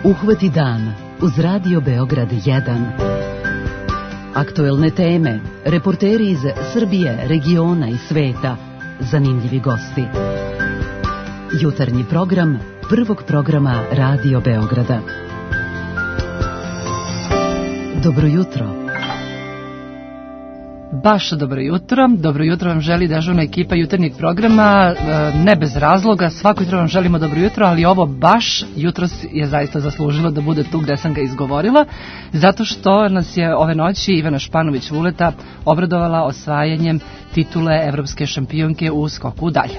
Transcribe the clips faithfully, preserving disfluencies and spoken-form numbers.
Uhvati dan uz Radio Beograd jedan. Aktuelne teme, reporteri iz Srbije, regiona i sveta, zanimljivi gosti. Jutarnji program prvog programa Radio Beograda. Dobro jutro. Baš dobro jutro. Dobro jutro vam želi dežurna ekipa jutarnjeg programa, ne bez razloga, svako jutro vam želimo dobro jutro, ali ovo baš jutro je zaista zaslužilo da bude tu gde sam ga izgovorila, zato što nas je ove noći Ivana Španović-Vuleta obradovala osvajanjem titule evropske šampionke u skoku dalje.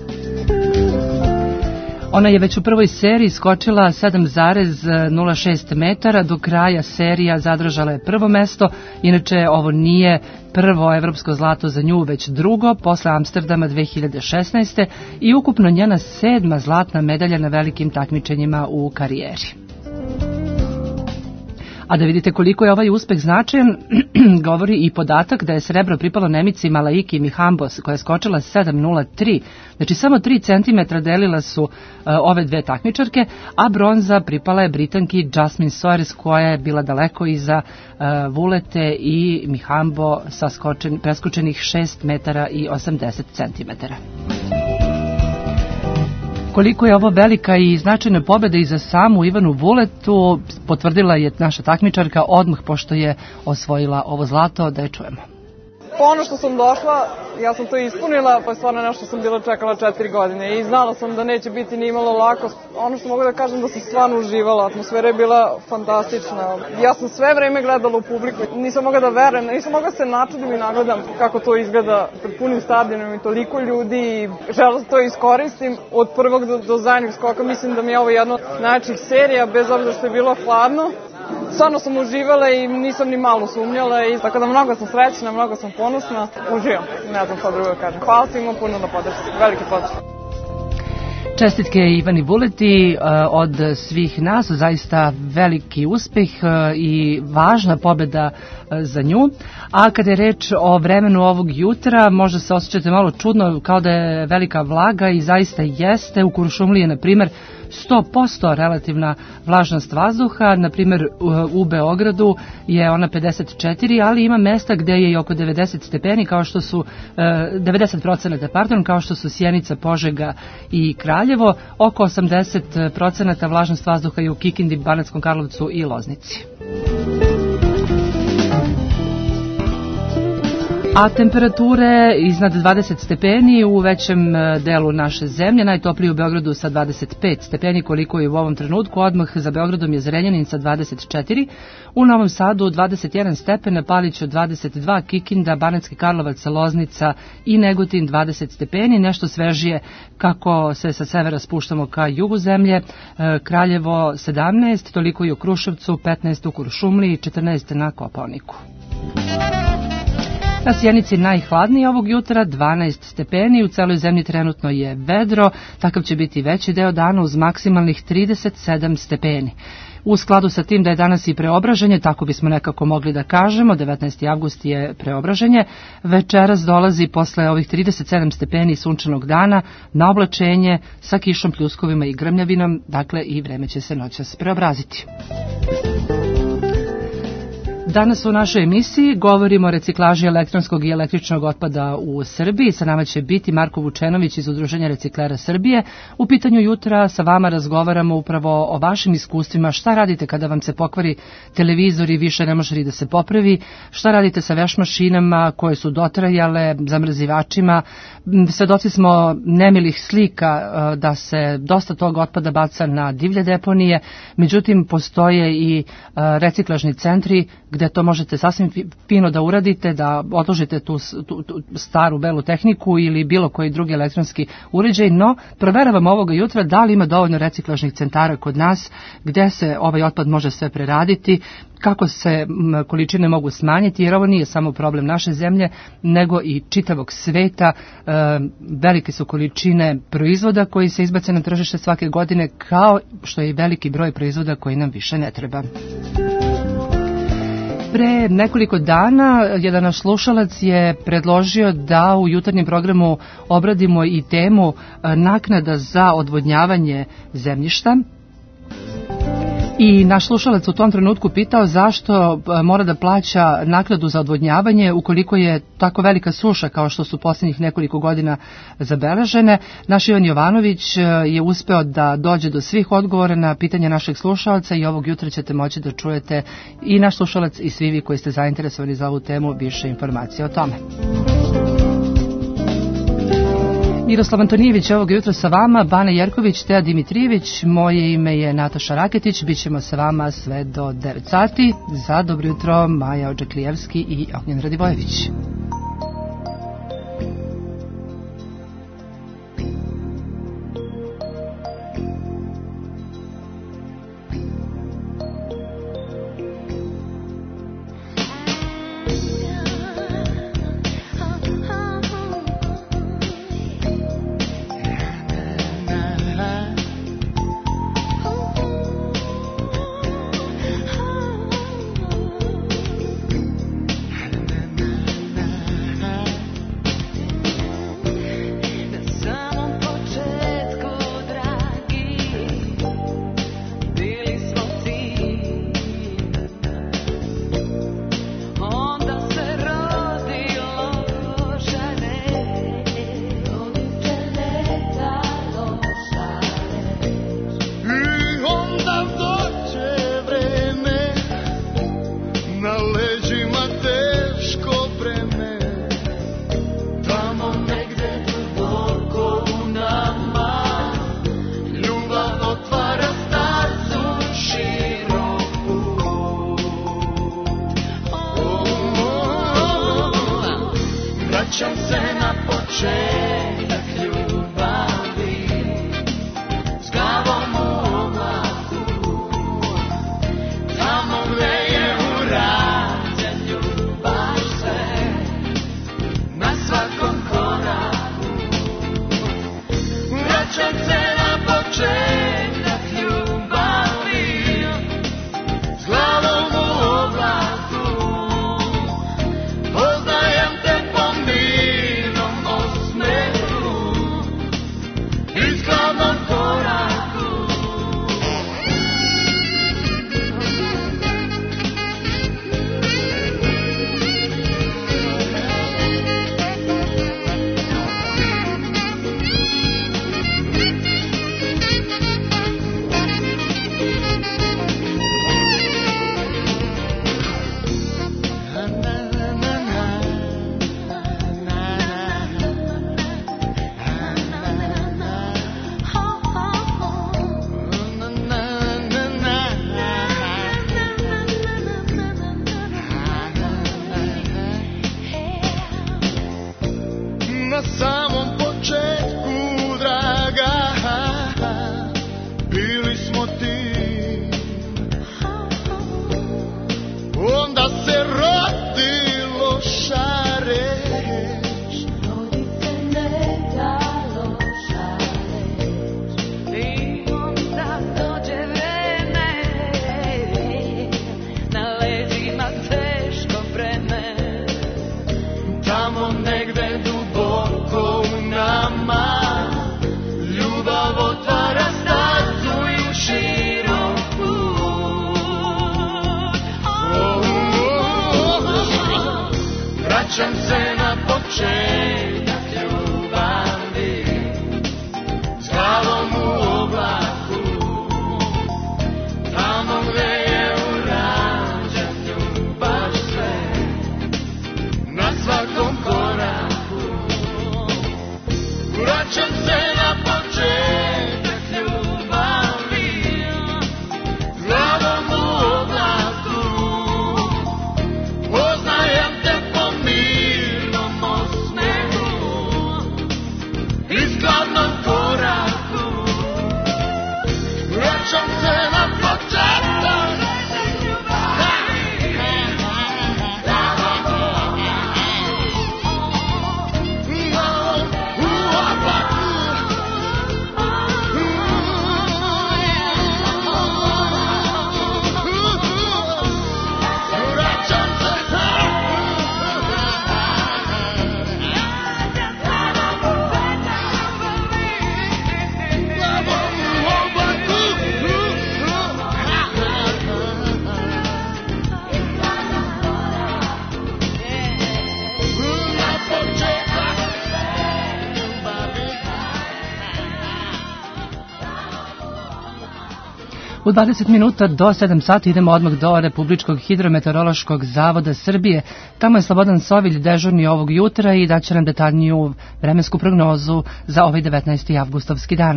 Ona je već u prvoj seriji skočila sedam zarez nula šest metara, do kraja serija zadržala je prvo mesto, inače ovo nije prvo evropsko zlato za nju, već drugo, posle Amsterdama dve hiljade šesnaeste i ukupno njena sedma zlatna medalja na velikim takmičenjima u karijeri. A da vidite koliko je ovaj uspeh značajan, govori i podatak da je srebro pripalo Nemici Malaiki Mihambos, koja je skočila sedam nula tri, znači samo tri centimetra delila su uh, ove dve takmičarke, a bronza pripala je Britanki Jasmine Soares, koja je bila daleko iza uh, Vulete i Mihambo sa skočen, preskočenih šest metara i osamdeset centimetara. Koliko je ovo velika i značajna pobjeda i za samu Ivanu Vuletu, potvrdila je naša takmičarka odmah pošto je osvojila ovo zlato, da je čujemo. Po ono što sam došla, ja sam to ispunila, pa je stvarno nešto sam bila čekala četiri godine i znala sam da neće biti ni imalo lako. Ono što mogu da kažem da sam stvarno uživala, atmosfera je bila fantastična. Ja sam sve vreme gledala u publiku, nisam mogla da verujem, nisam mogla da se načudim i nagledam kako to izgleda pred punim stadionom i toliko ljudi i želela da to iskoristim od prvog do, do zadnjeg skoka. Mislim da mi je ovo jedna od najjačih serija, bez obzira što je bilo hladno. Stvarno sam uživala i nisam ni malo sumnjala i tako da mnogo sam srećna, mnogo sam ponosna, uživam, ne znam šta drugo da kažem. Hvala svima puno na podršci, veliki podršci. Čestitke Ivani Vuleti od svih nas, zaista veliki uspeh i važna pobjeda za nju. A kada je reč o vremenu ovog jutra, možda se osjećate malo čudno, kao da je velika vlaga i zaista jeste. U Kuršumliji je, na primjer, sto posto relativna vlažnost vazduha, na primjer u Beogradu je ona pedeset četiri, ali ima mesta gde je i oko devedeset stepeni, kao što su devedeset procenata, pardon, kao što su Sjenica, Požega i Kraljevo, oko osamdeset procenata vlažnost vazduha je u Kikindi, Banatskom Karlovcu i Loznici. A temperature iznad dvadeset stepeni u većem delu naše zemlje, najtopliji u Beogradu sa dvadeset pet stepeni koliko je u ovom trenutku, odmah za Beogradom je Zrenjanin sa dvadeset četiri, u Novom Sadu dvadeset jedan stepen, na Paliću dvadeset dva, Kikinda, Banatski Karlovac, Loznica i Negotin dvadeset stepeni, nešto svežije kako se sa severa spuštamo ka jugu zemlje, Kraljevo sedamnaest, toliko i u Kruševcu, petnaest u Kuršumliji, četrnaest na Kopaoniku. Na Sjenici najhladnije ovog jutra, dvanaest stepeni, u celoj zemlji trenutno je vedro, takav će biti veći deo dana uz maksimalnih trideset sedam stepeni. U skladu sa tim da je danas i preobraženje, tako bismo nekako mogli da kažemo, devetnaesti avgust je preobraženje, večeras dolazi posle ovih trideset sedam stepeni sunčanog dana na oblačenje sa kišom, pljuskovima i grmljavinom, dakle i vreme će se noćas preobraziti. Danas u našoj emisiji govorimo o reciklaži elektronskog i električnog otpada u Srbiji. Sa nama će biti Marko Vučenović iz Udruženja reciklera Srbije. U pitanju jutra sa vama razgovaramo upravo o vašim iskustvima. Šta radite kada vam se pokvari televizor i više ne može da se popravi? Šta radite sa veš mašinama koje su dotrajale, zamrzivačima? Svedoci smo nemilih slika da se dosta tog otpada baca na divlje deponije. Međutim, postoje i reciklažni centri gde to možete sasvim fino da uradite, da odložite tu, tu, tu staru belu tehniku ili bilo koji drugi elektronski uređaj, no proveravamo ovoga jutra da li ima dovoljno reciklažnih centara kod nas gde se ovaj otpad može sve preraditi, kako se količine mogu smanjiti, jer ovo nije samo problem naše zemlje, nego i čitavog sveta. E, velike su količine proizvoda koji se izbace na tržište svake godine, kao što je i veliki broj proizvoda koji nam više ne treba. Pre nekoliko dana jedan naš slušalac je predložio da u jutarnjem programu obradimo i temu naknada za odvodnjavanje zemljišta. I naš slušalac u tom trenutku pitao zašto mora da plaća naknadu za odvodnjavanje ukoliko je tako velika suša kao što su posljednjih nekoliko godina zabeležene. Naš Ivan Jovanović je uspeo da dođe do svih odgovora na pitanje našeg slušalca i ovog jutra ćete moći da čujete i naš slušalac i svi vi koji ste zainteresovani za ovu temu više informacije o tome. Miroslav Antonijević ovog jutra sa vama, Bana Jerković, Teja Dimitrijević, moje ime je Nataša Raketić, bit ćemo sa vama sve do devet sati. Za dobro jutro Maja Odžaklijevski i Ognjen Radivojević. Poznajem te po miru. U dvadeset minuta do sedam sati idemo odmah do Republičkog hidrometeorološkog zavoda Srbije. Tamo je Slobodan Sovilj dežurni ovog jutra i daće nam detaljniju vremensku prognozu za ovaj devetnaesti avgustovski dan.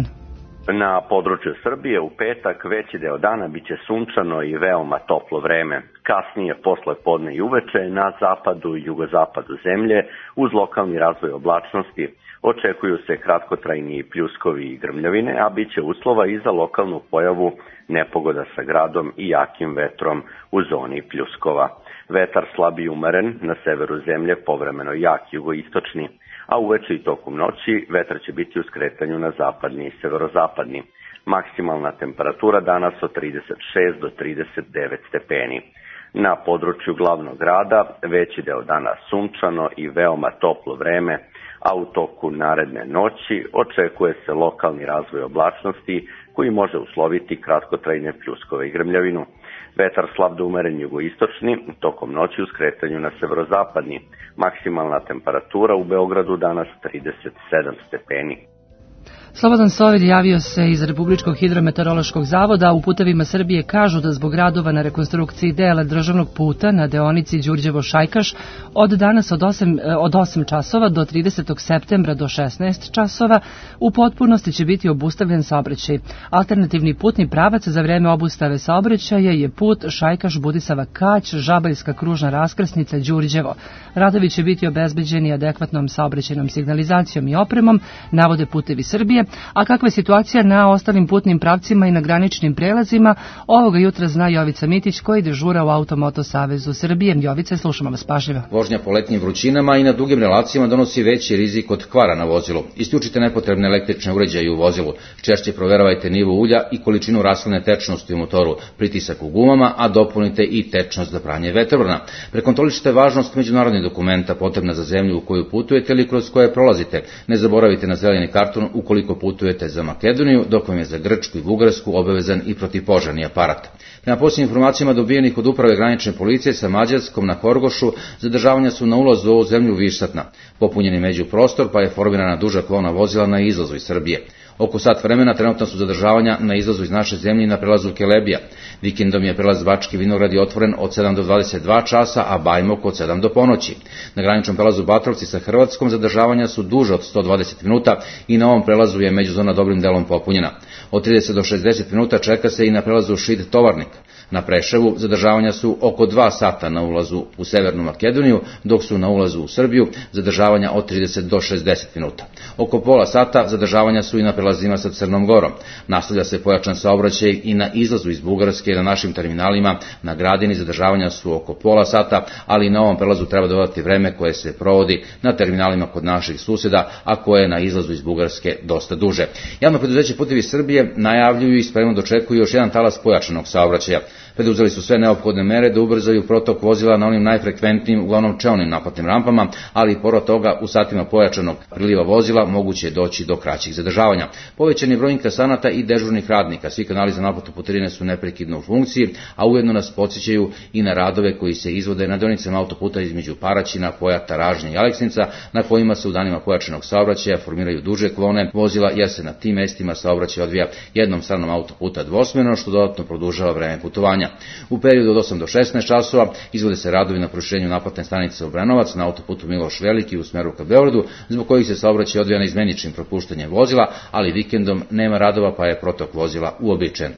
Na području Srbije u petak veći deo dana biće sunčano i veoma toplo vreme. Kasnije posle podne i uveče na zapadu i jugozapadu zemlje uz lokalni razvoj oblačnosti očekuju se kratkotrajni pljuskovi i grmljavine, a bit će uslova i za lokalnu pojavu nepogoda sa gradom i jakim vetrom u zoni pljuskova. Vetar slab i umeren, na severu zemlje povremeno jak jugoistočni, a uveče i tokom noći vetar će biti u skretanju na zapadni i severozapadni. Maksimalna temperatura danas od trideset šest do trideset devet stepeni. Na području glavnog grada veći deo dana sunčano i veoma toplo vreme, a u toku naredne noći očekuje se lokalni razvoj oblačnosti koji može usloviti kratkotrajne pljuskove i grmljavinu. Vetar slab do umeren jugoistočni, tokom noći u skretanju na severozapadni. Maksimalna temperatura u Beogradu danas trideset sedam stepeni. Slobodan Sovilj javio se iz Republičkog hidrometeorološkog zavoda. U Putevima Srbije kažu da zbog radova na rekonstrukciji dela državnog puta na deonici Đurđevo-Šajkaš od danas od osam, od osam časova do tridesetog septembra do šesnaest časova u potpunosti će biti obustavljen saobraćaj. Alternativni putni pravac za vreme obustave saobraćaja je put Šajkaš-Budisava-Kać, Žabaljska kružna raskrsnica Đurđevo. Radovi će biti obezbeđeni adekvatnom saobraćajnom signalizacijom i opremom, navode Putevi Srbije. A kakva je situacija na ostalim putnim pravcima i na graničnim prelazima, ovoga jutra zna Jovica Mitić koji dežura u Automoto Savezu Srbije. Jovice, slušamo vas pažljivo. Vožnja po letnjim vrućinama i na dugim relacijama donosi veći rizik od kvara na vozilu. Isključite nepotrebne električne uređaje u vozilu. Češće proveravajte nivo ulja i količinu rashladne tečnosti u motoru, pritisak u gumama, a dopunite i tečnost za pranje vetrobrana. Prekontrolišite važnost međunarodnih dokumenta potrebna za zemlju u koju putujete ili kroz koje prolazite. Ne zaboravite na zeleni karton ukoliko putujete za Makedoniju, dok vam je za Grčku i Bugarsku obavezan i protivpožarni aparat. Prema posljednjim informacijama dobijenih od uprave granične policije sa Mađarskom na Horgošu, zadržavanja su na ulazu u ovu zemlju višsatna. Popunjeni međuprostor, pa je formirana duža kolona vozila na izlazu iz Srbije. Oko sat vremena trenutno su zadržavanja na izlazu iz naše zemlje i na prelazu Kelebija. Vikendom je prelaz Bački Vinogradi otvoren od sedam do dvadeset dva časa, a Bajmok od sedam do ponoći. Na graničnom prelazu Batrovci sa Hrvatskom zadržavanja su duže od sto dvadeset minuta i na ovom prelazu je međuzona dobrim delom popunjena. Od trideset do šezdeset minuta čeka se i na prelazu Šid Tovarnik. Na Preševu zadržavanja su oko dva sata na ulazu u Severnu Makedoniju, dok su na ulazu u Srbiju zadržavanja od trideset do šezdeset minuta. Oko pola sata zadržavanja su i na prelazima sa Crnom Gorom. Nastavlja se pojačan saobraćaj i na izlazu iz Bugarske na našim terminalima. Na Gradini zadržavanja su oko pola sata, ali i na ovom prelazu treba dodati vreme koje se provodi na terminalima kod naših suseda, a koje je na izlazu iz Bugarske dosta duže. Javno preduzeće Putevi Srbije najavljuju i spremno dočekuju još jedan talas pojačanog saobraćaja. Preduzeli su sve neophodne mere da ubrzaju protok vozila na onim najfrekventnijim, uglavnom čeonim naplatnim rampama, ali i pored toga u satima pojačanog priliva vozila moguće je doći do kraćih zadržavanja. Povećan je broj inkasanata i dežurnih radnika. Svi kanali za naplatu putarine su neprekidno u funkciji, a ujedno nas podsjećaju i na radove koji se izvode na deonicama autoputa između Paraćina, Pojata, Ražnje i Aleksinca, na kojima se u danima pojačanog saobraćaja formiraju duže kolone vozila, jer se na tim mestima saobraćaj odvija jednom stranom autoputa dvosmerno, što dodatno produžava vreme putovanja. U periodu od osam do šesnaest časova izvode se radovi na proširenju naplatne stanice Obrenovac na autoputu Miloš Veliki u smeru ka Beogradu, zbog kojih se saobraćaj odvija neizmeničnim propuštanjem vozila, ali vikendom nema radova pa je protok vozila uobičajen.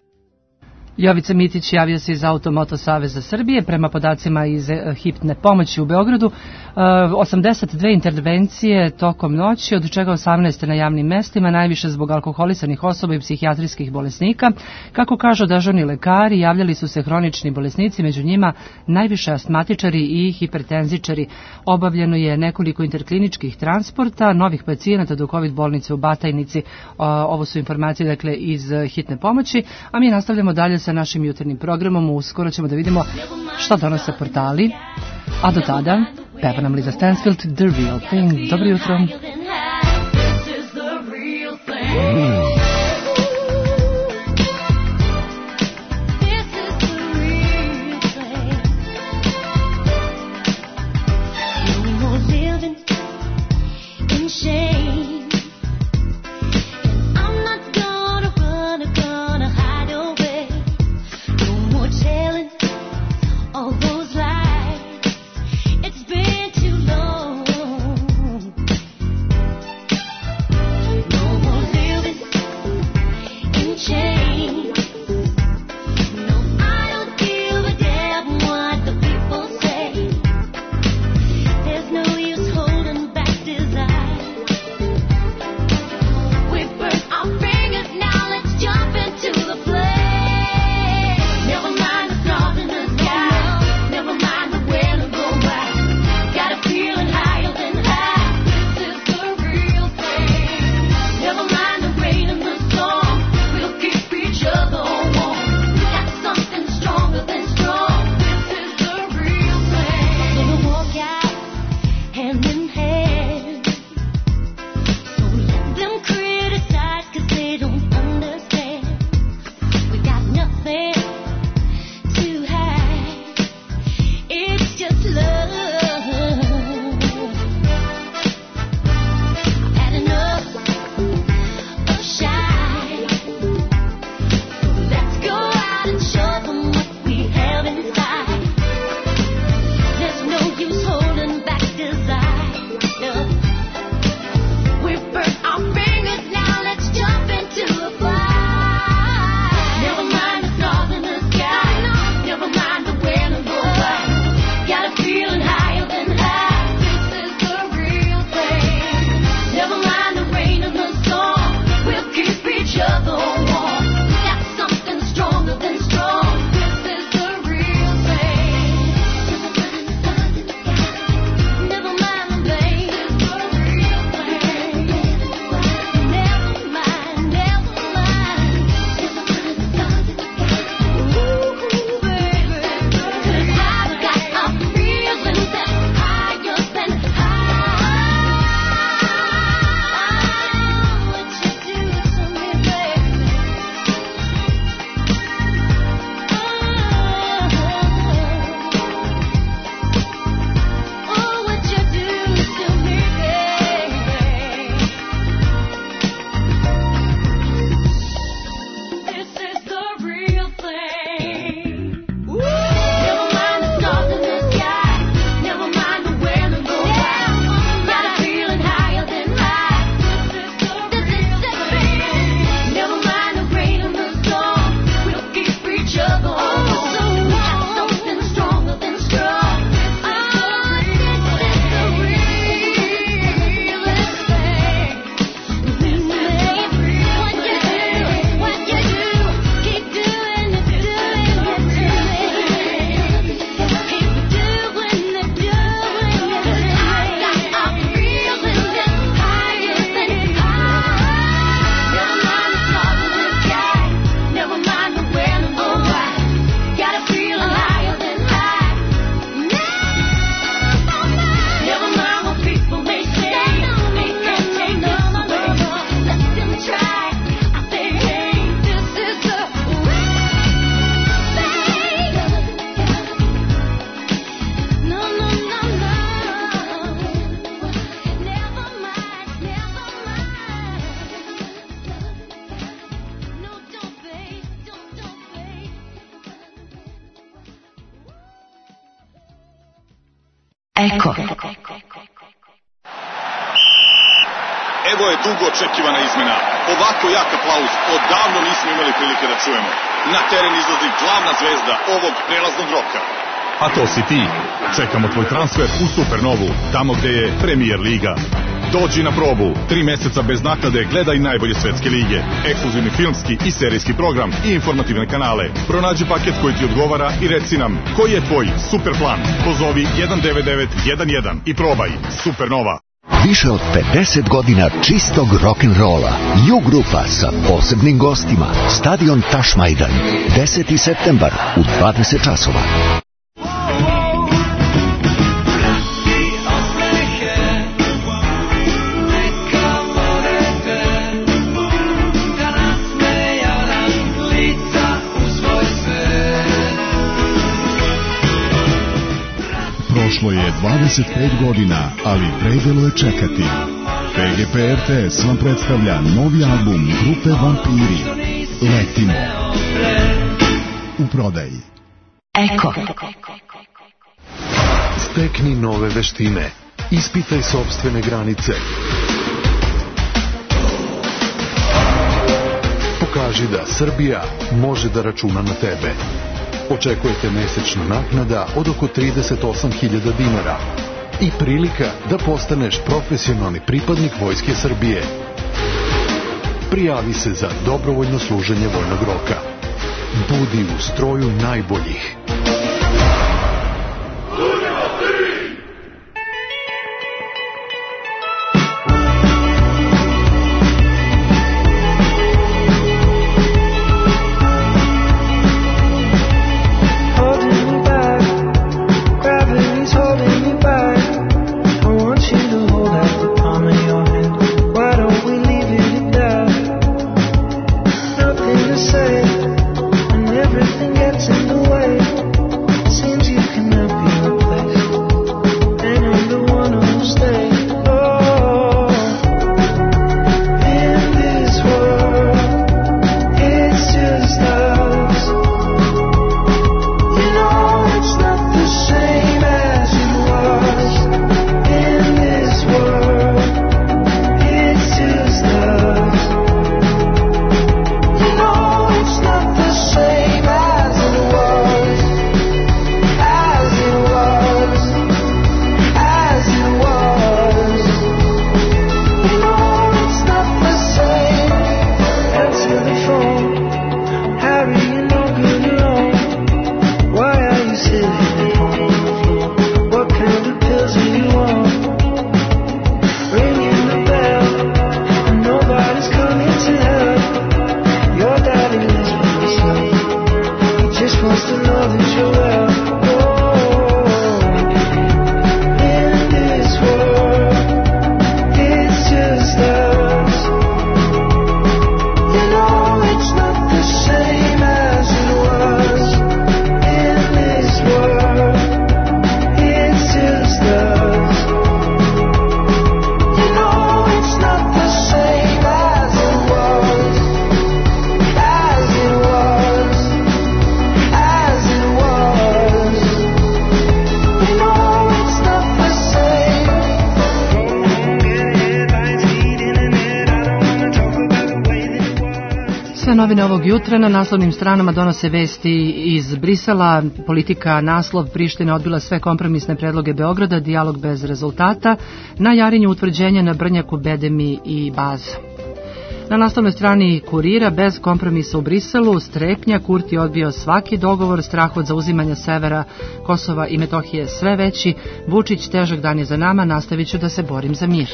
Jovica Mitić javio se iz Automoto Saveza Srbije. Prema podacima iz hitne pomoći u Beogradu, osamdeset dve intervencije tokom noći, od čega osamnaest na javnim mestima, najviše zbog alkoholisanih osoba i psihijatrijskih bolesnika. Kako kažu dežurni lekari, javljali su se hronični bolesnici, među njima najviše astmatičari i hipertenzičari. Obavljeno je nekoliko interkliničkih transporta novih pacijenata do COVID bolnice u Batajnici. Ovo su informacije dakle iz hitne pomoći, a mi nastavljamo dalje sa našim jutarnjim programom. Uskoro ćemo da vidimo šta donose portali, a do tada peva nam Liza Stansfield, The Real Thing. Dobro jutro. I'm not gonna run, gonna hide away. Eko. Evo je dugo očekivana izmena. Ovako jak aplauz odavno nismo imali prilike da čujemo. Na teren izlazi glavna zvezda ovog prelaznog roka. A to si ti. Čekamo tvoj transfer u Supernovu, tamo gde je Premier Liga. Dođi na probu. Tri meseca bez naknade gledaj najbolje svetske lige. Ekskluzivni filmski i serijski program i informativne kanale. Pronađi paket koji ti odgovara i reci nam koji je tvoj super plan. Pozovi jedan devet devet jedan jedan i probaj. Supernova. Više od pedeset godina čistog rock'n'rolla. Ju grupa sa posebnim gostima. Stadion Tašmajdan. deseti septembar u dvadeset časova. Prošlo je dvadeset pet godina, ali predelo je čekati. P G P R T S vam predstavlja novi album grupe Vampiri. Letimo. U prodaji. Eko. Stekni nove veštine. Ispitaj sopstvene granice. Pokaži da Srbija može da računa na tebe. Očekujete mesečna naknada od oko trideset osam hiljada dinara i prilika da postaneš profesionalni pripadnik Vojske Srbije. Prijavi se za dobrovoljno služenje vojnog roka. Budi u stroju najboljih. Novine ovog jutra na naslovnim stranama donose vesti iz Brisela. Politika naslov: Priština odbila sve kompromisne predloge Beograda, dijalog bez rezultata. Na Jarinju utvrđenje na Brnjaku, Bedemi i Baza. Na naslovnoj strani Kurira: bez kompromisa u Briselu, strepnja, Kurti odbio svaki dogovor, strah od zauzimanja severa Kosova i Metohije sve veći, Vučić: težak dan je za nama, nastavit ću da se borim za mir.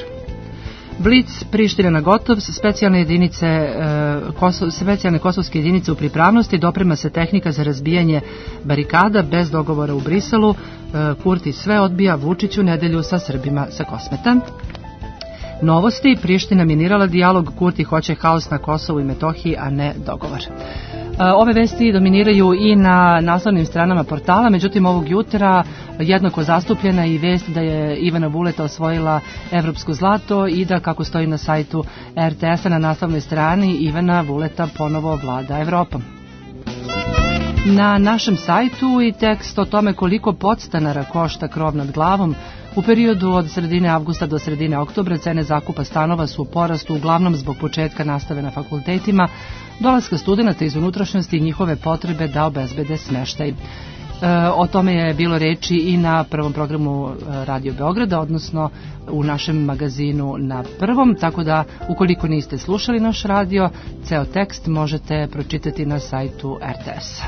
Blic: Priština na gotov, specijalne jedinice, e, Kosov, specijalne kosovske jedinice u pripravnosti, doprema se tehnika za razbijanje barikada bez dogovora u Briselu, e, Kurti sve odbija, Vučić u nedelju sa Srbima sa Kosmeta. Novosti: Priština minirala dijalog, Kurti hoće haos na Kosovu i Metohiji, a ne dogovor. Ove vesti dominiraju i na naslovnim stranama portala, međutim ovog jutra jednako zastupljena i vest da je Ivana Vuleta osvojila evropsko zlato i da, kako stoji na sajtu R T S-a na naslovnoj strani, Ivana Vuleta ponovo vlada Evropom. Na našem sajtu i tekst o tome koliko podstanara košta krov nad glavom U periodu od sredine avgusta do sredine oktobra cene zakupa stanova su u porastu uglavnom zbog početka nastave na fakultetima, dolaska studenata iz unutrašnjosti i njihove potrebe da obezbede smeštaj. O tome je bilo reči i na prvom programu Radio Beograda, odnosno u našem magazinu na prvom, tako da ukoliko niste slušali naš radio, ceo tekst možete pročitati na sajtu er te es-a.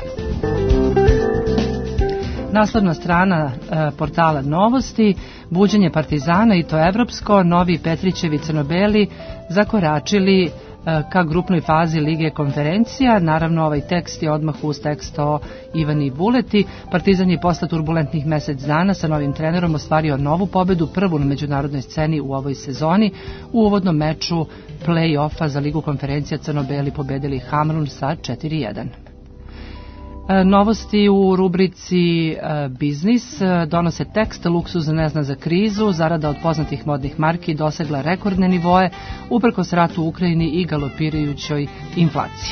Naslovna strana e, portala Novosti, buđenje Partizana i to evropsko, novi Petrićevi crnobeli zakoračili e, ka grupnoj fazi Lige konferencija. Naravno, ovaj tekst je odmah uz tekst o Ivani Buleti. Partizan je posle turbulentnih mesec dana sa novim trenerom ostvario novu pobedu, prvu na međunarodnoj sceni u ovoj sezoni. U uvodnom meču play-offa za Ligu konferencija crnobeli pobedili Hamrun sa četiri jedan. Novosti u rubrici Biznis donose tekst Luksuz ne zna za krizu, zarada od poznatih modnih marki dosegla rekordne nivoe uprkos ratu u Ukrajini i galopirajućoj inflaciji.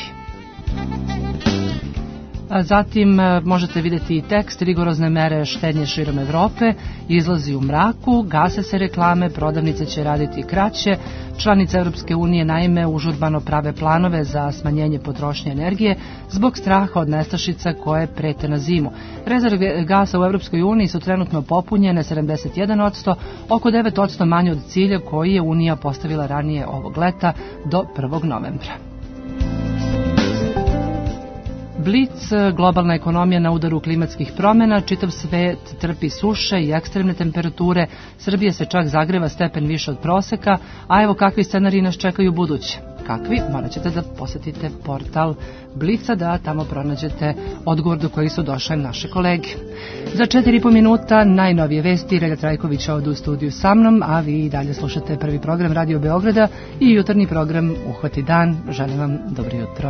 Zatim možete vidjeti i tekst rigorozne mere štednje širom Evrope, izlazi u mraku, gase se reklame, prodavnice će raditi kraće, članice Europske unije naime užurbano prave planove za smanjenje potrošnje energije zbog straha od nestašica koje prete na zimu. Rezerve gasa u Europskoj uniji su trenutno popunjene sedamdeset jedan posto, oko devet posto manje od cilja koji je Unija postavila ranije ovog leta do prvog novembra. Blic, globalna ekonomija na udaru klimatskih promjena, čitav svet trpi suše i ekstremne temperature, Srbija se čak zagreva stepen više od proseka, a evo kakvi scenariji nas čekaju buduće. Kakvi? Morat ćete da posetite portal Blica da tamo pronađete odgovor do kojih su došle naše kolege. Za četiri i po minuta najnovije vesti, Relja Trajković ovdje u studiju sa mnom, a vi i dalje slušate prvi program Radio Beograda i jutarnji program Uhvati dan. Želim vam dobro jutro.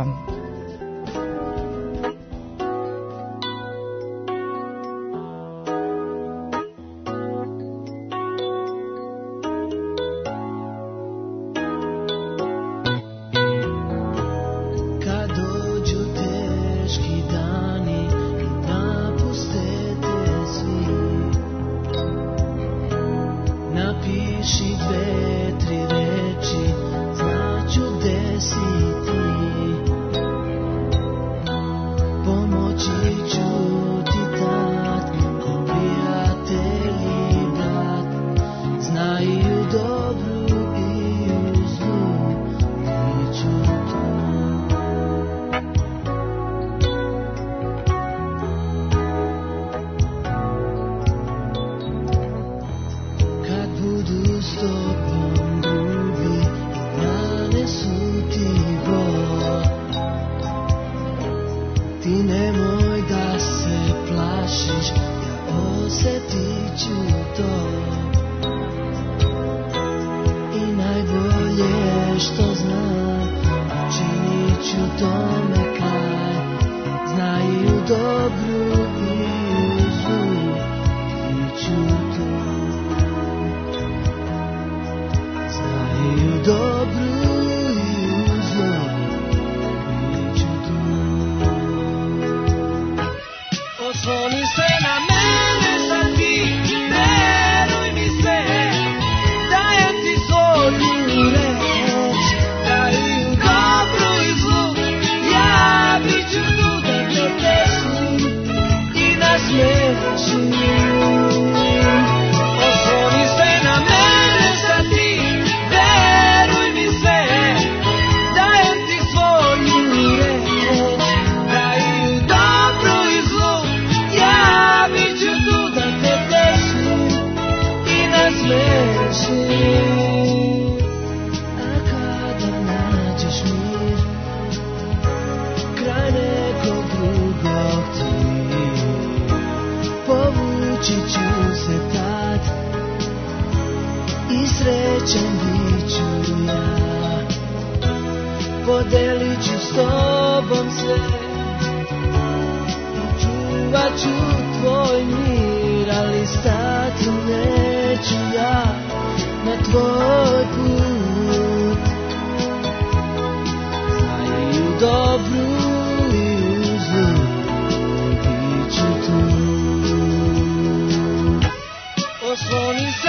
Podelit ću s tobom sve i čuvat ću tvoj mir, ali stati neću ja na tvoj put. Znaju dobru i u zlu, bit ću tu. Osloni se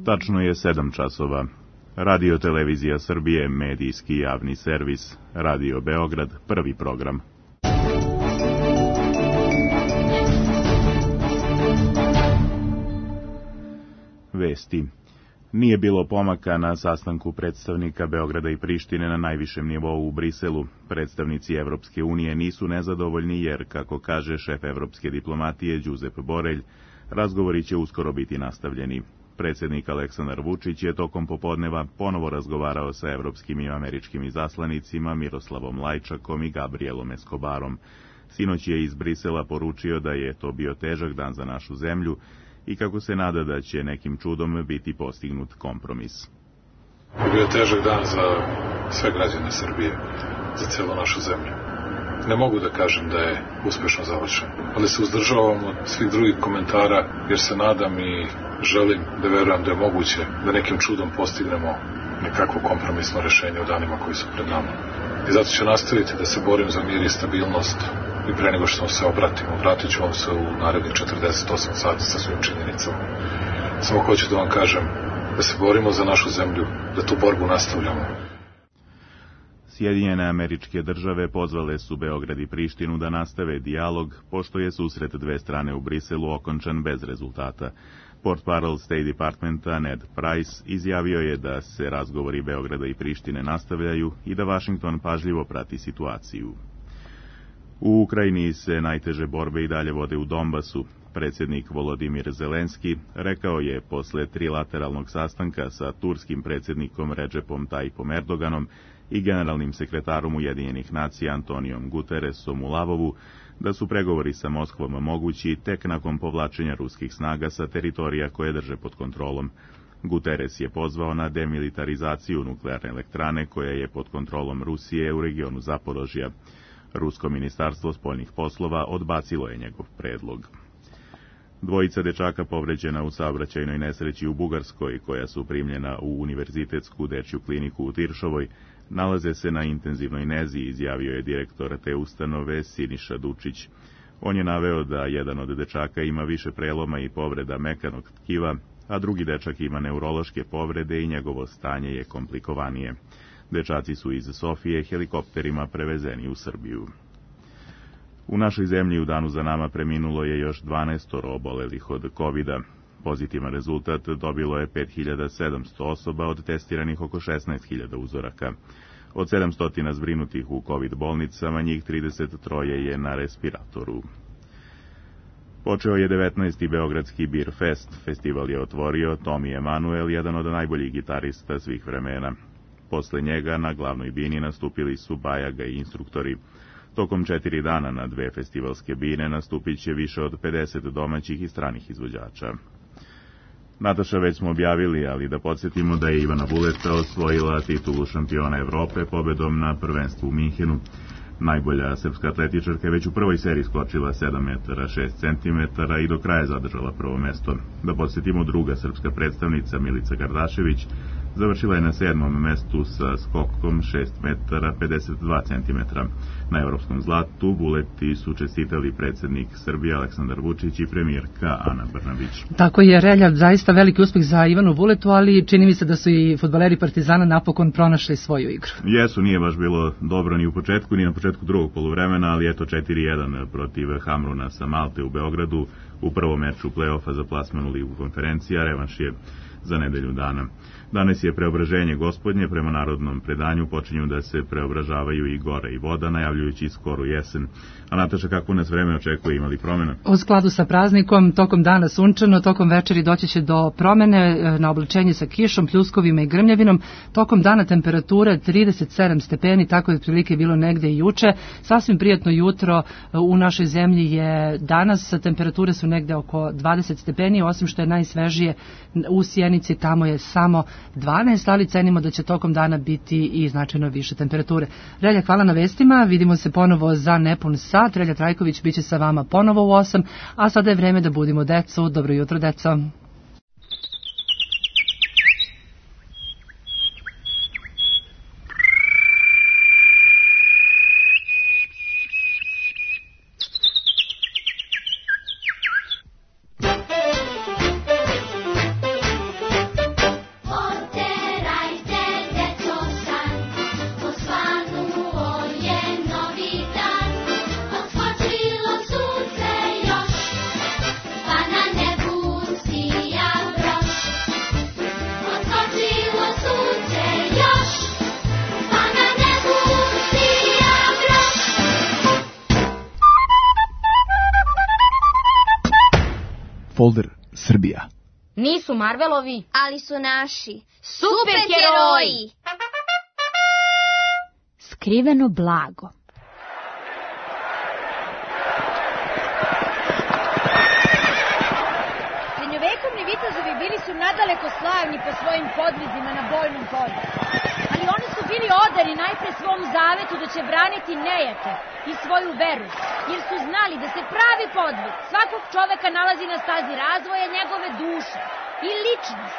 Tačno je sedam časova. Radio Televizija Srbije, medijski javni servis, Radio Beograd, prvi program. Vesti. Nije bilo pomaka na sastanku predstavnika Beograda i Prištine na najvišem nivou u Briselu. Predstavnici Evropske unije nisu nezadovoljni jer, kako kaže šef evropske diplomatije Đuzep Borelj, razgovori će uskoro biti nastavljeni. Predsjednik Aleksandar Vučić je tokom popodneva ponovo razgovarao sa evropskim i američkim izaslanicima Miroslavom Lajčakom i Gabrielom Escobarom. Sinoć je iz Brisela poručio da je to bio težak dan za našu zemlju i kako se nada da će nekim čudom biti postignut kompromis. Bio je težak dan za sve građane Srbije, za cijelu našu zemlju. Ne mogu da kažem da je uspešno završen, ali se uzdržavam od svih drugih komentara jer se nadam i želim da verujem da je moguće da nekim čudom postignemo nekakvo kompromisno rešenje u danima koji su pred nama. I zato ću nastaviti da se borim za mir i stabilnost i pre nego što se obratimo. Vratit ću vam se u narednih četrdeset osam sati sa svim činjenicama. Samo hoću da vam kažem da se borimo za našu zemlju, da tu borbu nastavljamo. Sjedinjene Američke Države pozvale su Beograd i Prištinu da nastave dijalog, pošto je susret dve strane u Briselu okončan bez rezultata. Portparol State Departmenta Ned Price izjavio je da se razgovori Beograda i Prištine nastavljaju i da Vašington pažljivo prati situaciju. U Ukrajini se najteže borbe i dalje vode u Donbasu. Predsjednik Volodimir Zelenski rekao je posle trilateralnog sastanka sa turskim predsjednikom Redžepom Tajipom Erdoganom i generalnim sekretarom Ujedinjenih nacija Antonijom Guteresom u Lavovu da su pregovori sa Moskvom mogući tek nakon povlačenja ruskih snaga sa teritorija koje drže pod kontrolom. Guteres je pozvao na demilitarizaciju nuklearne elektrane koja je pod kontrolom Rusije u regionu Zaporožja. Rusko ministarstvo spoljnih poslova odbacilo je njegov predlog. Dvojica dečaka povređena u saobraćajnoj nesreći u Bugarskoj, koja su primljena u univerzitetsku dečju kliniku u Tiršovoj, nalaze se na intenzivnoj nezi, izjavio je direktor te ustanove Siniša Dučić. On je naveo da jedan od dečaka ima više preloma i povreda mekanog tkiva, a drugi dečak ima neurološke povrede i njegovo stanje je komplikovanije. Dečaci su iz Sofije helikopterima prevezeni u Srbiju. U našoj zemlji u danu za nama preminulo je još dvanaestoro obolelih od kovida. Pozitivan rezultat dobilo je pet hiljada sedamsto osoba od testiranih oko šesnaest hiljada uzoraka. Od sedamsto zbrinutih u covid bolnicama, njih trideset tri je na respiratoru. Počeo je devetnaesti Beogradski Beer Fest. Festival je otvorio Tomi Emanuel, jedan od najboljih gitarista svih vremena. Posle njega na glavnoj bini nastupili su Bajaga i instruktori. Tokom četiri dana na dve festivalske bine nastupit će više od pedeset domaćih i stranih izvođača. Nataša, već smo objavili, ali da podsjetimo da je Ivana Vuleta osvojila titulu šampiona Evrope pobedom na prvenstvu u Minhenu. Najbolja srpska atletičarka je već u prvoj seriji skočila sedam metara šest centimetara i do kraja zadržala prvo mesto. Da podsjetimo, druga srpska predstavnica Milica Gardašević završila je na sedmom mestu sa skokom šest metara pedeset dva centimetra. Na evropskom zlatu Vuleti su čestitali predsjednik Srbije Aleksandar Vučić i premijerka Ana Brnabić. Tako je, Relja, zaista veliki uspeh za Ivanu Vuletu, ali čini mi se da su i fudbaleri Partizana napokon pronašli svoju igru. Jesu, nije baš bilo dobro ni u početku, ni na početku drugog poluvremena, ali eto četiri jedan protiv Hamruna sa Malte u Beogradu u prvom meču play-offa za plasman u Ligu konferencija, revanš je za nedelju dana. Danas je preobraženje gospodnje, prema narodnom predanju počinju da se preobražavaju i gore i voda, najavljujući skoru jesen. A Nataša, kako nas vreme očekuje, imali promjena? U skladu sa praznikom, tokom dana sunčano, tokom večeri doći će do promjene na oblačenje sa kišom, pljuskovima i grmljavinom. Tokom dana temperatura trideset sedam stepeni, tako je otprilike bilo negde i juče. Sasvim prijatno jutro u našoj zemlji je danas, temperature su negde oko dvadeset stepeni, osim što je najsvežije u Sjenici, tamo je samo dvanaest, ali cenimo da će tokom dana biti i značajno više temperature. Relja, hvala na vestima, vidimo se ponovo za nepun sat. Relja Trajković biće sa vama ponovo u osam, a sada je vreme da budimo decu. Dobro jutro, deco. folder Srbija. Nisu Marvelovi, ali su naši. Superheroji! Skriveno blago. Srednjovekovni vitezovi bili su nadaleko slavni po svojim podvizima na bojnom polju. Ali oni su bili odani najpre svom zavetu da će braniti nejače i svoju veru, jer su znali da se pravi podvig svakog čoveka nalazi na stazi razvoja njegove duše i ličnosti.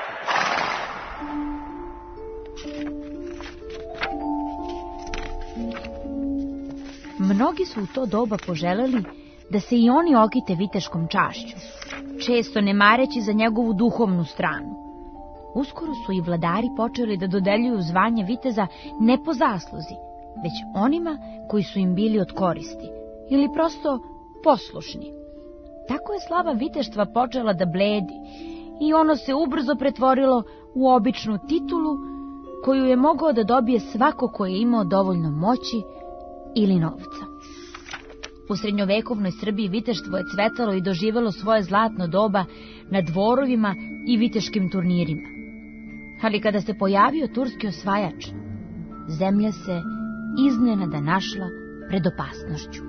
Mnogi su u to doba poželeli da se i oni okite viteškom čašću, često ne mareći za njegovu duhovnu stranu. Uskoro su i vladari počeli da dodeljuju zvanje viteza ne po zasluzi, već onima koji su im bili od koristi, ili prosto poslušni. Tako je slava viteštva počela da bledi i ono se ubrzo pretvorilo u običnu titulu koju je mogao da dobije svako ko je imao dovoljno moći ili novca. U srednjovekovnoj Srbiji viteštvo je cvetalo i doživelo svoje zlatno doba na dvorovima i viteškim turnirima. Ali kada se pojavio turski osvajač, zemlja se iznenada našla pred opasnošću.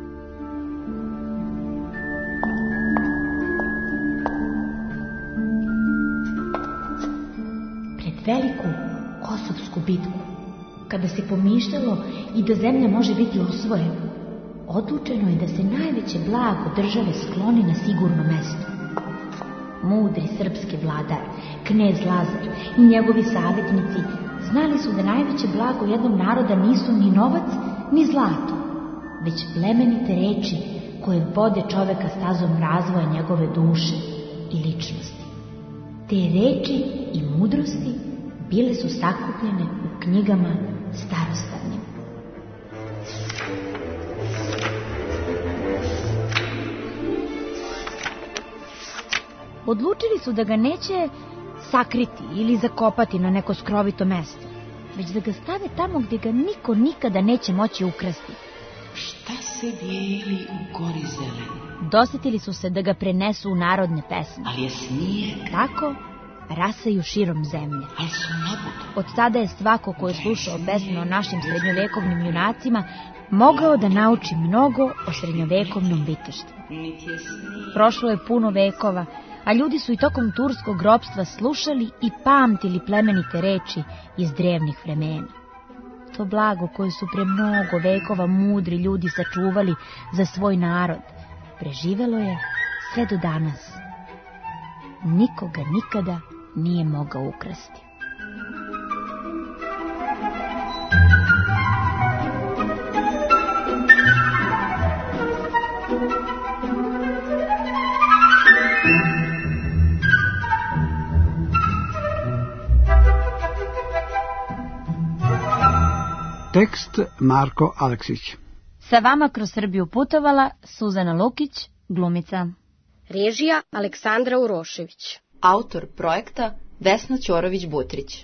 Pred veliku Kosovsku bitku, kada se pomišljalo i da zemlja može biti osvojena, odlučeno je da se najveće blago države skloni na sigurno mesto. Mudri srpski vladar, knez Lazar i njegovi savjetnici znali su da najveće blago jednog naroda nisu ni novac, ni zlato, već plemenite reči koje vode čoveka stazom razvoja njegove duše i ličnosti. Te reči i mudrosti bile su sakupljene u knjigama starostavnim. Odlučili su da ga neće sakriti ili zakopati na neko skrovito mesto, već da ga stave tamo gdje ga niko nikada neće moći ukrasti. Šta se bijeli u gori zeleni? Dosjetili su se da ga prenesu u narodne pesme. Ali je snijeg. Tako rasaju širom zemlje. Ali su nabudi. Od tada je svako ko je slušao pesme o našim srednjovekovnim junacima mogao da nauči mnogo o srednjovekovnom viteštvu. Prošlo je puno vekova, a ljudi su i tokom turskog ropstva slušali i pamtili plemenite reči iz drevnih vremena. To blago koje su pre mnogo vekova mudri ljudi sačuvali za svoj narod, preživelo je sve do danas. Nikoga nikada nije mogao ukrasti. Tekst Marko Aleksić. Sa vama kroz Srbiju putovala Suzana Lukić, glumica. Režija Aleksandra Urošević. Autor projekta Vesna Ćorović-Butrić.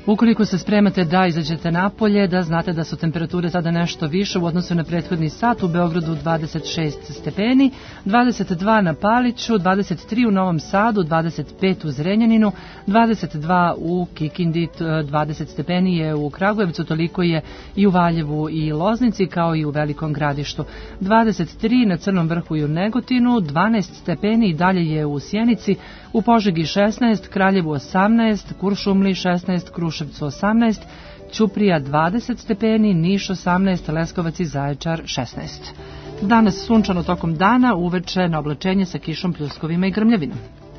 Ukoliko se spremate da izađete napolje, da znate da su temperature sada nešto više u odnosu na prethodni sat, u Beogradu dvadeset šest stepeni, dvadeset dva na Paliću, dvadeset tri u Novom Sadu, dvadeset pet u Zrenjaninu, dvadeset dva u Kikindi, dvadeset stepeni je u Kragujevcu, toliko je i u Valjevu i Loznici, kao i u Velikom Gradištu. dvadeset tri na Crnom Vrhu i u Negotinu, dvanaest stepeni i dalje je u Sjenici, u Požegi šesnaest, Kraljevu osamnaest, Kuršumliji šesnaest, Kruševcu osamnaest, Ćuprija dvadeset stepeni, Niš osamnaest, Leskovac i Zaječar šesnaest. Danas sunčano tokom dana, uveče na oblačenje sa kišom, pljuskovima i grmljavinom.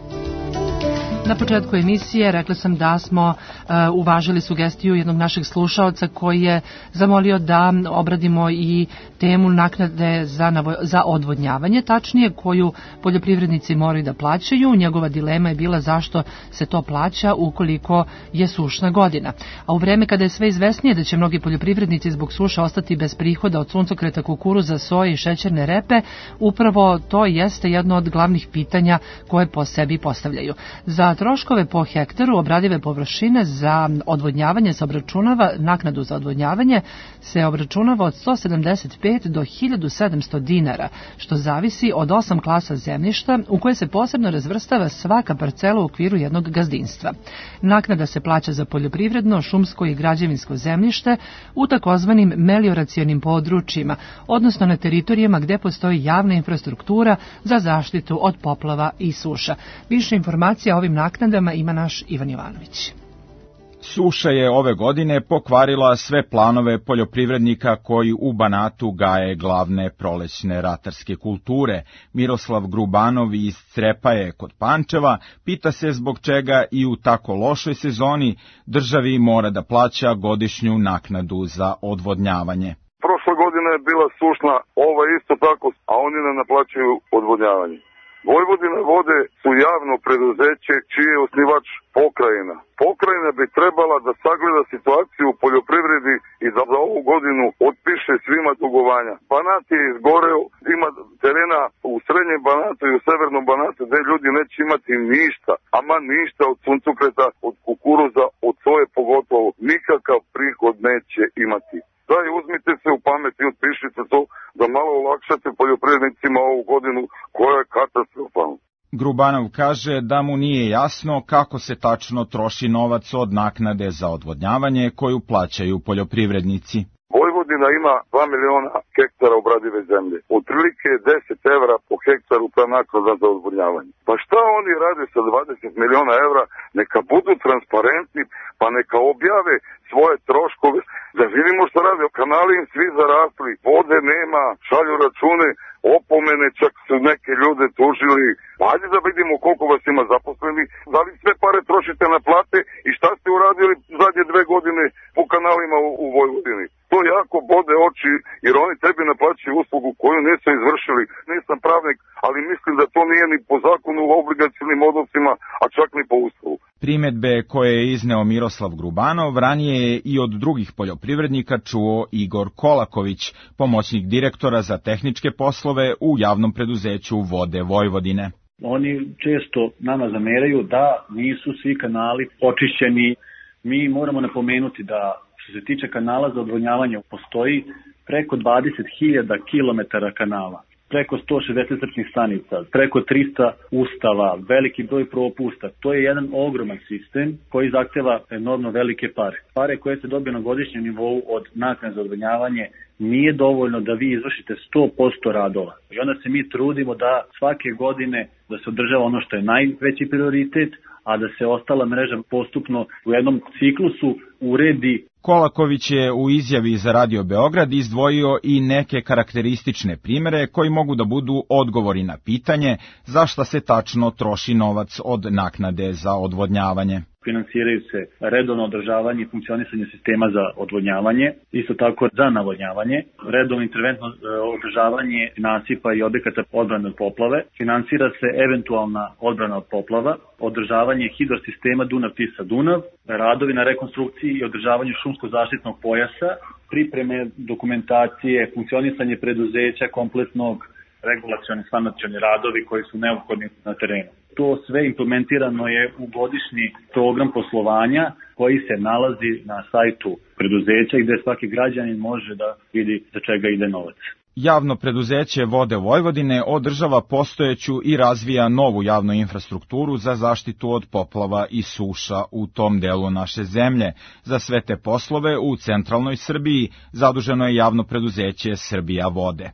Na početku emisije rekla sam da smo uh, uvažili sugestiju jednog našeg slušaoca koji je zamolio da obradimo i temu naknade za, navo, za odvodnjavanje, tačnije koju poljoprivrednici moraju da plaćaju. Njegova dilema je bila zašto se to plaća ukoliko je sušna godina. A u vreme kada je sve izvesnije da će mnogi poljoprivrednici zbog suše ostati bez prihoda od suncokreta, kukuruza, soje i šećerne repe, upravo to jeste jedno od glavnih pitanja koje po sebi postavljaju. Za troškove po hektaru obradive površine za odvodnjavanje se obračunava, naknadu za odvodnjavanje se obračunava od sto sedamdeset pet do hiljadu sedamsto dinara, što zavisi od osam klasa zemljišta u koje se posebno razvrstava svaka parcela u okviru jednog gazdinstva. Naknada se plaća za poljoprivredno, šumsko i građevinsko zemljište u takozvanim melioracionim područjima, odnosno na teritorijama gde postoji javna infrastruktura za zaštitu od poplava i suša. Više informacija o ovim naknadama ima naš Ivan Jovanović. Suša je ove godine pokvarila sve planove poljoprivrednika koji u Banatu gaje glavne prolećne ratarske kulture. Miroslav Grubanov iz Crepaje kod Pančeva pita se zbog čega i u tako lošoj sezoni državi mora da plaća godišnju naknadu za odvodnjavanje. Prošla godina je bila sušna, ova isto tako, a oni ne naplaćuju odvodnjavanje. Vojvodina vode su javno preduzeće čiji je osnivač pokrajina. Pokrajina bi trebala da sagleda situaciju u poljoprivredi i da za ovu godinu otpiše svima dugovanja. Banat je izgoreo, ima terena u srednjem Banatu i u severnom Banatu gde ljudi neće imati ništa, ama ništa od suncokreta, od kukuruza, od soje pogotovo. Nikakav prihod neće imati. Daj, uzmite se u pamet i otpišite to da malo olakšate poljoprivrednicima ovu godinu koja je katastrofalna. Grubanov kaže da mu nije jasno kako se tačno troši novac od naknade za odvodnjavanje koju plaćaju poljoprivrednici. Vojvodina ima dva miliona hektara obradive zemlje. Otprilike deset evra po hektaru ta naknada za odvodnjavanje. Pa šta oni rade sa dvadeset miliona evra? Neka budu transparentni, pa neka objave svoje troškove, da vidimo što rade. Kanali im svi zarasli, vode nema, šalju račune, opomene, čak su neke ljude tužili. Hajde da vidimo koliko vas ima zaposleni, da li sve pare trošite na plate i šta ste uradili zadnje dve godine po kanalima u, u Vojvodini. To jako bode oči, jer oni tebi naplaćuju uslugu koju nisu izvršili. Nisam pravnik, ali mislim da to nije ni po zakonu u obligacijnim odnosima, a čak ni po ustavu. Primedbe koje je izneo Miroslav Grubanov ranije je i od drugih poljoprivrednika čuo Igor Kolaković, pomoćnik direktora za tehničke poslove u javnom preduzeću Vode Vojvodine. Oni često nama zameraju da nisu svi kanali očišćeni. Mi moramo napomenuti da što se tiče kanala za odvodnjavanje postoji preko dvadeset hiljada kilometara kanala, preko sto šezdeset crpnih stanica, preko trista ustava, veliki broj propusta. To je jedan ogroman sistem koji zahteva enormno velike pare. Pare koje se dobije na godišnjem nivou od naknade za odvodnjavanje nije dovoljno da vi izvršite sto posto radova. I onda se mi trudimo da svake godine da se održava ono što je najveći prioritet, a da se ostala mreža postupno u jednom ciklusu uredi. Kolaković je u izjavi za Radio Beograd izdvojio i neke karakteristične primere koji mogu da budu odgovori na pitanje zašto se tačno troši novac od naknade za odvodnjavanje. Finansiraju se redovno održavanje i funkcionisanje sistema za odvodnjavanje, isto tako za navodnjavanje, redovno interventno održavanje nasipa i objekata odbrane od poplave, finansira se eventualna odbrana od poplava, održavanje hidrosistema Dunav-Tisa-Dunav, radovi na rekonstrukciji i održavanju šumsko-zaštitnog pojasa, pripreme dokumentacije, funkcionisanje preduzeća kompletnog, regulacioni sanacioni radovi koji su neophodni na terenu. To sve implementirano je u godišnji program poslovanja koji se nalazi na sajtu preduzeća gde svaki građanin može da vidi za čega ide novac. Javno preduzeće Vode Vojvodine održava postojeću i razvija novu javnu infrastrukturu za zaštitu od poplava i suša u tom delu naše zemlje. Za sve te poslove u centralnoj Srbiji zaduženo je javno preduzeće Srbija Vode.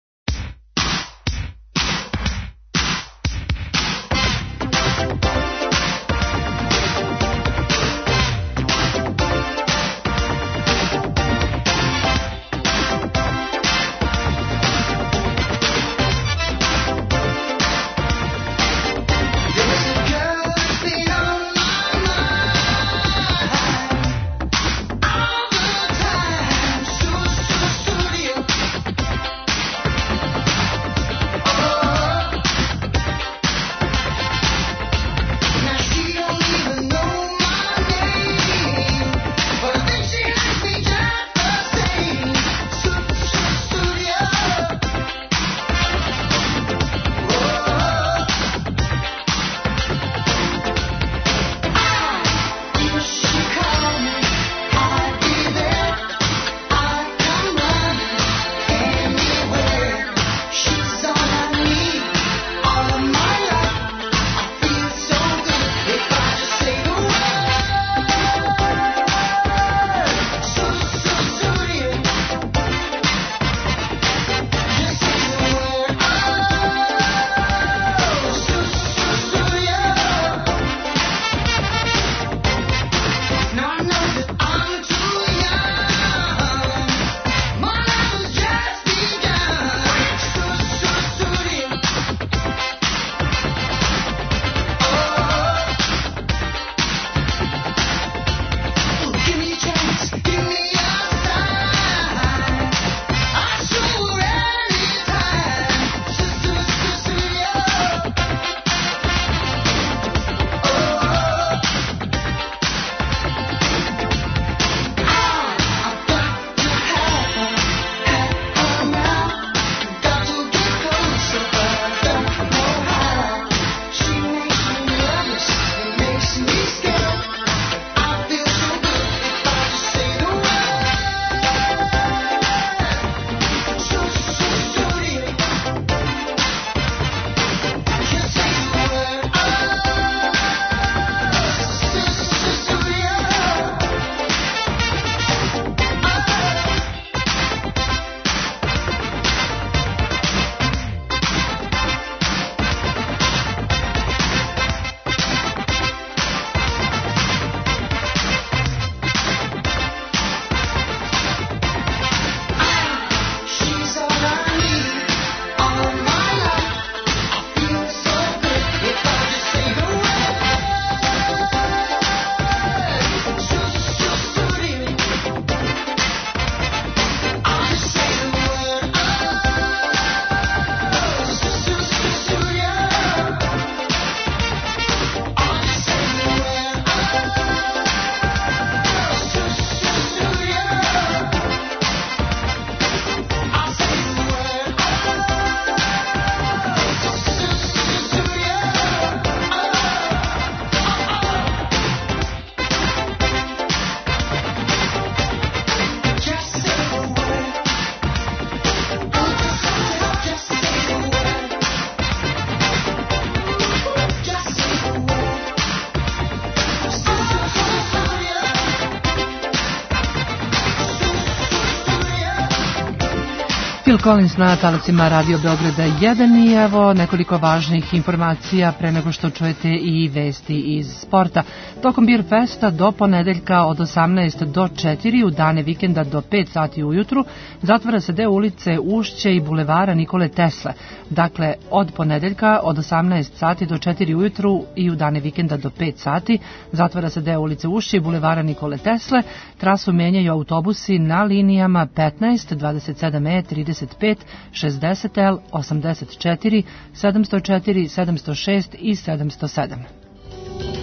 Phil Collins na talasima Radio Beograda jedan i evo nekoliko važnih informacija pre nego što čujete i vesti iz sporta. Tokom Beer Festa do ponedeljka od osamnaest do četiri, u dane vikenda do pet sati ujutru, zatvara se deo ulice Ušće i bulevara Nikole Tesle. Dakle, od ponedeljka od osamnaest sati do četiri ujutru i u dane vikenda do pet sati, zatvara se deo ulice Ušće i bulevara Nikole Tesle. Trasu menjaju autobusi na linijama petnaest, dvadeset sedam E, trideset pet, šezdeset L, osamdeset četiri, sedamsto četiri, sedamsto šest i sedamsto sedam.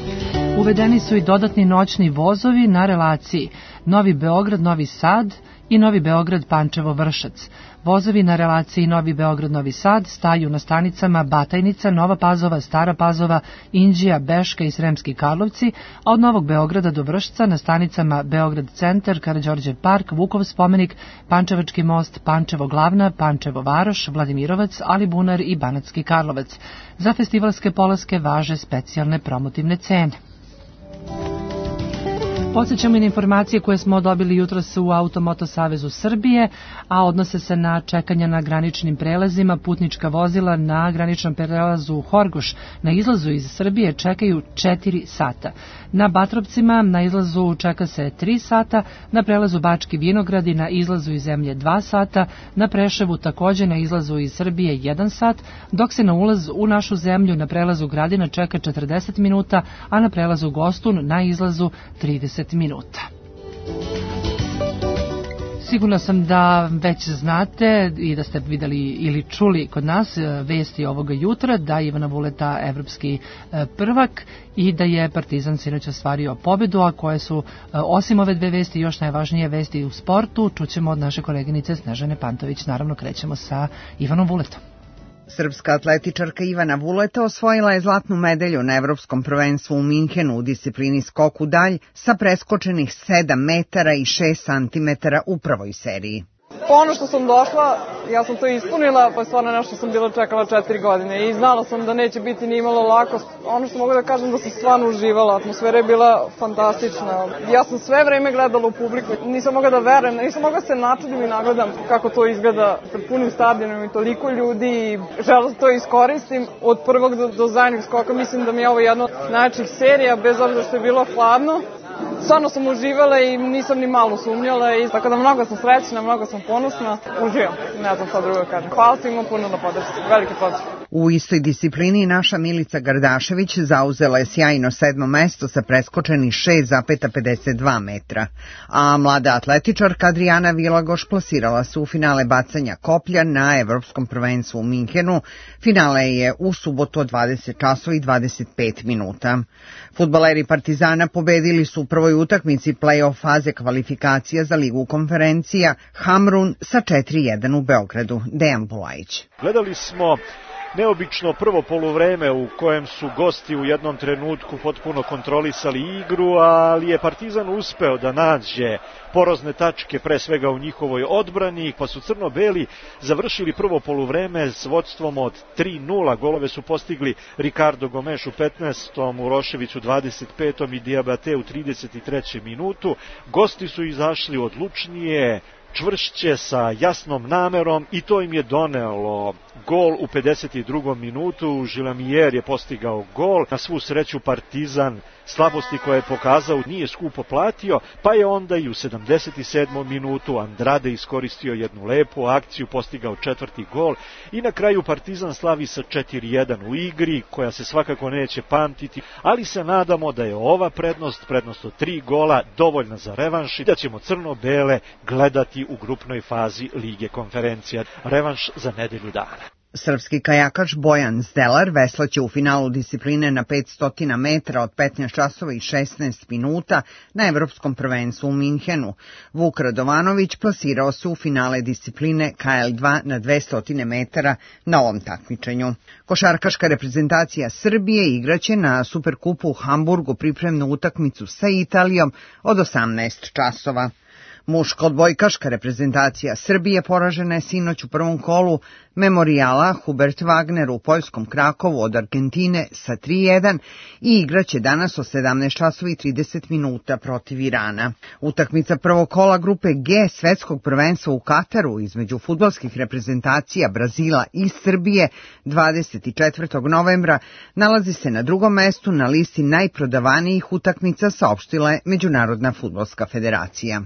Uvedeni su i dodatni noćni vozovi na relaciji Novi Beograd, Novi Sad i Novi Beograd Pančevo Vršac. Vozovi na relaciji Novi Beograd-Novi Sad staju na stanicama Batajnica, Nova Pazova, Stara Pazova, Inđija, Beška i Sremski Karlovci, a od Novog Beograda do Vršca na stanicama Beograd Centar, Karađorđev park, Vukov spomenik, Pančevački most, Pančevo Glavna, Pančevo Varoš, Vladimirovac, Alibunar i Banatski Karlovac. Za festivalske polaske važe specijalne promotivne cene. Podsjećamo i na informacije koje smo dobili jutros u Automoto Savezu Srbije, a odnose se na čekanja na graničnim prelazima. Putnička vozila na graničnom prelazu Horgoš na izlazu iz Srbije čekaju četiri sata. Na Batrovcima na izlazu čeka se tri sata, na prelazu Bački Vinogradi na izlazu iz zemlje dva sata, na Preševu takođe na izlazu iz Srbije jedan sat, dok se na ulaz u našu zemlju na prelazu Gradina čeka četrdeset minuta, a na prelazu Gostun na izlazu trideset minuta. Sigurno sam da već znate i da ste videli ili čuli kod nas vesti ovoga jutra da je Ivana Vuleta evropski prvak i da je Partizan sinoć ostvario pobedu, a koje su osim ove dve vesti još najvažnije vesti u sportu čućemo od naše koleginice Snežane Pantović. Naravno krećemo sa Ivanom Vuletom. Srpska atletičarka Ivana Vuleta osvojila je zlatnu medalju na Evropskom prvenstvu u Minhenu u disciplini skok u dalj sa preskočenih sedam metara i šest santimetara u prvoj seriji. Po ono što sam došla, ja sam to ispunila, pa je stvarno nešto sam bila čekala četiri godine i znala sam da neće biti ni imalo lako. Ono što mogu da kažem da sam stvarno uživala, atmosfera je bila fantastična. Ja sam sve vreme gledala u publiku, nisam mogla da verujem, nisam mogla da se načudim i nagledam kako to izgleda pred punim stadionom i toliko ljudi i želela da to iskoristim. Od prvog do, do zadnjeg skoka mislim da mi je ovo jedna od najjačih serija, bez obzira što je bilo hladno. Stvarno sam uživala i nisam ni malo sumnjala i tako da mnogo sam srećna, mnogo sam ponosna. Uživam, ne znam šta drugo da kažem. Hvala svima puno na podršci, veliki pozdrav. U istoj disciplini naša Milica Gardašević zauzela je sjajno sedmo mesto sa preskočenih šest zarez pedeset dva metra, a mlada atletičarka Adriana Vilagoš plasirala se u finale bacanja koplja na Evropskom prvenstvu u Minhenu. Finale je u subotu od dvadeset časova i dvadeset pet minuta. Fudbaleri Partizana pobedili su u prvoj utakmici play-off faze kvalifikacija za Ligu konferencija Hamrun sa četiri jedan u Beogradu. Dejan Bulajić. Gledali smo neobično prvo poluvreme u kojem su gosti u jednom trenutku potpuno kontrolisali igru, ali je Partizan uspeo da nađe porozne tačke pre svega u njihovoj odbrani, pa su crno-beli završili prvo poluvreme s vodstvom od tri nula. Golove su postigli Ricardo Gomes u petnaestom, Urošević u dvadeset petom i Diabate u trideset trećem minutu. Gosti su izašli odlučnije, čvršće, sa jasnom namerom i to im je donelo gol u pedeset drugom minutu. Žilamijer je postigao gol. Na svu sreću Partizan slabosti koje je pokazao nije skupo platio, pa je onda i u sedamdeset sedmom minutu Andrade iskoristio jednu lepu akciju, postigao četvrti gol i na kraju Partizan slavi sa četiri jedan u igri koja se svakako neće pamtiti, ali se nadamo da je ova prednost, prednost od tri gola, dovoljna za revanš i da ćemo crno-bele gledati u grupnoj fazi Lige konferencija. Revanš za nedelju dana. Srpski kajakač Bojan Zdelar veslaće u finalu discipline na petsto metara od petnaest časova i šesnaest minuta na Evropskom prvenstvu u Minhenu. Vuk Radovanović plasirao se u finale discipline K L dva na dvesta metara na ovom takmičenju. Košarkaška reprezentacija Srbije igraće na Superkupu u Hamburgu pripremnu utakmicu sa Italijom od osamnaest časova. Muška odbojkaška reprezentacija Srbije poražena je sinoć u prvom kolu Memorijala Hubert Wagner u poljskom Krakovu od Argentine sa tri jedan i igraće danas o sedamnaest časova i trideset minuta protiv Irana. Utakmica prvog kola grupe G svetskog prvenstva u Kataru između fudbalskih reprezentacija Brazila i Srbije dvadeset četvrtog novembra nalazi se na drugom mestu na listi najprodavanijih utakmica, saopštila je Međunarodna fudbalska federacija.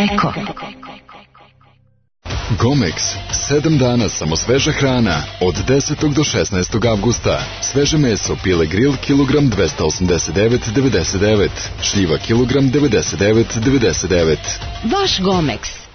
Eko. Gomex, sedam dana samo sveža hrana, od desetog do šesnaestog avgusta. Sveže meso, pile grill, kilogram dvesta osamdeset devet zarez devedeset devet, šljiva kilogram devedeset devet zarez devedeset devet. Vaš Gomex.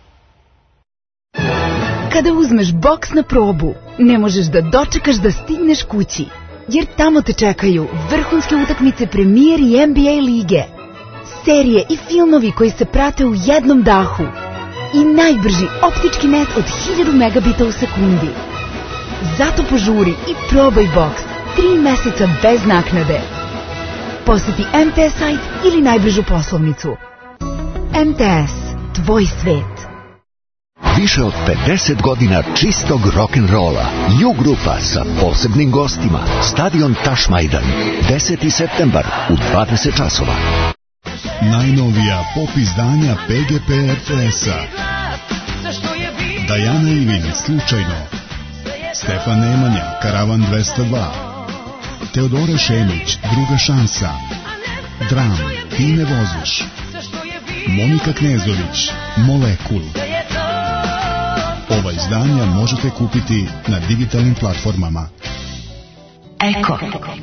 Kada uzmeš boks na probu, ne možeš da dočekaš da stigneš kući, jer tamo te čekaju vrhunske utakmice Premier i N B A lige, serije i filmovi koji se prate u jednom dahu i najbrži optički net od hiljadu megabita u sekundi. Zato požuri i probaj boks tri meseca bez naknade. Poseti M T S sajt ili najbližu poslovnicu. M T S, tvoj svet. Više od pedeset godina čistog rock'n'rolla. U-grupa sa posebnim gostima. Stadion Tašmajdan. deseti septembar u dvadeset časova. Najnovija pop izdanja P G P R T S-a. Dajana Ivin, Slučajno. Stefan Nemanja, Karavan dvesta dva. Teodora Šemić, Druga šansa. Dram, Ti ne voziš. Monika Knezović, Molekul. Ova izdanja možete kupiti na digitalnim platformama. Eko.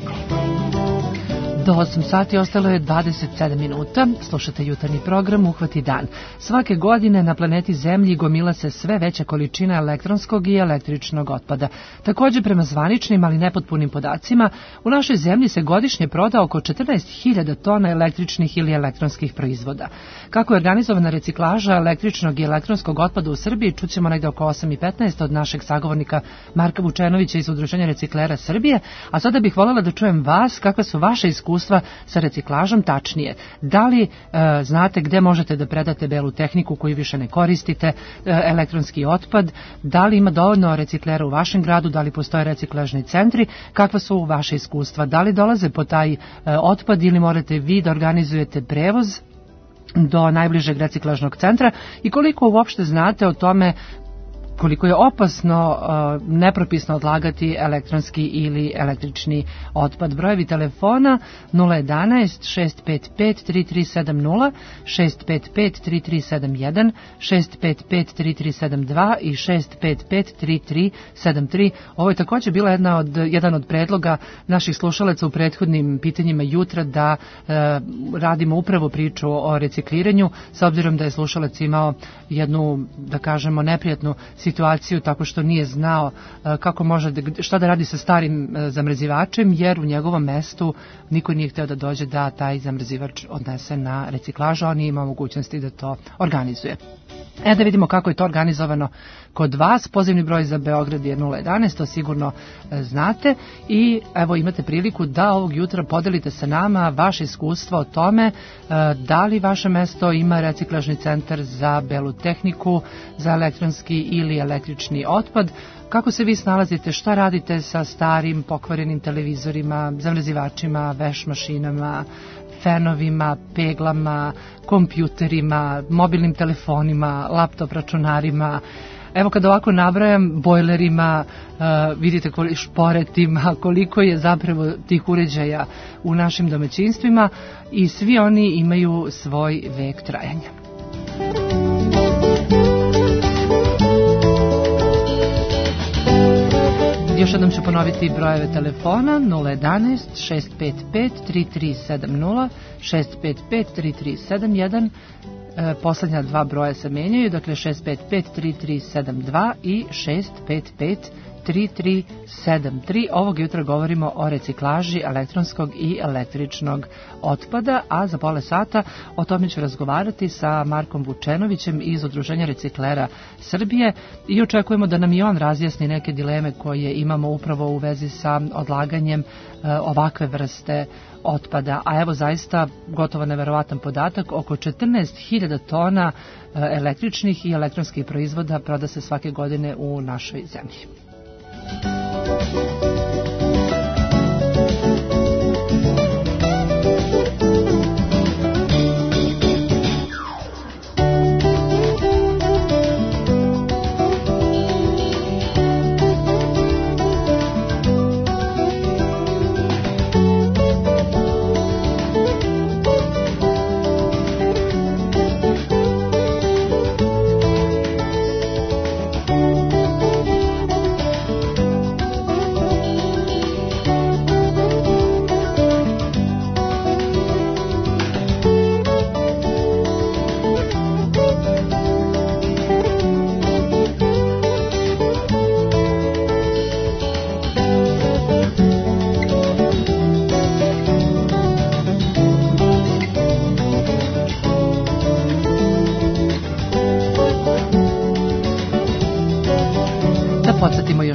Do osam sati ostalo je dvadeset sedam minuta. Slušate jutarnji program Uhvati dan. Svake godine na planeti Zemlji gomila se sve veća količina elektronskog i električnog otpada. Također, prema zvaničnim, ali nepotpunim podacima, u našoj zemlji se godišnje proda oko četrnaest hiljada tona električnih ili elektronskih proizvoda. Kako je organizovana reciklaža električnog i elektronskog otpada u Srbiji, čućemo negde oko osam i petnaest od našeg sagovornika Marka Vučenovića iz Udruženja reciklera Srbije, a sada bih voljela da čujem vas, kakve su vaše iskustva sa reciklažom, tačnije. Da li e, znate gde možete da predate belu tehniku koju više ne koristite, e, elektronski otpad, da li ima dovoljno reciklera u vašem gradu, da li postoje reciklažni centri, kakva su vaše iskustva, da li dolaze po taj e, otpad ili morate vi da organizujete prevoz do najbližeg reciklažnog centra i koliko uopšte znate o tome koliko je opasno uh, nepropisno odlagati elektronski ili električni otpad. Brojevi telefona nula jedanaest šest pet pet tri tri sedam nula, šest pet pet tri tri sedam jedan, šest pet pet tri tri sedam dva i šest pet pet tri tri sedam tri. Ovo je također bila jedna od, jedan od predloga naših slušalaca u prethodnim pitanjima jutra da uh, radimo upravo priču o recikliranju, s obzirom da je slušalac imao jednu, da kažemo, neprijatnu situaciju tako što nije znao kako može da, šta da radi sa starim zamrzivačem, jer u njegovom mestu niko nije hteo da dođe da taj zamrzivač odnese na reciklažu, a on nije imao mogućnosti da to organizuje. E da vidimo kako je to organizovano kod vas. Pozivni broj za Beograd je nula jedanaest, to sigurno znate, i evo imate priliku da ovog jutra podelite sa nama vaše iskustvo o tome da li vaše mesto ima reciklažni centar za belu tehniku, za elektronski ili električni otpad. Kako se vi snalazite, šta radite sa starim pokvarenim televizorima, zamrzivačima, veš mašinama, fenovima, peglama, kompjuterima, mobilnim telefonima, laptop računarima. Evo kada ovako nabrajam, bojlerima, uh, vidite koliko, šporetima, koliko je zapravo tih uređaja u našim domaćinstvima i svi oni imaju svoj vek trajanja. Još jednom ću ponoviti brojeve telefona nula jedanaest šest pet pet tri tri sedam nula, šest pet pet tri tri sedam jedan, e, poslednja dva broja se menjaju, dakle šest pet pet tri tri sedam dva i šest pet pet tri tri sedam tri. Ovog jutra govorimo o reciklaži elektronskog i električnog otpada, a za pola sata o tome ću razgovarati sa Markom Vučenovićem iz Udruženja reciklera Srbije i očekujemo da nam i on razjasni neke dileme koje imamo upravo u vezi sa odlaganjem e, ovakve vrste otpada. A evo zaista gotovo neverovatan podatak, oko četrnaest hiljada tona e, električnih i elektronskih proizvoda proda se svake godine u našoj zemlji.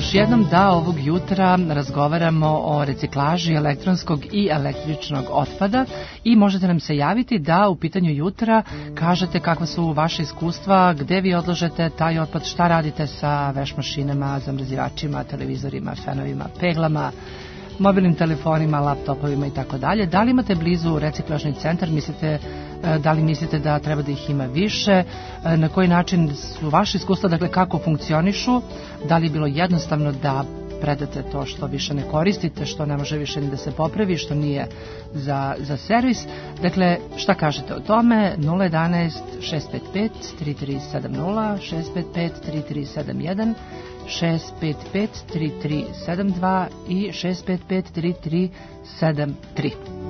još jednom da ovog jutra razgovaramo o reciklaži elektronskog i električnog otpada i možete nam se javiti da u pitanju jutra kažete kakva su vaše iskustva, gde vi odlažete taj otpad, šta radite sa veš mašinama, zamrzivačima, televizorima, fenovima, peglama, mobilnim telefonima, laptopovima i tako dalje. Da li imate blizu reciklažni centar, mislite, da li mislite da treba da ih ima više, na koji način su vaše iskustva, dakle kako funkcionišu, da li je bilo jednostavno da predate to što više ne koristite, što ne može više ni da se popravi, što nije za, za servis. Dakle, šta kažete o tome? nula jedanaest šest pet pet tri tri sedam nula, šest pet pet tri tri sedam jedan, šest pet pet tri tri sedam dva i šest pet pet tri tri sedam tri.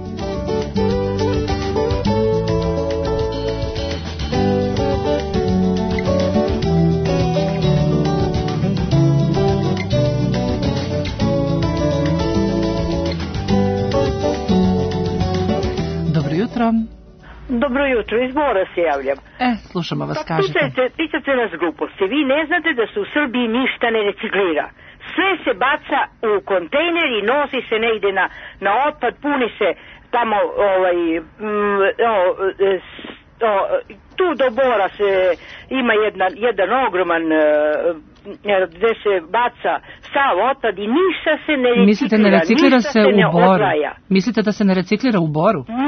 Dobro jutro, iz Bora se javljam. E, slušamo vas, kažete. Pitate, pitate nas gluposti. Vi ne znate da se u Srbiji ništa ne reciklira. Sve se baca u kontejner i nosi se negde na, na otpad, puni se tamo, ovaj, m, o, o, tu do Bora se ima jedna, jedan ogroman gde se baca sav otpad i ništa se ne reciklira. Mislite ne reciklira se, se u ne Boru? Odvaja. Mislite da se ne reciklira u Boru? N,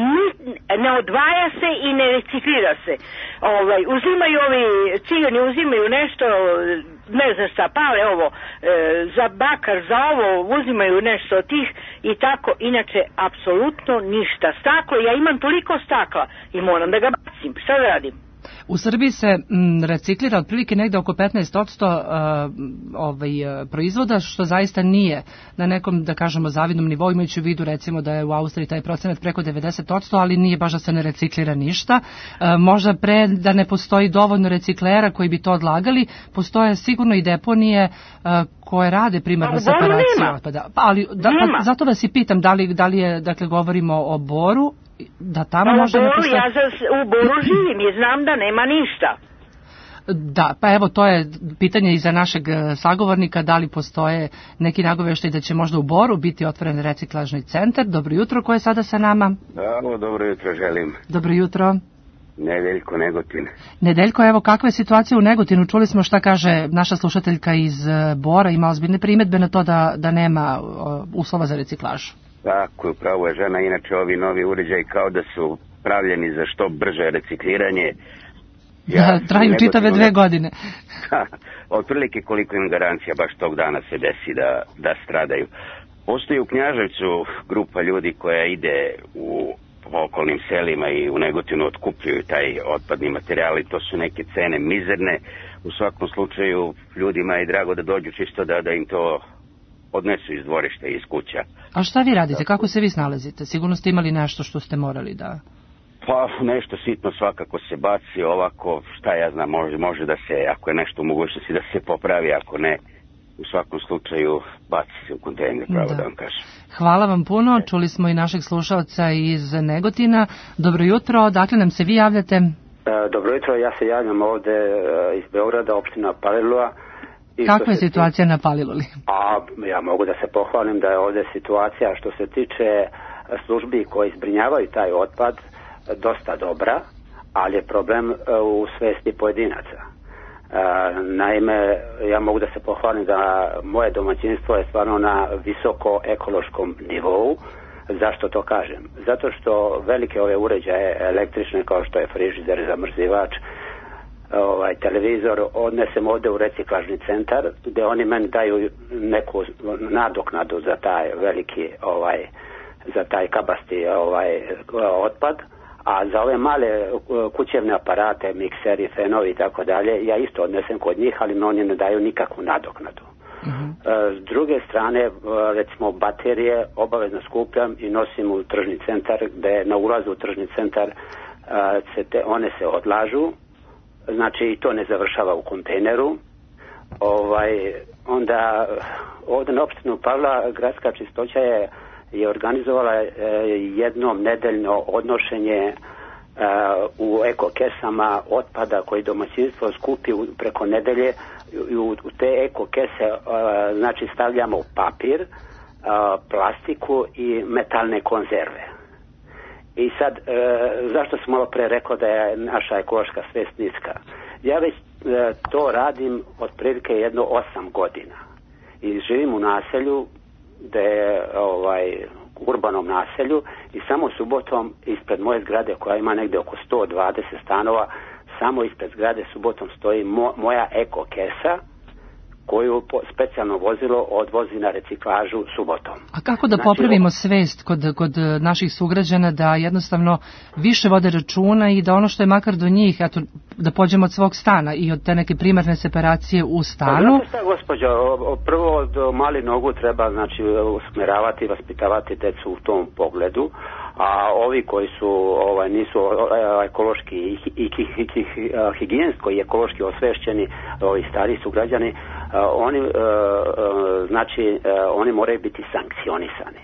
ne odvaja se i ne reciklira se. Ovaj, uzimaju ovi cigani, uzimaju nešto, ne znam šta, pale ovo, e, za bakar, za ovo, uzimaju nešto od tih i tako, inače, apsolutno ništa. Staklo, ja imam toliko stakla i moram da ga bacim. Šta da radim? U Srbiji se m, reciklira otprilike negde oko petnaest posto uh, ovaj, proizvoda, što zaista nije na nekom, da kažemo, zavidnom nivou, imajući u vidu recimo da je u Austriji taj procenat preko devedeset posto, ali nije baš da se ne reciklira ništa. Uh, možda pre da ne postoji dovoljno reciklera koji bi to odlagali, postoje sigurno i deponije uh, koje rade primarnu separaciju otpada. Pa, ali da, pa, zato vas i pitam da li, da li je, dakle, govorimo o Boru, da tamo pa može u Boru, ne postoji... ja za, u Boru živim i znam da nema ništa. Da, pa evo to je pitanje i za našeg sagovornika, da li postoje neki nagoveštaj da će možda u Boru biti otvoren reciklažni centar. Dobro jutro, ko je sada sa nama? Alo, dobro jutro želim. Dobro jutro. Nedeljko, Negotin. Nedeljko, evo kakva je situacija u Negotinu? Čuli smo šta kaže naša slušateljka iz Bora, ima ozbiljne primetbe na to da, da nema uslova za reciklažu. Tako, upravo je žena, inače ovi novi uređaji kao da su pravljeni za što brže recikliranje. Ja, da, traju čitave dve godine. Otprilike koliko im garancija baš tog dana se desi da, da stradaju. Postoji u Knjaževcu grupa ljudi koja ide u okolnim selima i u Negotinu otkupljuju taj otpadni materijal i to su neke cene mizerne. U svakom slučaju ljudima je drago da dođu čisto da, da im to odnesu iz dvorišta i iz kuća. A šta vi radite? Kako se vi snalazite? Sigurno ste imali nešto što ste morali da... Pa nešto sitno svakako se baci, ovako, šta ja znam, može, može da se, ako je nešto u mogućnosti da se popravi, ako ne, u svakom slučaju baci se u kontejner, pravo da, da vam kažem. Hvala vam puno, čuli smo i našeg slušalca iz Negotina. Dobro jutro, dakle nam se vi javljate? Dobro jutro, ja se javljam ovde iz Beograda, opština Palilula. Kakva je situacija na Paliluli? A ja mogu da se pohvalim da je ovde situacija što se tiče službi koji zbrinjavaju taj otpad dosta dobra, ali je problem u svesti pojedinaca. Naime, ja mogu da se pohvalim da moje domaćinstvo je stvarno na visoko ekološkom nivou. Zašto to kažem? Zato što velike ove uređaje električne kao što je frižider, zamrzivač, ovaj televizor odnesem ovde u reciklažni centar gde oni meni daju neku nadoknadu za taj veliki ovaj za taj kabasti ovaj otpad, a za ove male kućevne aparate, mikseri, fenovi i tako dalje ja isto odnesem kod njih, ali oni ne daju nikakvu nadoknadu. Uh-huh. S druge strane, recimo baterije obavezno skupljam i nosim u tržni centar gde na ulazu u tržni centar se te, one se odlažu. Znači i to ne završava u kontejneru. Ovaj, onda ovdje na opštinu Pavla gradska čistoća je, je organizovala e, jednom nedeljno odnošenje u ekokesama otpada koji domaćinstvo skupi preko nedelje. U te ekokese znači stavljamo papir, plastiku i metalne konzerve. I sad, zašto sam malo pre rekao da je naša ekološka svest niska? Ja već to radim otprilike jedno osam godina i živim u naselju da je ovaj, urbanom naselju i samo subotom ispred moje zgrade koja ima negde oko sto dvadeset stanova, samo ispred zgrade subotom stoji mo, moja eko kesa koju specijalno vozilo odvozi na reciklažu subotom. A kako da znači, popravimo svest kod, kod naših sugrađana da jednostavno više vode računa i da ono što je makar do njih, eto, da pođemo od svog stana i od te neke primarne separacije u stanu? Pa, znate šta, gospođo, prvo od mali nogu treba znači usmeravati i vaspitavati decu u tom pogledu, a ovi koji su ovaj nisu ekološki i, i, i, i higijensko i ekološki osvešćeni, ovi stari sugrađani, oni znači oni moraju biti sankcionisani.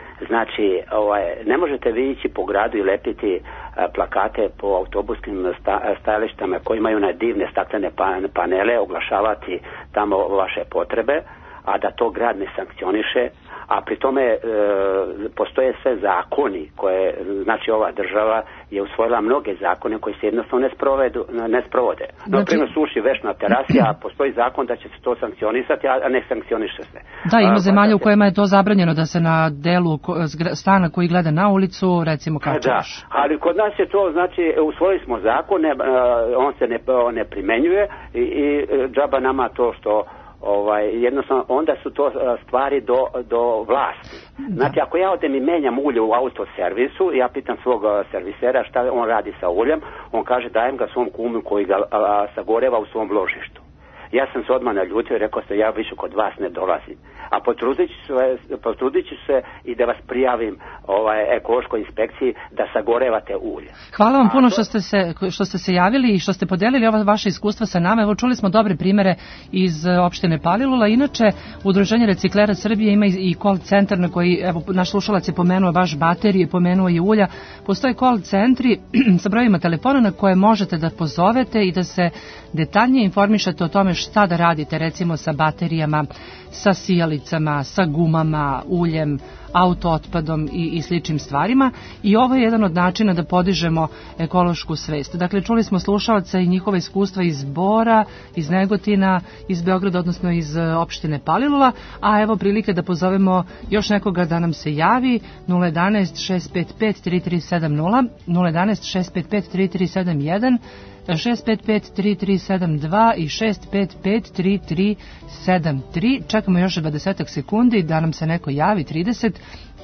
Znači, ovaj, ne možete vi ići po gradu i lepiti plakate po autobuskim stajalištama koji imaju na divne staklene panele, oglašavati tamo vaše potrebe, a da to grad ne sankcioniše, a pri tome e, postoje sve zakoni koje, znači ova država je usvojila mnoge zakone koji se jednostavno ne, sprovedu, ne sprovode. Na primjer, suši veš na terasi, a postoji zakon da će se to sankcionisati, a ne sankcioniše se. Da, ima zemalja u kojima je to zabranjeno da se na delu stana koji gleda na ulicu, recimo kačaš. Da, ali kod nas je to, znači, usvojili smo zakone, on se ne, ne primenjuje i, i džaba nama to što ovaj, jednostavno, onda su to stvari do, do vlasti. Znači, ako ja odem i menjam ulje u autoservisu, ja pitam svog servisera šta on radi sa uljem, on kaže dajem ga svom kumu koji ga a, sagoreva u svom ložištu. Ja sam se odmah naljutio i rekao sam ja više kod vas ne dolazim. A potrudit ću se, potrudit ću se i da vas prijavim ovaj, ekološkoj inspekciji da sagorevate ulje. Hvala vam puno što ste, se, što ste se javili i što ste podelili ova vaše iskustva sa nama. Evo čuli smo dobre primere iz opštine Palilula. Inače, Udruženje reciklera Srbije ima i call centar na koji, evo, naš slušalac je pomenuo baš baterije, pomenuo je ulja. Postoje call centri sa brojima telefona na koje možete da pozovete i da se detaljnije informišete o tome šta da radite, recimo sa baterijama, sa sijalicama, sa gumama, uljem, autootpadom i, i sličnim stvarima. I ovo je jedan od načina da podižemo ekološku svest. Dakle, čuli smo slušalca i njihova iskustva iz Bora, iz Negotina, iz Beograda, odnosno iz opštine Palilula, a evo prilike da pozovemo još nekoga da nam se javi. nula jedanaest šest pet pet tri tri sedam nula, nula jedanaest šest pet pet tri tri sedam jedan, šest pet pet tri tri sedam dva i šest pet pet tri tri sedam tri. Čekamo još dvadeset sekundi da nam se neko javi, trideset,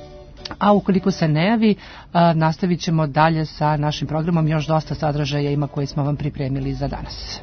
a ukoliko se ne javi, nastavit ćemo dalje sa našim programom. Još dosta sadržaja ima koji smo vam pripremili za danas.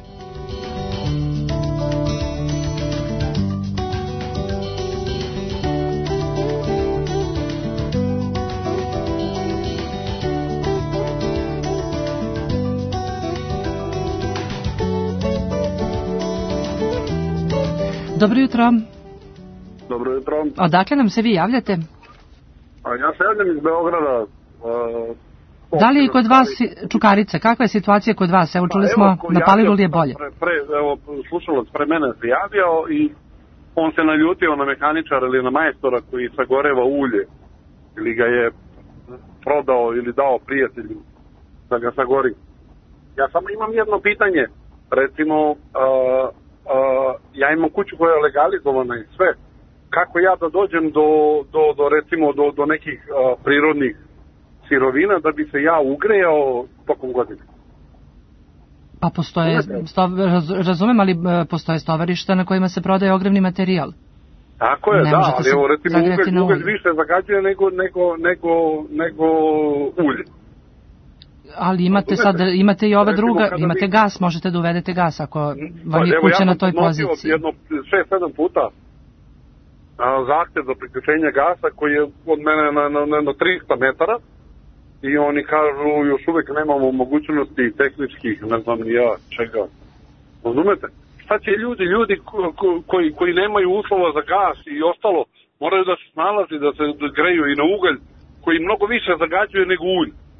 Dobro jutro. Dobro jutro. Odakle nam se vi javljate? A ja se javljam iz Beograda. Uh, da li je kod vas Čukarica? Kakva je situacija kod vas? Evo čuli smo na Paliluli je bolje. Pre, pre, evo, slušalac pre mene se javljao i on se naljutio na mehaničara ili na majstora koji sagoreva ulje ili ga je prodao ili dao prijatelju da ga sagori. Ja samo imam jedno pitanje. Recimo, uh, Uh, ja imam kuću koja je legalizovana i sve. Kako ja da dođem do, do, do recimo do, do nekih uh, prirodnih sirovina da bi se ja ugrejao tokom godine? Pa postoje, stov, razumem, ali postoje stovarišta na kojima se prodaje ogrevni materijal. Tako je, ne da, ali evo recimo ugalj, ugalj više zagađuje nego, nego, nego, nego ulje. Ali imate sad, imate i ova druga, imate gas, možete da uvedete gas ako vam je kuća na toj poziciji. Jedno šest sedam puta zahtjev za priključenje gasa koji je od mene na, na, na trista metara i oni kažu još uvijek nemamo mogućnosti tehničkih, ne znam ni ja čega. Razumete? Šta će ljudi, ljudi ko, ko, koji, koji nemaju uslova za gas i ostalo, moraju da se snalazi, da se greju i na ugalj koji mnogo više zagađuje nego ulj.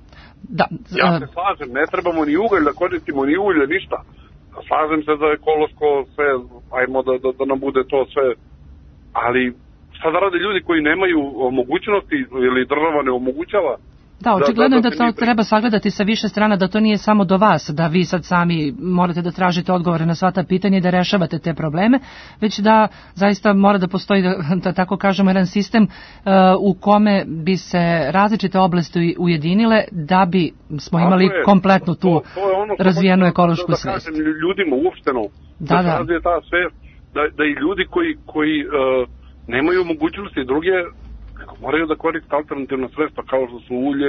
Da, ja se slažem, ne trebamo ni ugalj da koristimo, ni ulje, ništa. Slažem se za ekološko sve, ajmo da, da, da nam bude to sve, ali šta da rade ljudi koji nemaju mogućnosti ili država ne omogućava? Da, očigledno je da, da, da to mi... treba sagledati sa više strana, da to nije samo do vas, da vi sad sami morate da tražite odgovore na sva ta pitanja i da rešavate te probleme, već da zaista mora da postoji, da, da tako kažemo, jedan sistem uh, u kome bi se različite oblasti ujedinile da bi smo imali je, kompletnu tu to, to ono razvijenu ekološku da, da svest. Da kažem ljudima uopšteno, da, da, da. razvije ta svest, da, da i ljudi koji, koji uh, nemaju mogućnosti druge moraju da koriste alternativna sredstva kao što su ulje,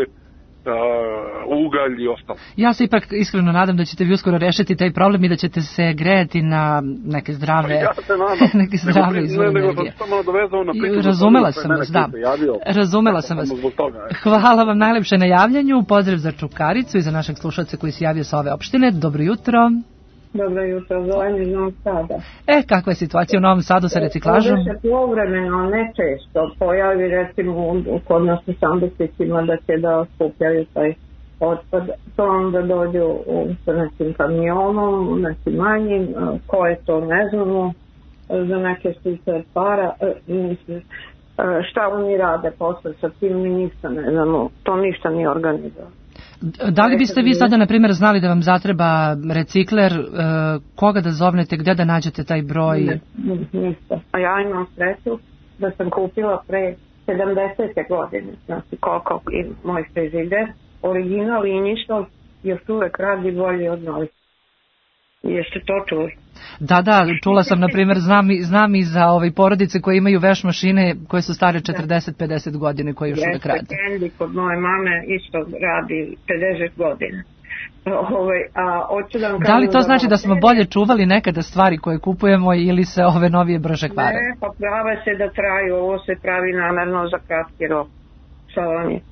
uh, ugalj i ostalo. Ja se ipak iskreno nadam da ćete vi uskoro rešiti taj problem i da ćete se grejati na neke zdrave, ja se nadam. neke zdrave izvore energije. Razumela sam vas, da. Razumela sam vas. Hvala vam najlepše na javljanju. Pozdrav za Čukaricu i za našeg slušalca koji se javio sa ove opštine. Dobro jutro. Dobro jutro, zovem iz Novog Sada. E, kakva je situacija u Novom Sadu sa reciklažom? Ovdje se povremeno, ne često, pojavi recimo kod nas u Sandusicima da će da skupljaju taj otpad. To onda dođu sa nekim kamionom, nekim manjim, ko je to ne znamo, za neke stice para, mislim, šta oni rade posle sa tim, mi ništa ne znamo, to ništa nije organizovano. Da li biste vi sada, na primjer, znali da vam zatreba recikler, koga da zovnete, gde da nađete taj broj? Ne, ništa. A ja imam sreću da sam kupila pre sedamdesete godine, znači koliko i moj frižider, original i ništa, još uvek radi bolje od novih. Jeste to čuli? Da, da, čula sam, na primjer, znam, znam i za ove porodice koje imaju veš mašine koje su stare četrdeset do pedeset godine koje još uvek rade. Kendi kod moje mame isto radi pedeset godina. Ove, a, da, vam da li to znači da smo bolje čuvali nekada stvari koje kupujemo ili se ove novije brže kvare? Ne, pa prave se da traju, ovo se pravi namerno za kratki rok. Šta vam je?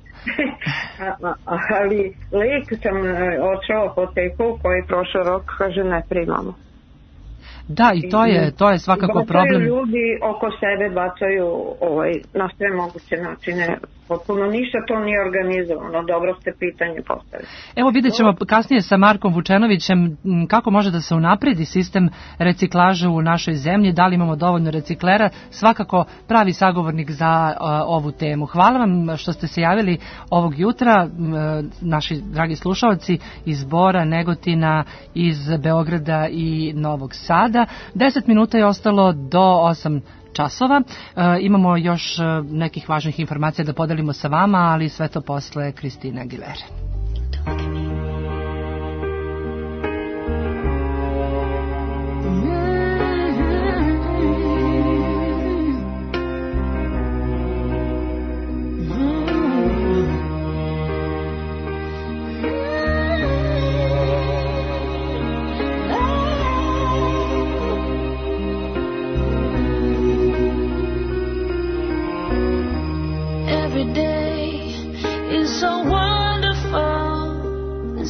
Ali lik sam očeo apoteku koji je prošao rok, kaže ne primamo. Da, i to je, to je svakako bacaju problem. Ljudi oko sebe bacaju ovaj, na sve moguće načine. Potpuno ništa to nije organizovano. Dobro ste pitanje postavili. Evo vidjet ćemo kasnije sa Markom Vučenovićem kako može da se unapredi sistem reciklaže u našoj zemlji, da li imamo dovoljno reciklera, svakako pravi sagovornik za uh, ovu temu. Hvala vam što ste se javili ovog jutra, uh, naši dragi slušalci iz Bora, Negotina, iz Beograda i Novog Sada. Deset minuta je ostalo do osam časova. E, imamo još nekih važnih informacija da podelimo sa vama, ali sve to posle Kristine Aguilere. Every day is so wonderful.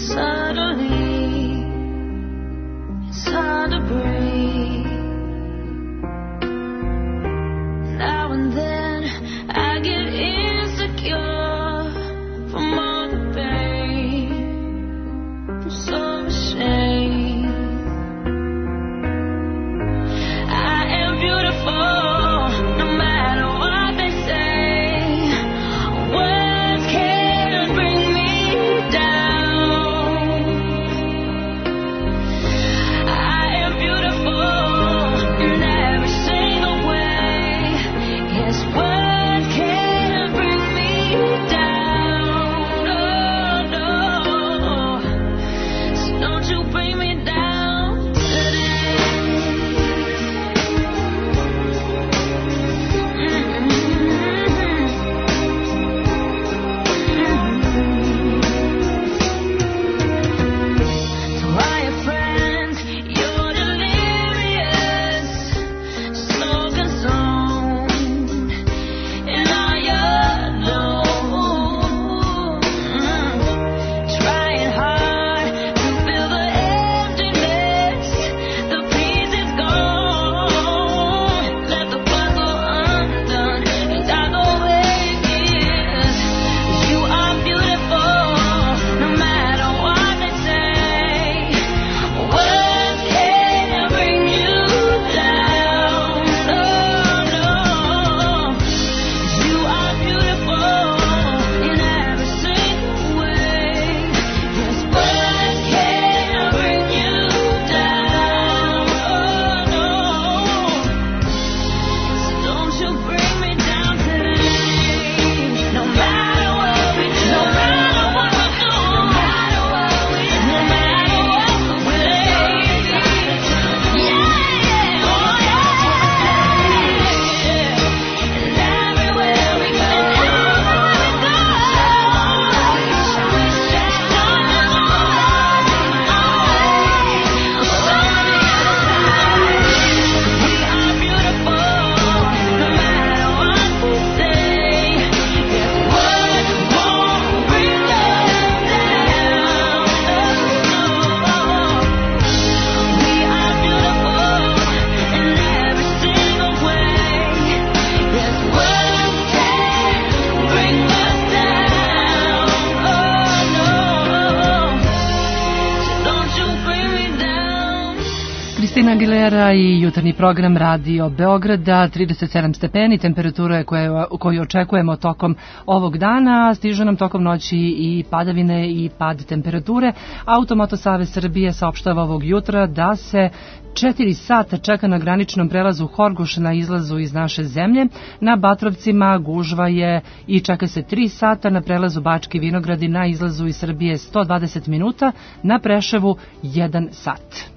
Christina Aguilera i jutarnji program Radio Beograda, trideset sedam stepeni, temperature koje, koju očekujemo tokom ovog dana, stižu nam tokom noći i padavine i pad temperature. Automoto Savez Srbije saopštava ovog jutra da se četiri sata čeka na graničnom prelazu Horgoš na izlazu iz naše zemlje. Na Batrovcima gužva je i čeka se tri sata, na prelazu Bački Vinogradi na izlazu iz Srbije sto dvadeset minuta, na Preševu jedan sat.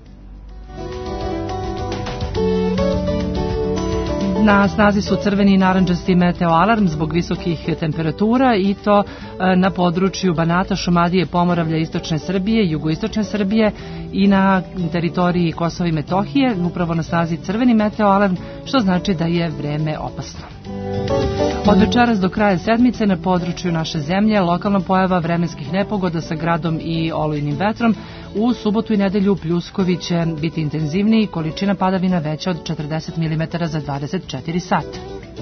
Na snazi su crveni i narandžasti meteoalarm zbog visokih temperatura i to na području Banata, Šumadije, Pomoravlja, Istočne Srbije, Jugoistočne Srbije i na teritoriji Kosova i Metohije. Upravo na snazi crveni meteoalarm, što znači da je vreme opasno. Od večeras do kraja sedmice na području naše zemlje lokalna pojava vremenskih nepogoda sa gradom i olujnim vetrom. U subotu i nedelju pljuskovi će biti intenzivniji, količina padavina veća od četrdeset milimetara za dvadeset četiri sata.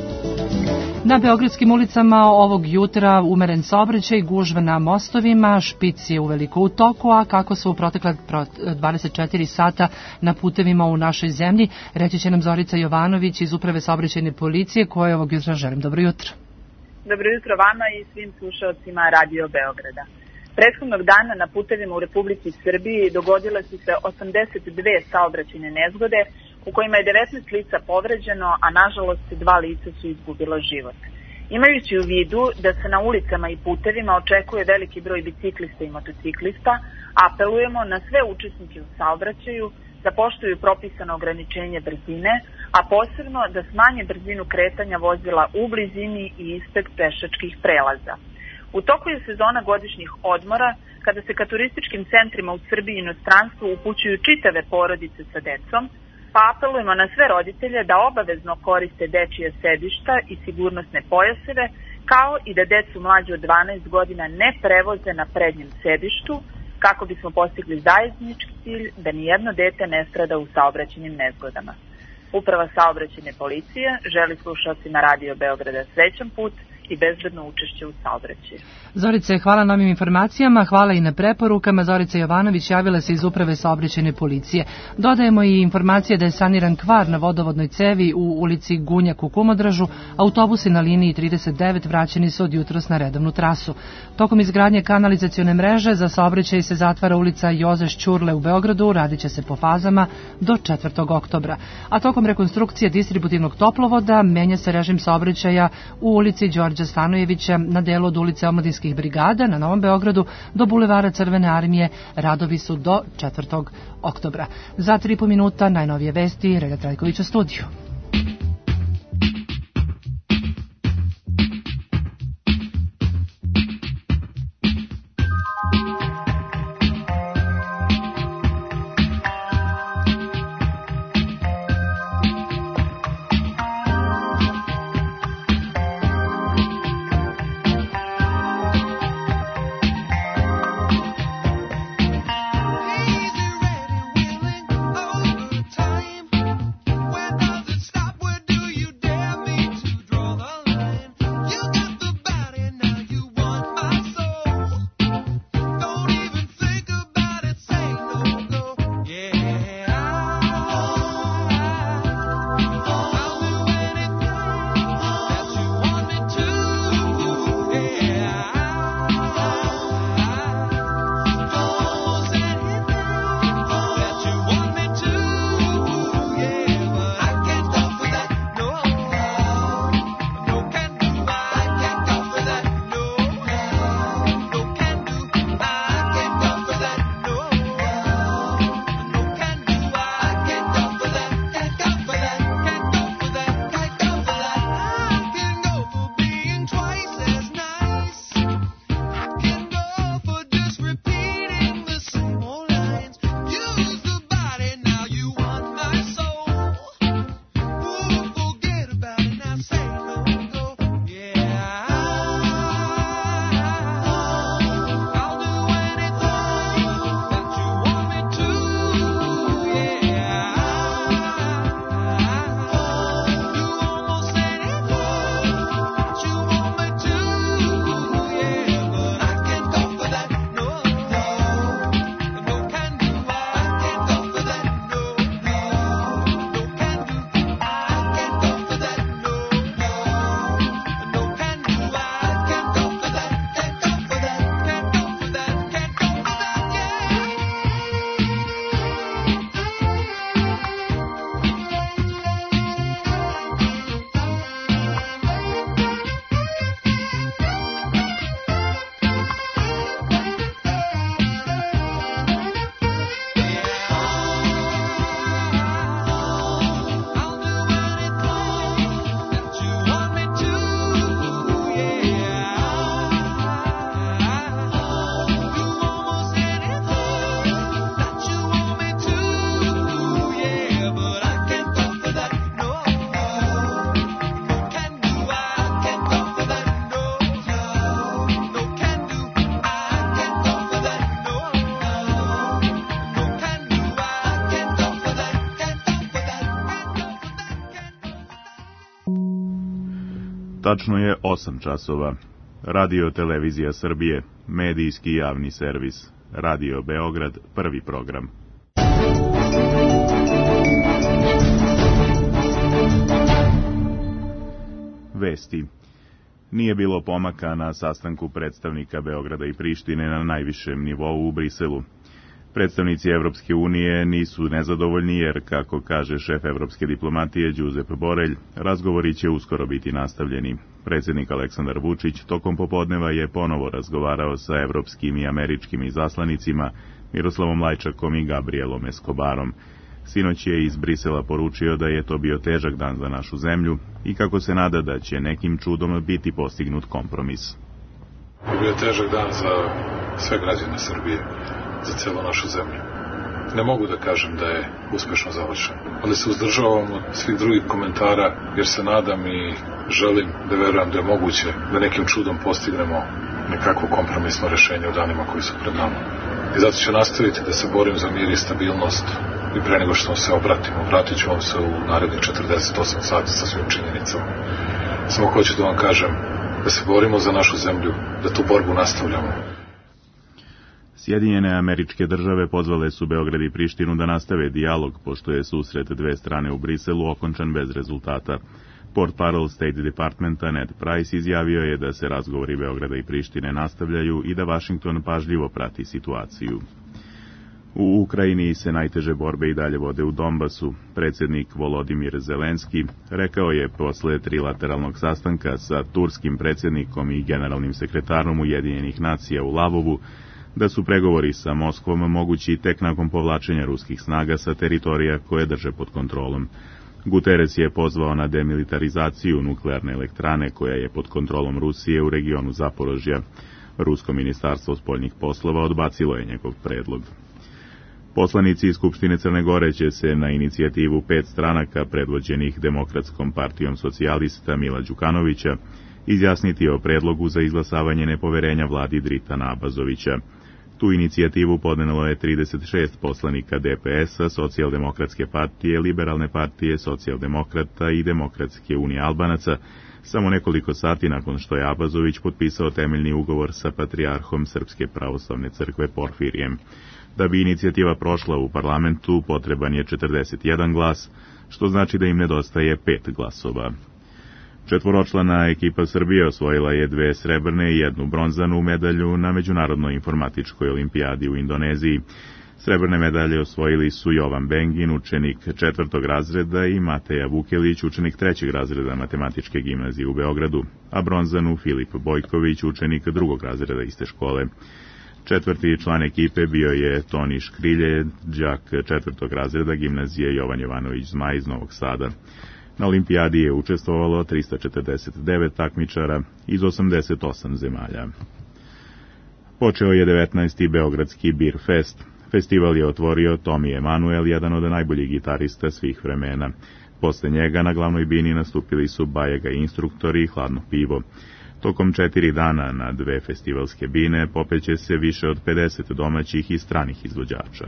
Na beogradskim ulicama ovog jutra umeren saobraćaj, gužva na mostovima, špic je uveliko u toku, a kako su u protekla dvadeset četiri sata na putevima u našoj zemlji, reći će nam Zorica Jovanović iz Uprave saobraćajne policije, koje ovog jutra želim dobro jutro. Dobro jutro vama i svim slušalcima Radio Beograda. Prethodnog dana na putevima u Republici Srbiji dogodile su se osamdeset dve saobraćajne nezgode u kojima je devetnaest lica povređeno, a nažalost dva lica su izgubila život. Imajući u vidu da se na ulicama i putevima očekuje veliki broj biciklista i motociklista, apelujemo na sve učesnike u saobraćaju da poštuju propisano ograničenje brzine, a posebno da smanje brzinu kretanja vozila u blizini i ispred pešačkih prelaza. U toku je sezona godišnjih odmora, kada se ka turističkim centrima u Srbiji i inostranstvu upućuju čitave porodice sa decom, pa apelujemo na sve roditelje da obavezno koriste dečije sedišta i sigurnosne pojaseve, kao i da decu mlađe od dvanaest godina ne prevoze na prednjem sedištu, kako bismo postigli zajednički cilj da nijedno dete ne strada u saobraćajnim nezgodama. Uprava saobraćajne policije želi slušalcima Radio Beograda srećan put i bezbedno učešće u saobraćaju. Zorice, hvala na ovim informacijama, hvala i na preporukama. Zorica Jovanović javila se iz Uprave saobraćajne policije. Dodajemo i informacije da je saniran kvar na vodovodnoj cevi u ulici Gunjak u Kumodražu. Autobusi na liniji trideset devet vraćeni su od jutros na redovnu trasu. Tokom izgradnje kanalizacione mreže za saobraćaj se zatvara ulica Joze Šćurle u Beogradu, radit će se po fazama do četvrtog oktobra. A tokom rekonstrukcije distributivnog toplovoda menja se režim saobraćaja u ulici Đorđa Stanojevića na delu od ulice Omladinskih brigada na Novom Beogradu do bulevara Crvene armije. Radovi su do četvrtog oktobra. Za tri i po minuta najnovije vesti, Relja Trajković u studiju. Easy, ready, willing, all the time. When does it Tačno je osam časova. Radio Televizija Srbije, medijski javni servis. Radio Beograd, prvi program. Vesti. Nije bilo pomaka na sastanku predstavnika Beograda i Prištine na najvišem nivou u Briselu. Predstavnici Evropske unije nisu nezadovoljni jer, kako kaže šef evropske diplomatije Đuzep Borelj, razgovori će uskoro biti nastavljeni. Predsjednik Aleksandar Vučić tokom popodneva je ponovo razgovarao sa evropskim i američkim izaslanicima Miroslavom Lajčakom i Gabrielom Escobarom. Sinoć je iz Brisela poručio da je to bio težak dan za našu zemlju i kako se nada da će nekim čudom biti postignut kompromis. Bio je težak dan za sve građane Srbije, za celu našu zemlju. Ne mogu da kažem da je uspešno završen, ali se uzdržavam od svih drugih komentara jer se nadam i želim da verujem da je moguće da nekim čudom postignemo nekakvo kompromisno rešenje u danima koji su pred nama. I zato ću nastaviti da se borim za mir i stabilnost i pre nego što vam se obratimo. Vratit ću vam se u narednih četrdeset osam sati sa svim činjenicama. Samo hoću da vam kažem da se borimo za našu zemlju, da tu borbu nastavljamo. Sjedinjene Američke Države pozvale su Beograd i Prištinu da nastave dijalog, pošto je susret dve strane u Briselu okončan bez rezultata. Portparol State Departmenta Ned Price izjavio je da se razgovori Beograda i Prištine nastavljaju i da Vašington pažljivo prati situaciju. U Ukrajini se najteže borbe i dalje vode u Donbasu. Predsjednik Volodimir Zelenski rekao je posle trilateralnog sastanka sa turskim predsjednikom i generalnim sekretarom Ujedinjenih nacija u Lavovu da su pregovori sa Moskvom mogući tek nakon povlačenja ruskih snaga sa teritorija koje drže pod kontrolom. Guterres je pozvao na demilitarizaciju nuklearne elektrane koja je pod kontrolom Rusije u regionu Zaporožja. Rusko ministarstvo spoljnih poslova odbacilo je njegov predlog. Poslanici iz Skupštine Crne Gore će se na inicijativu pet stranaka predvođenih Demokratskom partijom socijalista Mila Đukanovića izjasniti o predlogu za izglasavanje nepoverenja vladi Dritana Abazovića. Tu inicijativu podnelo je trideset šest poslanika D P S-a, Socijaldemokratske partije, Liberalne partije, Socijaldemokrata i Demokratske unije Albanaca, samo nekoliko sati nakon što je Abazović potpisao temeljni ugovor sa patrijarhom Srpske pravoslavne crkve Porfirijem. Da bi inicijativa prošla u parlamentu, potreban je četrdeset jedan glas, što znači da im nedostaje pet glasova. Četvoročlana ekipa Srbije osvojila je dve srebrne i jednu bronzanu medalju na Međunarodnoj informatičkoj olimpijadi u Indoneziji. Srebrne medalje osvojili su Jovan Bengin, učenik četvrtog razreda, i Mateja Vukelić, učenik trećeg razreda Matematičke gimnazije u Beogradu, a bronzanu Filip Bojković, učenik drugog razreda iste škole. Četvrti član ekipe bio je Toni Škrilje, đak četvrtog razreda gimnazije Jovan Jovanović Zmaj iz Novog Sada. Na olimpijadi je učestvovalo trista četrdeset devet takmičara iz osamdeset osam zemalja. Počeo je devetnaesti Beogradski Beer Fest. Festival je otvorio Tomi Emanuel, jedan od najboljih gitarista svih vremena. Posle njega na glavnoj bini nastupili su Bajega instruktori i Hladno pivo. Tokom četiri dana na dve festivalske bine popeće se više od pedeset domaćih i stranih izvođača.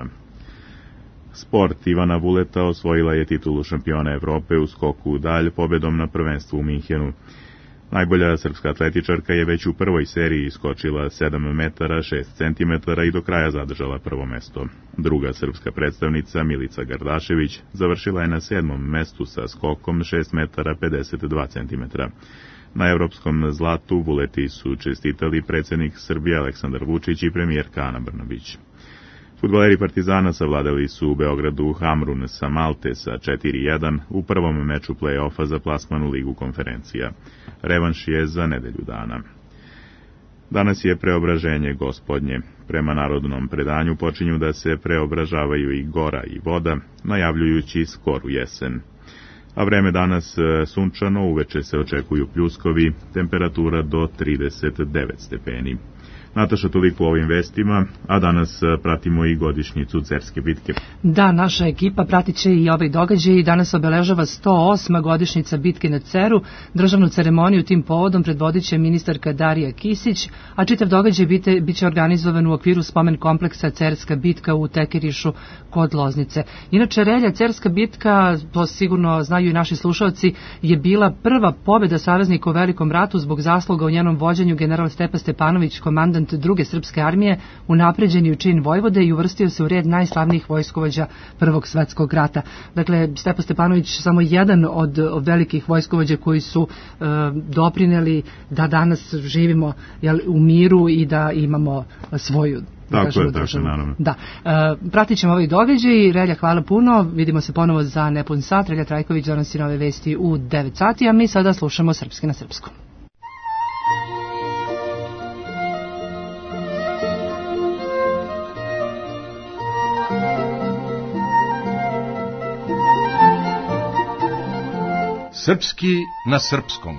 Sport. Ivana Vuleta osvojila je titulu šampiona Evrope u skoku u dalj pobedom na prvenstvu u Minhenu. Najbolja srpska atletičarka je već u prvoj seriji iskočila sedam metara šest centimetara i do kraja zadržala prvo mesto. Druga srpska predstavnica Milica Gardašević završila je na sedmom mestu sa skokom šest metara pedeset dva centimetra. Na evropskom zlatu Vuleti su čestitali predsjednik Srbije Aleksandar Vučić i premijerka Ana Brnabić. Fudbaleri Partizana savladali su u Beogradu Hamrun sa Malte sa četiri jedan u prvom meču play-offa za plasman u Ligu konferencija. Revanš je za nedelju dana. Danas je preobraženje Gospodnje. Prema narodnom predanju počinju da se preobražavaju i gora i voda, najavljujući skoru jesen. A vreme danas sunčano, uveče se očekuju pljuskovi, temperatura do trideset devet stepeni. Nataša, toliko o ovim vestima, a danas pratimo i godišnjicu Cerske bitke. Da, naša ekipa pratit će i ovaj događaj i danas obeležava sto osma godišnjica bitke na Ceru. Državnu ceremoniju tim povodom predvodit će ministarka Darija Kisić, a čitav događaj bite, bit će organizovan u okviru spomen kompleksa Cerska bitka u Tekirišu kod Loznice. Inače, Relja, Cerska bitka, to sigurno znaju i naši slušalci, je bila prva pobjeda saveznika u Velikom ratu zbog zasluga u njenom vođenju. General Stepa Stepanović, komandant druge srpske armije, unapređen je u čin vojvode i uvrstio se u red najslavnijih vojskovođa Prvog svetskog rata. Dakle, Stepa Stepanović samo jedan od, od velikih vojskovođa koji su e, doprineli da danas živimo jel, u miru i da imamo svoju. Tako je, tako naravno. Da. E, pratit ćemo ovaj događaj. Relja, hvala puno. Vidimo se ponovo za nepun sat. Relja Trajković donosi nove vesti u devet sati, a mi sada slušamo Srpski na srpskom. Srpski na srpskom.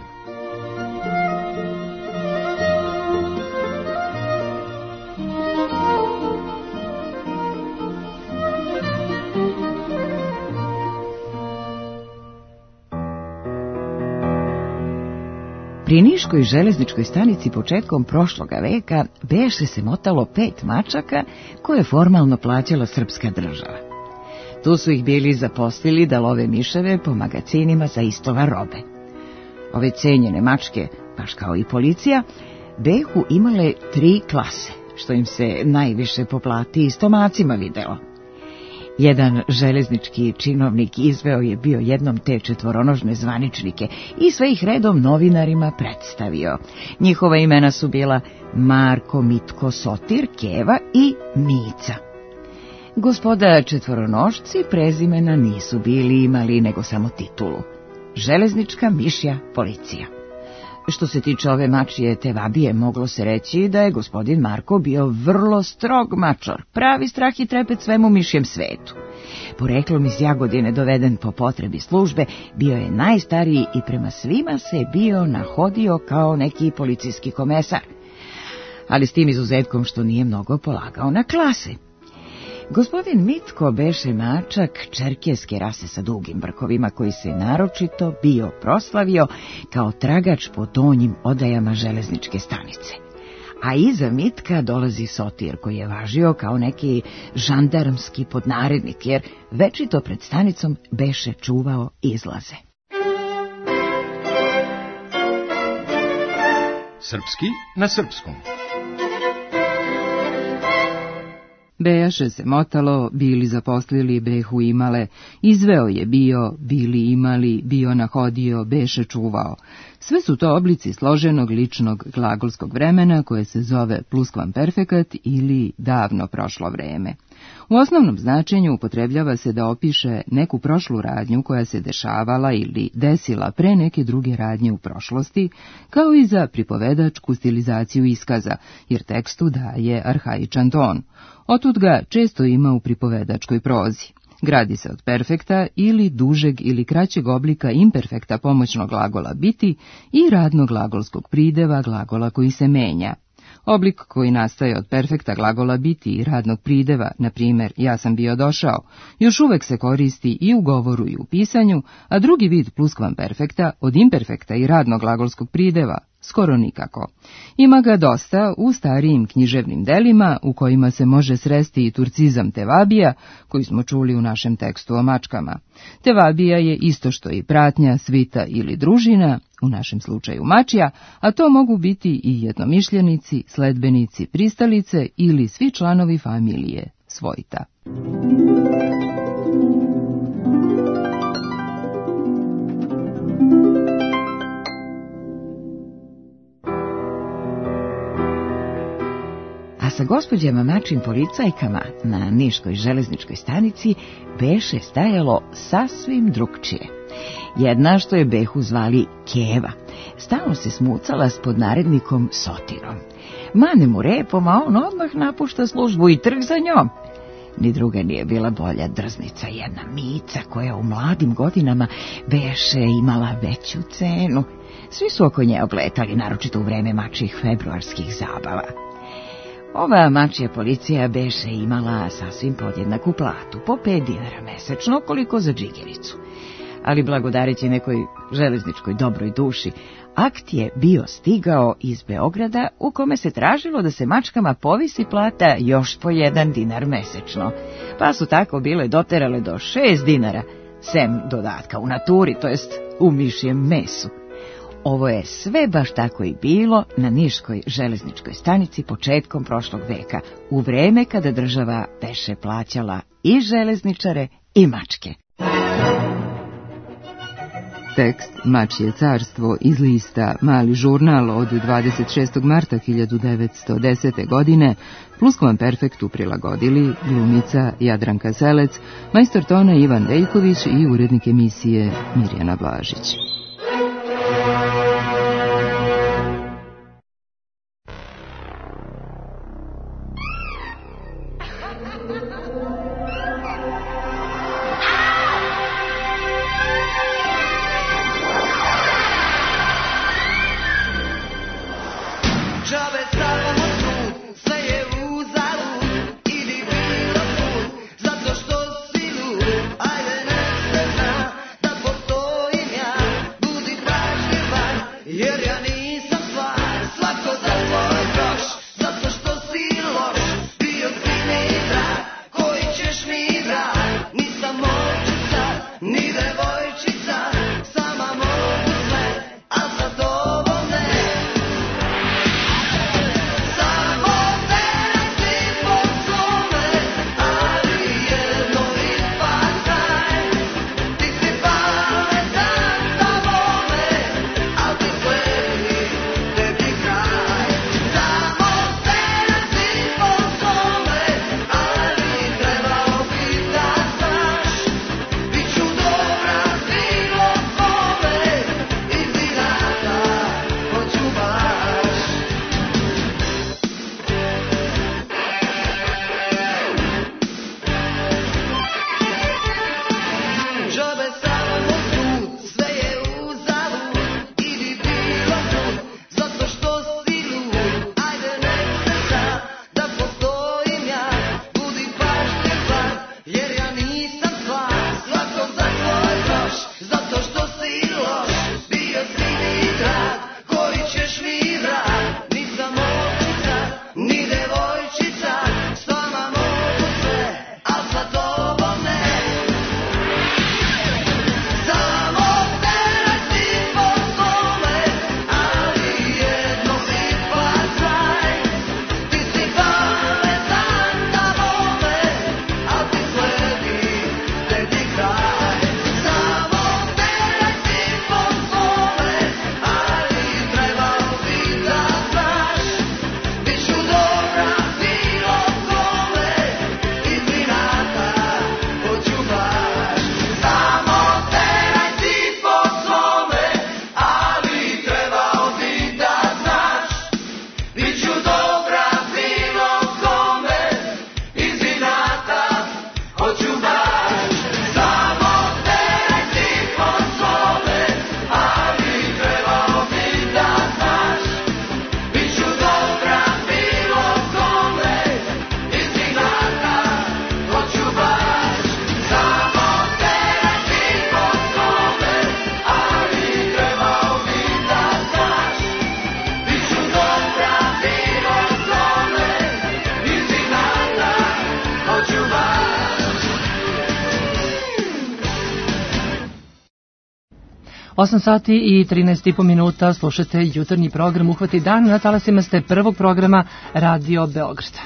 Pri Niškoj železničkoj stanici početkom prošloga veka beše se motalo pet mačaka koje je formalno plaćala srpska država. Tu su ih bili zaposlili da love miševe po magacinima za istovar robe. Ove cenjene mačke, baš kao i policija, behu imale tri klase, što im se najviše po plati i stomacima videlo. Jedan železnički činovnik izveo je bio jednom te četvoronožne zvaničnike i sve ih redom novinarima predstavio. Njihova imena su bila Marko, Mitko, Sotir, Keva i Mica. Gospoda četvoronošci prezimena nisu bili imali nego samo titulu. Železnička mišja policija. Što se tiče ove mačije Tevabije, moglo se reći da je gospodin Marko bio vrlo strog mačor, pravi strah i trepet svemu mišjem svetu. Poreklom iz Jagodine doveden po potrebi službe, bio je najstariji i prema svima se bio nahodio kao neki policijski komesar, ali s tim izuzetkom što nije mnogo polagao na klase. Gospodin Mitko beše mačak čerkeske rase sa dugim brkovima koji se naročito bio proslavio kao tragač po donjim odajama železničke stanice. A iza Mitka dolazi Sotir koji je važio kao neki žandarmski podnarednik jer večito pred stanicom beše čuvao izlaze. Srpski na srpskom. Bejaše se motalo, bili zaposlili, behu imale, izveo je bio, bili imali, bio nahodio, beše čuvao. Sve su to oblici složenog ličnog glagolskog vremena koje se zove pluskvamperfekat ili davno prošlo vreme. U osnovnom značenju upotrebljava se da opiše neku prošlu radnju koja se dešavala ili desila pre neke druge radnje u prošlosti, kao i za pripovedačku stilizaciju iskaza, jer tekstu daje arhaičan ton. Otud ga često ima u pripovedačkoj prozi. Gradi se od perfekta ili dužeg ili kraćeg oblika imperfekta pomoćnog glagola biti i radnog glagolskog prideva glagola koji se menja. Oblik koji nastaje od perfekta glagola biti i radnog prideva, na primjer ja sam bio došao, još uvek se koristi i u govoru i u pisanju, a drugi vid pluskvamperfekta od imperfekta i radnog glagolskog prideva skoro nikako. Ima ga dosta u starijim književnim delima u kojima se može sresti i turcizam tevabija, koji smo čuli u našem tekstu o mačkama. Tevabija je isto što i pratnja, svita ili družina, u našem slučaju mačija, a to mogu biti i jednomišljenici, sledbenici, pristalice ili svi članovi familije, svojta. A sa gospođama mačim policajkama na Niškoj železničkoj stanici beše stajalo sasvim drugčije. Jedna, što je behu zvali Keva, stalno se smucala s podnarednikom Sotirom. Mane mu repom, a on odmah napušta službu i trg za njom. Ni druga nije bila bolja drznica, jedna Mica koja u mladim godinama beše imala veću cenu. Svi su oko nje obletali, naročito u vreme mačih februarskih zabava. Ova mačja policija beše imala sasvim podjednaku platu, po pet dinara mesečno, koliko za džigericu. Ali blagodareći nekoj železničkoj dobroj duši, akt je bio stigao iz Beograda u kome se tražilo da se mačkama povisi plata još po jedan dinar mesečno, pa su tako bile doterale do šest dinara, sem dodatka u naturi, to jest u mišjem mesu. Ovo je sve baš tako i bilo na Niškoj železničkoj stanici početkom prošlog veka, u vreme kada država beše plaćala i železničare i mačke. Tekst Mačje carstvo iz lista Mali žurnal od dvadeset šestog marta hiljadu devetsto desete. godine pluskvamperfektu prilagodili glumica Jadranka Selec, majstor tona Ivan Veljković i urednik emisije Mirjana Blažić. osam sati i trinaest i po minuta slušate jutarnji program Uhvati dan. Na talasima ste prvog programa Radio Beograda.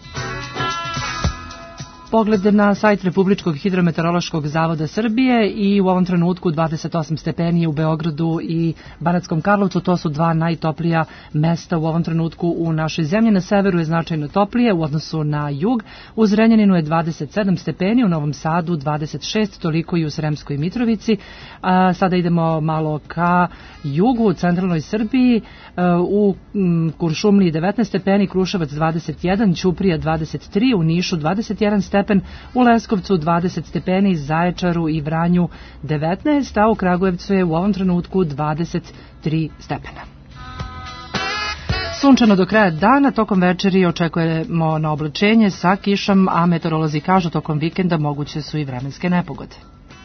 Pogled na sajt Republičkog hidrometeorološkog zavoda Srbije i u ovom trenutku dvadeset osam stepeni u Beogradu i Banatskom Karlovcu. To su dva najtoplija mesta u ovom trenutku u našoj zemlji. Na severu je značajno toplije u odnosu na jug. U Zrenjaninu je dvadeset sedam stepeni, u Novom Sadu dvadeset šest, toliko i u Sremskoj Mitrovici. A, sada idemo malo ka jugu, u centralnoj Srbiji. A, u m, Kuršumliji devetnaest stepeni, Kruševac dvadeset jedan, Ćuprija dvadeset tri, u Nišu dvadeset jedan stepen, u Leskovcu dvadeset stepeni, Zaječaru i Vranju devetnaest, a u Kragujevcu je u ovom trenutku dvadeset tri stepena. Sunčano do kraja dana, tokom večeri očekujemo na oblačenje sa kišom, a meteorolozi kažu tokom vikenda moguće su i vremenske nepogode.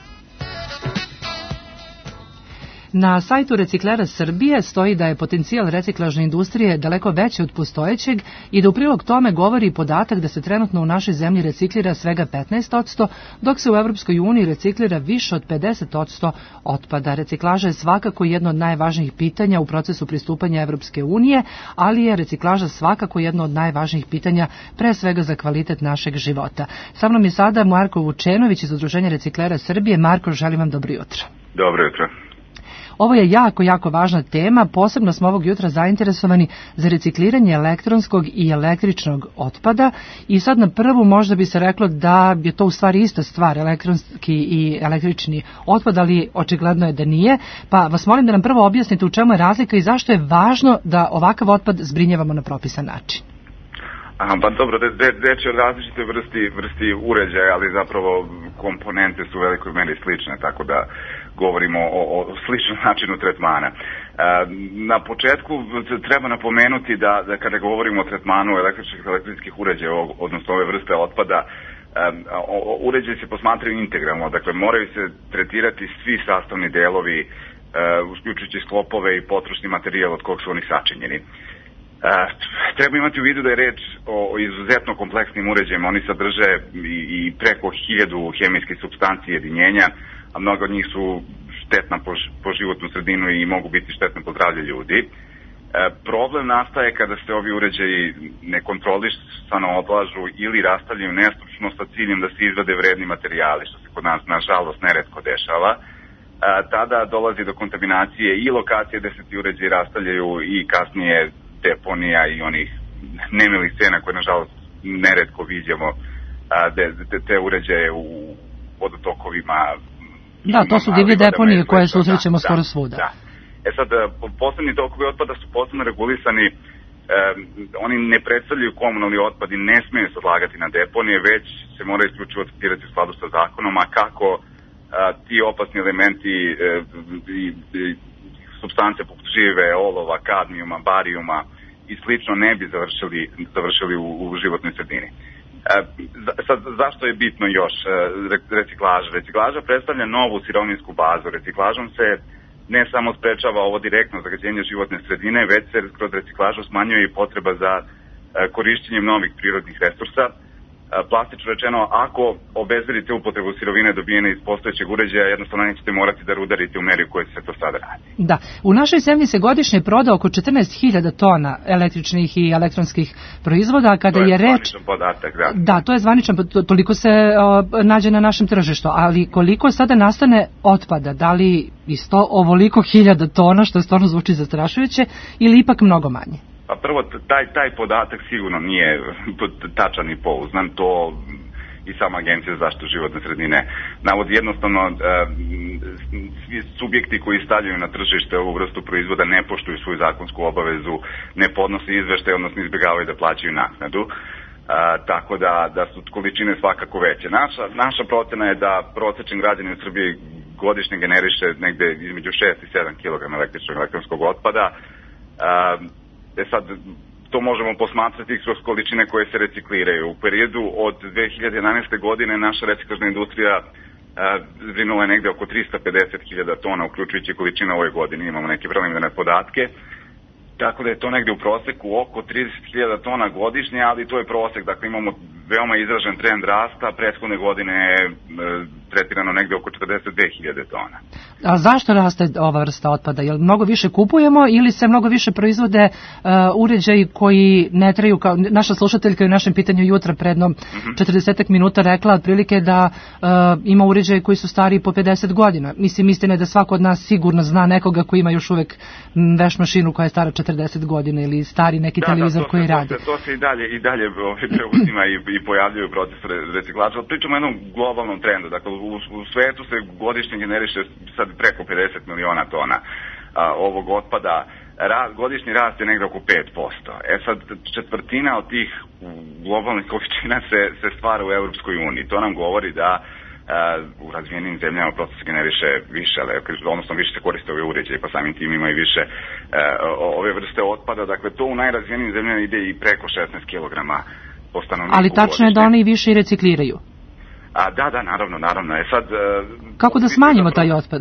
Na sajtu Reciklera Srbije stoji da je potencijal reciklažne industrije daleko veći od postojećeg i da u prilog tome govori podatak da se trenutno u našoj zemlji reciklira svega petnaest posto, dok se u Evropskoj uniji reciklira više od pedeset posto otpada. Reciklaža je svakako jedno od najvažnijih pitanja u procesu pristupanja Evropske unije, ali je reciklaža svakako jedno od najvažnijih pitanja pre svega za kvalitet našeg života. Sa mnom je sada Marko Vučenović iz Udruženja Reciklera Srbije. Marko, želim vam dobro jutro. Dobro jutro. Ovo je jako, jako važna tema, posebno smo ovog jutra zainteresovani za recikliranje elektronskog i električnog otpada i sad na prvu možda bi se reklo da je to u stvari ista stvar, elektronski i električni otpad, ali očigledno je da nije, pa vas molim da nam prvo objasnite u čemu je razlika i zašto je važno da ovakav otpad zbrinjavamo na propisan način. Aha, pa dobro, reč je o različite vrsti, vrsti uređaja, ali zapravo komponente su u velikoj meri slične, tako da govorimo o, o sličnom načinu tretmana. E, na početku treba napomenuti da, da kada govorimo o tretmanu električnih i elektronskih uređaja, odnosno ove vrste otpada, e, uređaji se posmatraju integralno, dakle moraju se tretirati svi sastavni delovi, e, uključujući sklopove i potrošni materijal od kog su oni sačinjeni. Uh, treba imati u vidu da je reč o, o izuzetno kompleksnim uređajima. Oni sadrže i, i preko hiljadu hemijskih supstanci i jedinjenja, a mnogo od njih su štetna po, po životnu sredinu i mogu biti štetne po zdravlje ljudi. Uh, problem nastaje kada se ovi uređaji nekontrolisano odlažu ili rastavljaju nestručno sa ciljem da se izvade vredni materijali, što se kod nas nažalost neretko dešava. Uh, tada dolazi do kontaminacije i lokacije gde se ti uređaji rastavljaju i kasnije deponija i onih nemilih scena koje nažalost neretko viđamo, te, te, te uređaje u vodotokovima. Da, to su divlje deponije koje susrećemo skoro svuda. Da. E sad, posebni tokovi otpada su posebno regulisani, e, oni ne predstavljaju komunalni otpad i ne smiju se odlagati na deponije, već se mora isključivo tretirati u skladu sa zakonom, a kako a, ti opasni elementi e, i, i supstance poput žive, olova, kadmijuma, barijuma i slično ne bi završili, završili u, u životnoj sredini. E, sad, zašto je bitno još e, reciklaža? Reciklaža predstavlja novu sirovinsku bazu. Reciklažom se ne samo sprečava ovo direktno zagađenje životne sredine, već se kroz reciklažu smanjuje i potreba za e, korišćenjem novih prirodnih resursa. Plastično rečeno, ako obezbedite upotrebu sirovine dobijene iz postojećeg uređaja, jednostavno nećete morati da rudarite u meri u kojoj se to sada radi. Da, u našoj zemlji se godišnje proda oko četrnaest hiljada tona električnih i elektronskih proizvoda, kada je, je reč... Podatak, da. Da, to je zvaničan, toliko se o, nađe na našem tržištu, ali koliko sada nastane otpada, da li isto ovoliko hiljada tona, što stvarno zvuči zastrašujuće, ili ipak mnogo manje? Pa prvo, taj, taj podatak sigurno nije tačan i pouznan, to i sama Agencija za zaštitu životne sredine navodi. Jednostavno, e, svi subjekti koji stavljaju na tržište ovu vrstu proizvoda ne poštuju svoju zakonsku obavezu, ne podnose izveštaj, odnosno izbjegavaju da plaćaju naknadu, e, tako da, da su količine svakako veće. Naša, naša procena je da prosečan građanin u Srbiji godišnje generiše negde između šest i sedam kilograma električnog i elektronskog otpada. E, E sad, to možemo posmatrati kroz količine koje se recikliraju. U periodu od dve hiljade jedanaeste. godine naša reciklažna industrija e, zbrinula je negde oko trista pedeset hiljada tona, uključujući količine ove godine. Imamo neke preliminarne podatke. Tako da je to negde u proseku oko trideset hiljada tona godišnje, ali to je prosek. Dakle, imamo veoma izražen trend rasta. Prethodne godine je e, tretirano negde oko četrdeset dve hiljade tona. A zašto raste ova vrsta otpada? Jel mnogo više kupujemo ili se mnogo više proizvode uh, uređaji koji ne traju, kao naša slušateljka u našem pitanju jutra prednom mm-hmm. četrdeset minuta rekla otprilike da uh, ima uređaje koji su stari po pedeset godina. Mislim, istina je da svako od nas sigurno zna nekoga koji ima još uvek veš mašinu koja je stara četrdeset godina ili stari neki da, televizor da, koji se, radi. To se, to se i dalje, i dalje preuzima i, i pojavljaju proces reciklaža. Pričamo o jednom globalnom trendu. Dakle, u, u svetu se godišnje generiše sad preko pedeset miliona tona a, ovog otpada. Ra, godišnji rast je negde oko pet posto. E sad, četvrtina od tih globalnih količina se, se stvara u Evropskoj uniji. To nam govori da u razvijenim zemljama prosto se generiše više, odnosno više se koriste ove uređaje, pa samim tim ima i više ove vrste otpada. Dakle, to u najrazvijenim zemljama ide i preko šesnaest kilograma po stanovniku. Ali tačno je da oni i više i recikliraju. A, da, da, naravno, naravno. E sad, kako da smanjimo taj otpad?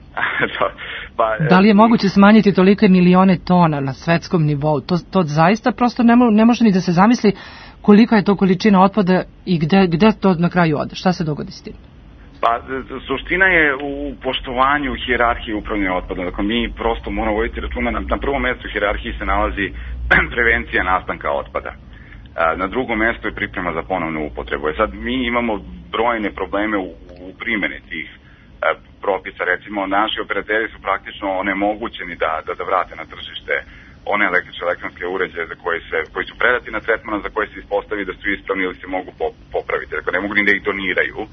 pa, da li je moguće smanjiti tolike milione tona na svetskom nivou? To, to zaista prosto ne, mo, ne može ni da se zamisli kolika je to količina otpada i gde, gde to na kraju ode. Šta se dogodi s tim? Pa, suština je u poštovanju hijerarhije upravljanja otpadom. Dakle, mi prosto moramo voditi računa, na, na prvom mjestu hijerarhije se nalazi prevencija nastanka otpada. Na drugom mjestu je priprema za ponovnu upotrebu. E sad, mi imamo brojne probleme u, u primjeni tih e, propisa. Recimo, naši operateri su praktično onemogućeni da, da, da vrate na tržište one električne elektronske uređaje za koje se, koji su predati na tretman, za koje se ispostavi da su ispravni ili se mogu popraviti. Dakle, ne mogu ni da ih doniraju. E,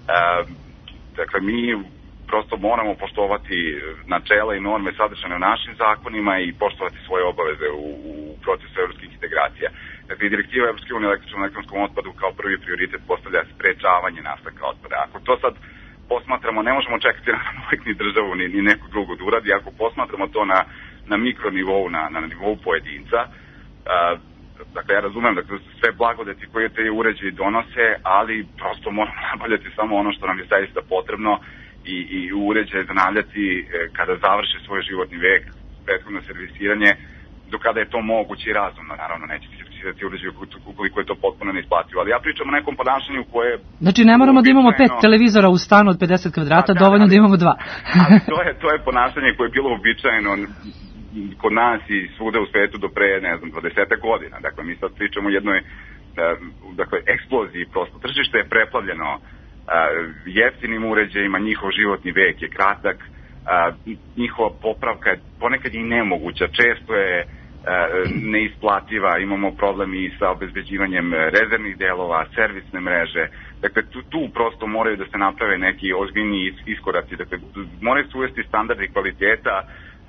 dakle, mi prosto moramo poštovati načela i norme sadržane u našim zakonima i poštovati svoje obaveze u, u procesu evropskih integracija. Dakle, direktiva Evropske unije o električnom elektronskom otpadu kao prvi prioritet postavlja sprečavanje nastanka otpada. Ako to sad posmatramo, ne možemo čekati na uvijek ni državu, ni, ni neku drugu da uradi. Ako posmatramo to na, na mikronivou, na, na nivou pojedinca, a, dakle, ja razumem da dakle, sve blagodeti koje te uređaji donose, ali prosto moramo nabavljati samo ono što nam je zaista potrebno i, i uređaje zanavljati e, kada završe svoj životni vek, prethodno servisiranje, do kada je to moguće i razumno, naravno neće se servisirati uređaju ukoliko je to potpuno neisplativo, ali ja pričam o nekom ponašanju koje... Znači ne moramo da imamo pet televizora u stanu od pedeset kvadrata, da, dovoljno da, da imamo dva. Ali to je, to je ponašanje koje je bilo uobičajeno kod nas i svuda u svetu do pre, ne znam, dvadeset godina. Dakle, mi sad pričamo o jednoj dakle, eksploziji, prosto tržište je preplavljeno jeftinim uređajima, njihov životni vek je kratak, njihova popravka je ponekad i nemoguća, često je neisplativa, imamo problem i sa obezbeđivanjem rezervnih delova, servisne mreže, dakle tu, tu prosto moraju da se naprave neki ozbiljni iskoraci, dakle moraju se uvesti standardi kvaliteta,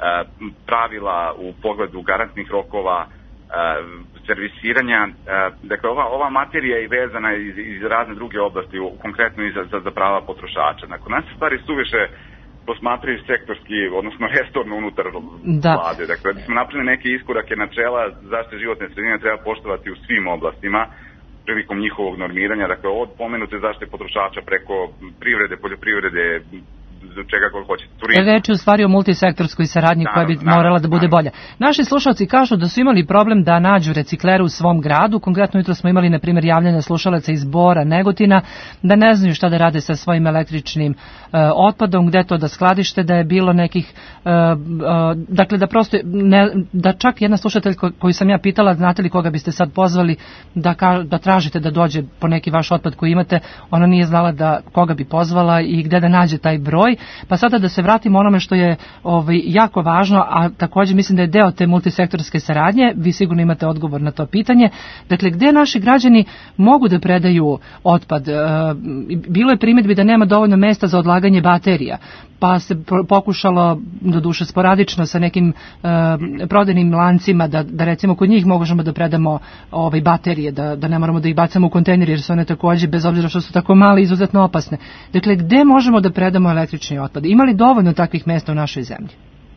pravila u pogledu garantnih rokova, servisiranja, dakle ova, ova materija je vezana iz, iz razne druge oblasti, konkretno i za, za, za prava potrošača. Dakle, nas stvari suviše posmatraju sektorski, odnosno restorno unutar da. vlade. Dakle, da smo napravili neke iskorake načela zaštite životne sredine treba poštovati u svim oblastima prilikom njihovog normiranja, dakle od pomenute zaštite potrošača preko privrede, poljoprivrede, do čega god hoćete, turizma. Reč je u stvari o multisektorskoj saradnji koja bi morala naravno, da bude naravno. bolja. Naši slušalci kažu da su imali problem da nađu reciklere u svom gradu. Konkretno jutro smo imali, na primjer, javljanja slušalaca iz Bora, Negotina, da ne znaju šta da rade sa svojim električnim uh, otpadom, gde to da skladište, da je bilo nekih, uh, uh, dakle da prosto, ne, da čak jedna slušateljka koju sam ja pitala, znate li koga biste sad pozvali da, ka, da tražite da dođe po neki vaš otpad koji imate, ona nije znala da koga bi pozvala i gde da nađe taj broj. Pa sada da se vratimo onome što je ovaj, jako važno, a također mislim da je deo te multisektorske saradnje, vi sigurno imate odgovor na to pitanje. Dakle, gde naši građani mogu da predaju otpad? E, bilo je primjedbi da nema dovoljno mesta za odlaganje baterija, pa se pokušalo, doduše sporadično, sa nekim e, prodajnim lancima da, da recimo kod njih možemo da predamo ovaj, baterije, da, da ne moramo da ih bacamo u kontejner jer su one također, bez obzira što su tako male, izuzetno opasne. Dakle, gde možemo da predamo električni otpad? Ima li dovoljno takvih mesta u našoj zemlji?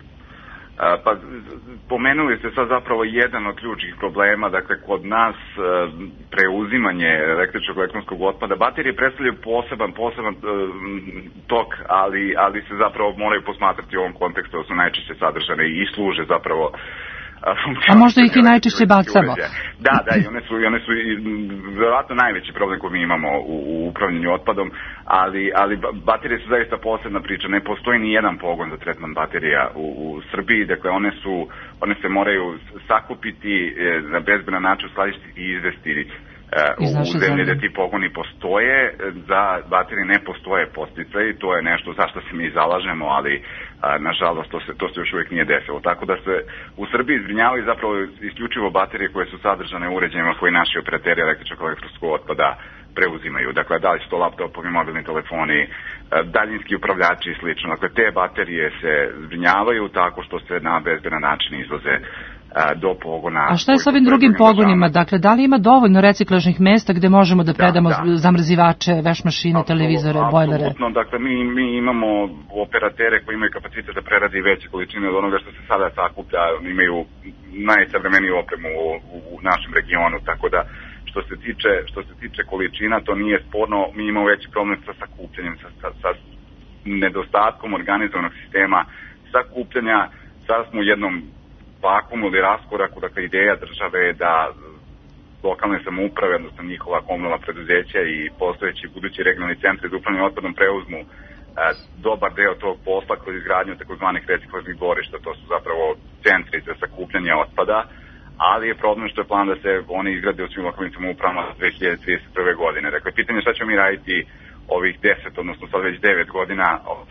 A, pa, pomenuli ste sad zapravo jedan od ključnih problema, dakle kod nas e, preuzimanje električnog elektronskog otpada. Baterije predstavljaju poseban, poseban e, tok, ali, ali se zapravo moraju posmatrati u ovom kontekstu, da su najčešće sadržane i služe zapravo. A možda ih i najčešće bacamo. Da, da, i one su, i one su i, vjerojatno najveći problem koji mi imamo u, u upravljanju otpadom, ali, ali baterije su zaista posebna priča. Ne postoji ni jedan pogon za tretman baterija u, u Srbiji, dakle one su, one se moraju sakupiti na bezbedan način, skladištiti i izvesti u zemlji da ti pogoni postoje. Za baterije ne postoje podsticaji, to je nešto za što se mi zalažemo, ali a, nažalost to se, to se još uvijek nije desilo. Tako da se u Srbiji zbrinjavaju zapravo isključivo baterije koje su sadržane u uređajima koji naši operateri električnog elektronskog otpada preuzimaju. Dakle, da li su to laptopovi, mobilni telefoni, daljinski upravljači i slično. Dakle, te baterije se zbrinjavaju tako što se na bezbedan način izvoze do pogona. A šta je s ovim drugim pogonima? Dakle, da li ima dovoljno reciklažnih mesta gde možemo da predamo da, da. zamrzivače, veš mašine, Absolut, televizore, bojlere? Apsolutno, dakle, mi, mi imamo operatere koji imaju kapacitet da preradi veće količine od onoga što se sada sakuplja, imaju najsavremeniju opremu u, u našem regionu, tako da što se tiče, što se tiče količina, to nije sporno, mi imamo veći problem sa sakupljanjem, sa, sa, sa nedostatkom organizovanog sistema sakupljanja. Sada smo u jednom vakumu ili raskoraku, dakle ideja države je da lokalne samouprave, odnosno njihova komunalna preduzeća i postojeći budući regionalni centri za upravljanje otpadom preuzmu e, dobar deo tog posla kroz izgradnju takozvanih reciklažnih dvorišta. To su zapravo centri za sakupljanje otpada, ali je problem što je plan da se oni izgrade u svim lokalnim samoupravama dve hiljade trideset prve. godine. Dakle, pitanje je šta ćemo mi raditi ovih deset, odnosno sad već devet godina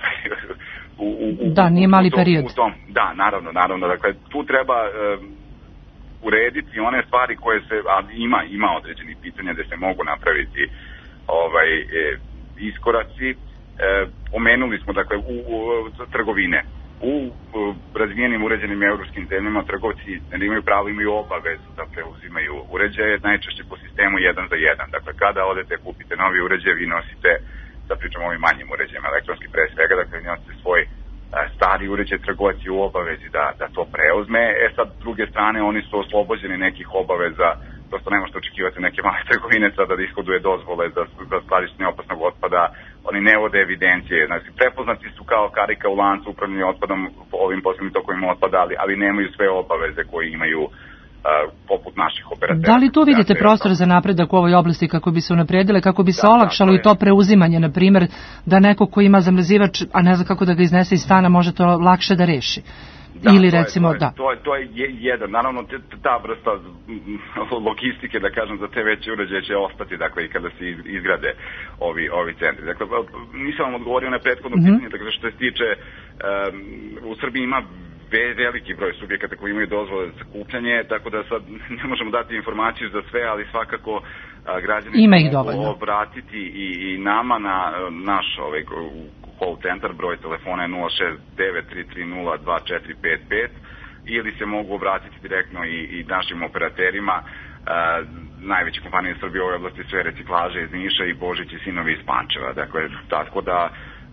u, u, u, da, nije mali u tom, period. U tom, da, naravno, naravno. Dakle, tu treba e, urediti one stvari koje se, a ima, ima određenih pitanja da se mogu napraviti ovaj, e, iskoraci. E, omenuli smo, dakle, u, u, u trgovine. U, u razvijenim uređenim evropskim zemljama trgovci ne imaju pravo, imaju obavezu da preuzimaju uređaje, najčešće po sistemu jedan za jedan. Dakle, kada odete, kupite novi uređaj, vi nosite, da pričamo o ovim manjim uređajima, elektronski pre svega, dakle, vi nosite svoj a, stari uređaj, trgovac je u obavezi da, da to preuzme. E sad, s druge strane, oni su oslobođeni nekih obaveza, prosto ne možete očekivati neke male trgovine sada da ishoduje dozvole za, za skladištenje opasnog otpada, oni ne vode evidencije, znači prepoznati su kao karika u lancu upravljanja otpadom ovim posebnim tokovima otpada, ali, ali nemaju sve obaveze koje imaju uh, poput naših operatera. Da li tu vidite prostor za napredak u ovoj oblasti kako bi se unapredile, kako bi se da, olakšalo da, to i to preuzimanje, na primjer, da neko ko ima zamrzivač, a ne zna kako da ga iznese iz stana, može to lakše da reši? Da, ili recimo, to je, da. To je, to je jedan, naravno ta vrsta logistike, da kažem, za te veće uređaje će ostati, dakle, i kada se izgrade ovi, ovi centri. Dakle, nisam vam odgovorio na prethodno mm-hmm. pitanje, dakle, što se tiče, um, u Srbiji ima veliki broj subjekata koji imaju dozvole za sakupljanje, tako da sad ne možemo dati informaciju za sve, ali svakako a, građani ima ih mogu dovoljno obratiti i, i nama na naš ovaj, call center, broj telefona je nula šest devet tri tri nula dva četiri pet pet, ili se mogu obratiti direktno i, i našim operaterima. Uh, najveće kompanije Srbije u ovoj oblasti sve reciklaže iz Niša i Božić i Sinovi iz Pančeva. Dakle, tako da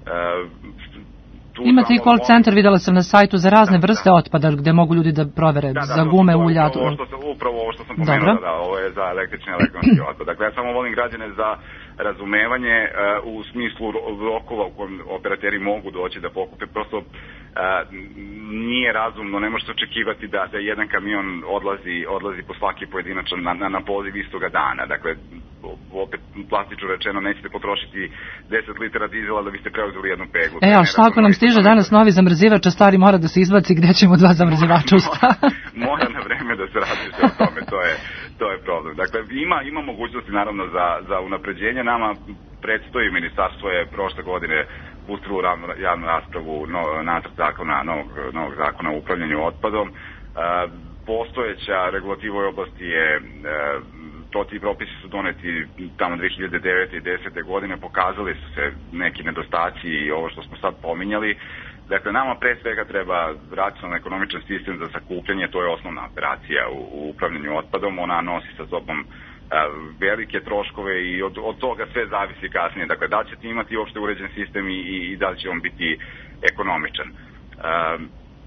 uh, imate i call center, videla sam na sajtu za razne da, vrste da. otpada gde mogu ljudi da provere da, da, za gume, to, ulja. Upravo ovo što sam, upravo ovo što sam pomenuo, da, da, ovo je za električni elektronski otpad. Dakle, ja samo volim građane za razumevanje uh, u smislu rokova u kojem operateri mogu doći da pokupe. Prosto uh, nije razumno, ne možete očekivati da, da jedan kamion odlazi, odlazi po svaki pojedinačan na, na, na poziv istoga dana. Dakle, opet plastično rečeno, nećete potrošiti deset litara dizela da biste preuzeli jednu peglu. E, a šta ako nam stiže danas novi zamrzivač, a stari mora da se izbaci, gde ćemo dva zamrzivača u sta? Mora na vreme da se razmišlja o tome, to je, to je problem. Dakle, ima, ima mogućnosti naravno za, za unapređenje. Nama predstoji, ministarstvo je prošle godine pustilo u javnu raspravu no, nacrt zakona, novog, novog zakona o upravljanju otpadom. E, postojeća regulativa u oblasti je e, to ti propisi su doneti tamo dve hiljade devete i desete godine, pokazali su se neki nedostaci i ovo što smo sad pominjali. Dakle, nama pre svega treba racionalno ekonomičan sistem za sakupljanje, to je osnovna operacija u, u upravljanju otpadom, ona nosi sa sobom velike troškove i od, od toga sve zavisi kasnije. Dakle, da li ćete imati uopšte uređen sistem i, i, i da li će on biti ekonomičan. Um,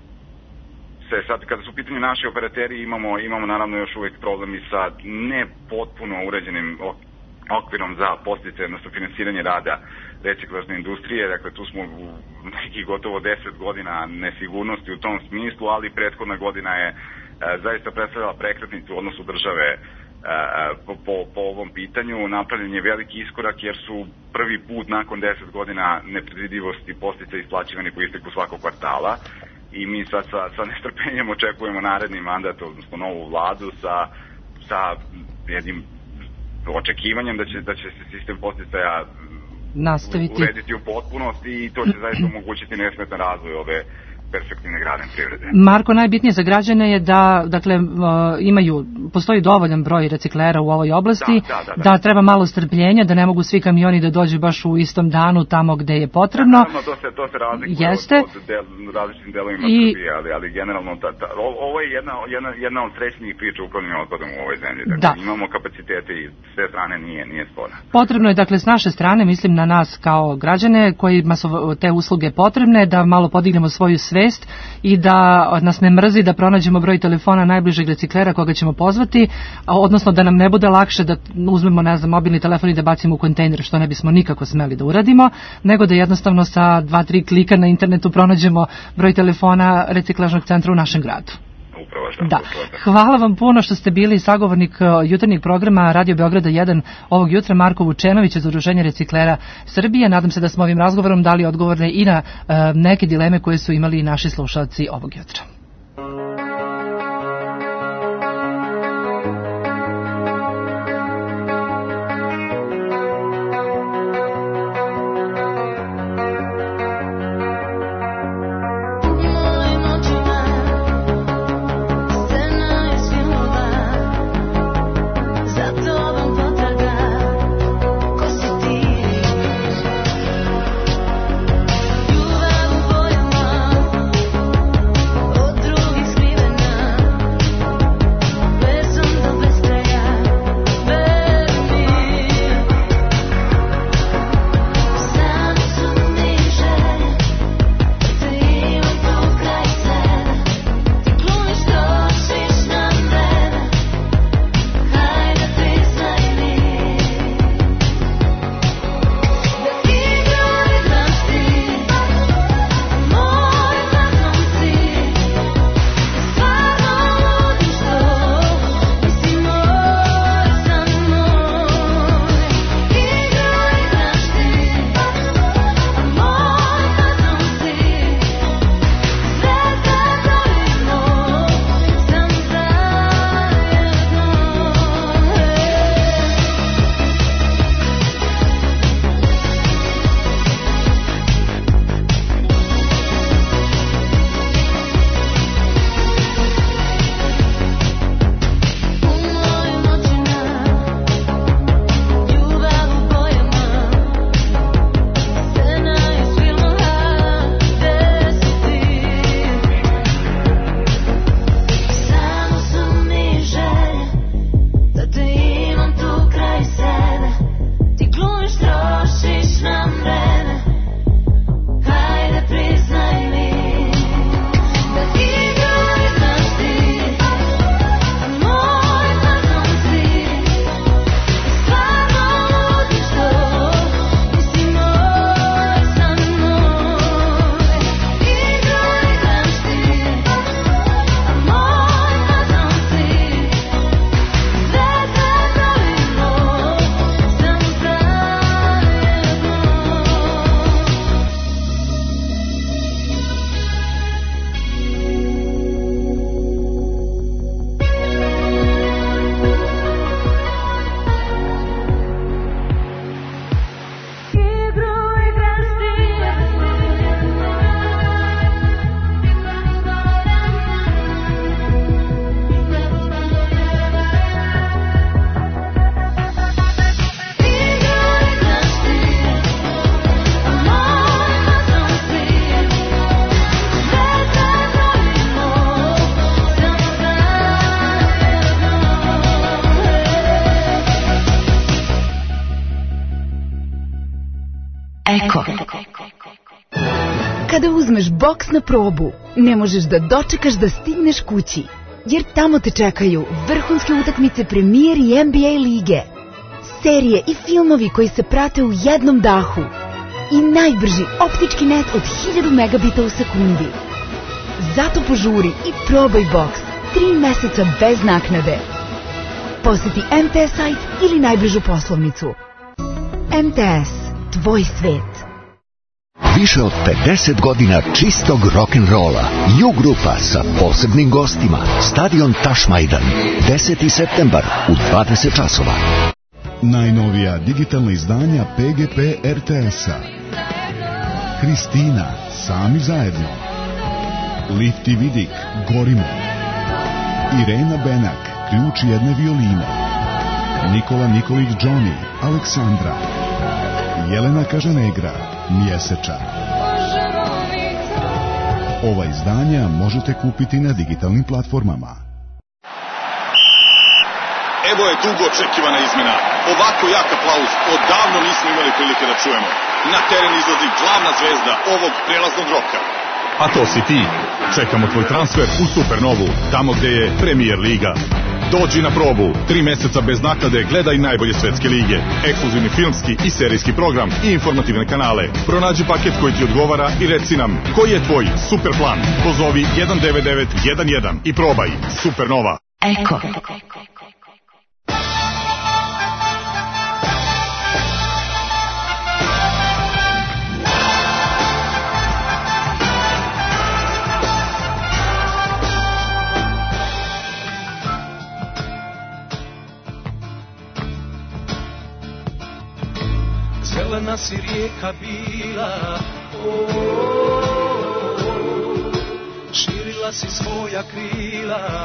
se sad, kada su u pitanju naši operateri, imamo, imamo naravno još uvijek problem i sa ne potpuno uređenim okvirom za postice, odnosno finansiranje rada reciklažne industrije. Dakle, tu smo u nekih gotovo deset godina nesigurnosti u tom smislu, ali prethodna godina je e, zaista predstavljala prekretnicu u odnosu države e, po, po, po ovom pitanju. Napravljen je veliki iskorak jer su prvi put nakon deset godina nepredvidivosti postice isplaćivani po isteku svakog kvartala. I mi sad sa, sa nestrpljenjem očekujemo naredni mandat, odnosno novu vladu sa, sa jednim očekivanjem da će, da će se sistem posticaja nastaviti, urediti u potpunosti i to će zaista omogućiti nesmetan razvoj ove perspektivne grane privrede. Marko, najbitnije za građane je da, dakle, imaju, postoji dovoljan broj reciklera u ovoj oblasti, da, da, da, da. da treba malo strpljenja, da ne mogu svi kamioni da dođu baš u istom danu tamo gde je potrebno. Da, naravno, to se, to se razlikuje Jeste. od, od del, različitim delovima I... Srbije, ali, ali generalno ta, ta, ovo je jedna, jedna, jedna od srećnijih priča upravljanju otpadom u ovoj zemlji. Dakle, da. Imamo kapacitete i s te strane nije, nije sporno. Potrebno je, dakle, s naše strane, mislim na nas kao građane kojima su te usluge potrebne, da malo podignemo svoju svest i da nas ne mrzi da pronađemo broj telefona najbližeg reciklera koga ćemo pozvati, odnosno da nam ne bude lakše da uzmemo, ne znam, mobilni telefon i da bacimo u kontejner, što ne bismo nikako smeli da uradimo, nego da jednostavno sa dva, tri klika na internetu pronađemo broj telefona reciklažnog centra u našem gradu. Da. Hvala vam puno što ste bili sagovornik jutarnjeg programa Radio Beograda jedan ovog jutra, Marko Vučenović iz Udruženja reciklera Srbije. Nadam se da smo ovim razgovorom dali odgovore i na uh, neke dileme koje su imali naši slušalci ovog jutra. Eko. Kada uzmeš boks na probu, ne možeš da dočekaš da stigneš kući, jer tamo te čekaju vrhunske utakmice Premier i N B A lige, serije i filmovi koji se prate u jednom dahu i najbrži optički net od hiljadu megabita u sekundi. Zato požuri i probaj boks tri meseca bez naknade. Poseti M T S sajt ili najbližu poslovnicu. M T S, tvoj svet. Više od pedeset godina čistog rock'n'rolla. U-grupa sa posebnim gostima. Stadion Tašmajdan. deseti septembar u dvadeset časova. Najnovija digitalna izdanja P G P R T S-a. Kristina, sami zajedno. Lifti Vidik, Gorimo. Irena Benak, ključ jedne violine. Nikola Nikolić Johnny, Aleksandra. Jelena Kažanegra, Mjeseča. Ova izdanja možete kupiti na digitalnim platformama. Evo je dugo očekivana izmena. Ovako jak aplauz odavno nismo imali prilike da čujemo. Na teren izlazi glavna zvezda ovog prelaznog roka. A to si ti. Čekamo tvoj transfer u Supernovu, tamo gde je Premier Liga. Dođi na probu, tri meseca bez naknade, gledaj najbolje svetske lige, ekskluzivni filmski i serijski program i informativne kanale. Pronađi paket koji ti odgovara i reci nam koji je tvoj super plan. Pozovi jedan devet devet jedan jedan i probaj Supernova. Eko. Zelena si rijeka bila, širila si svoja krila,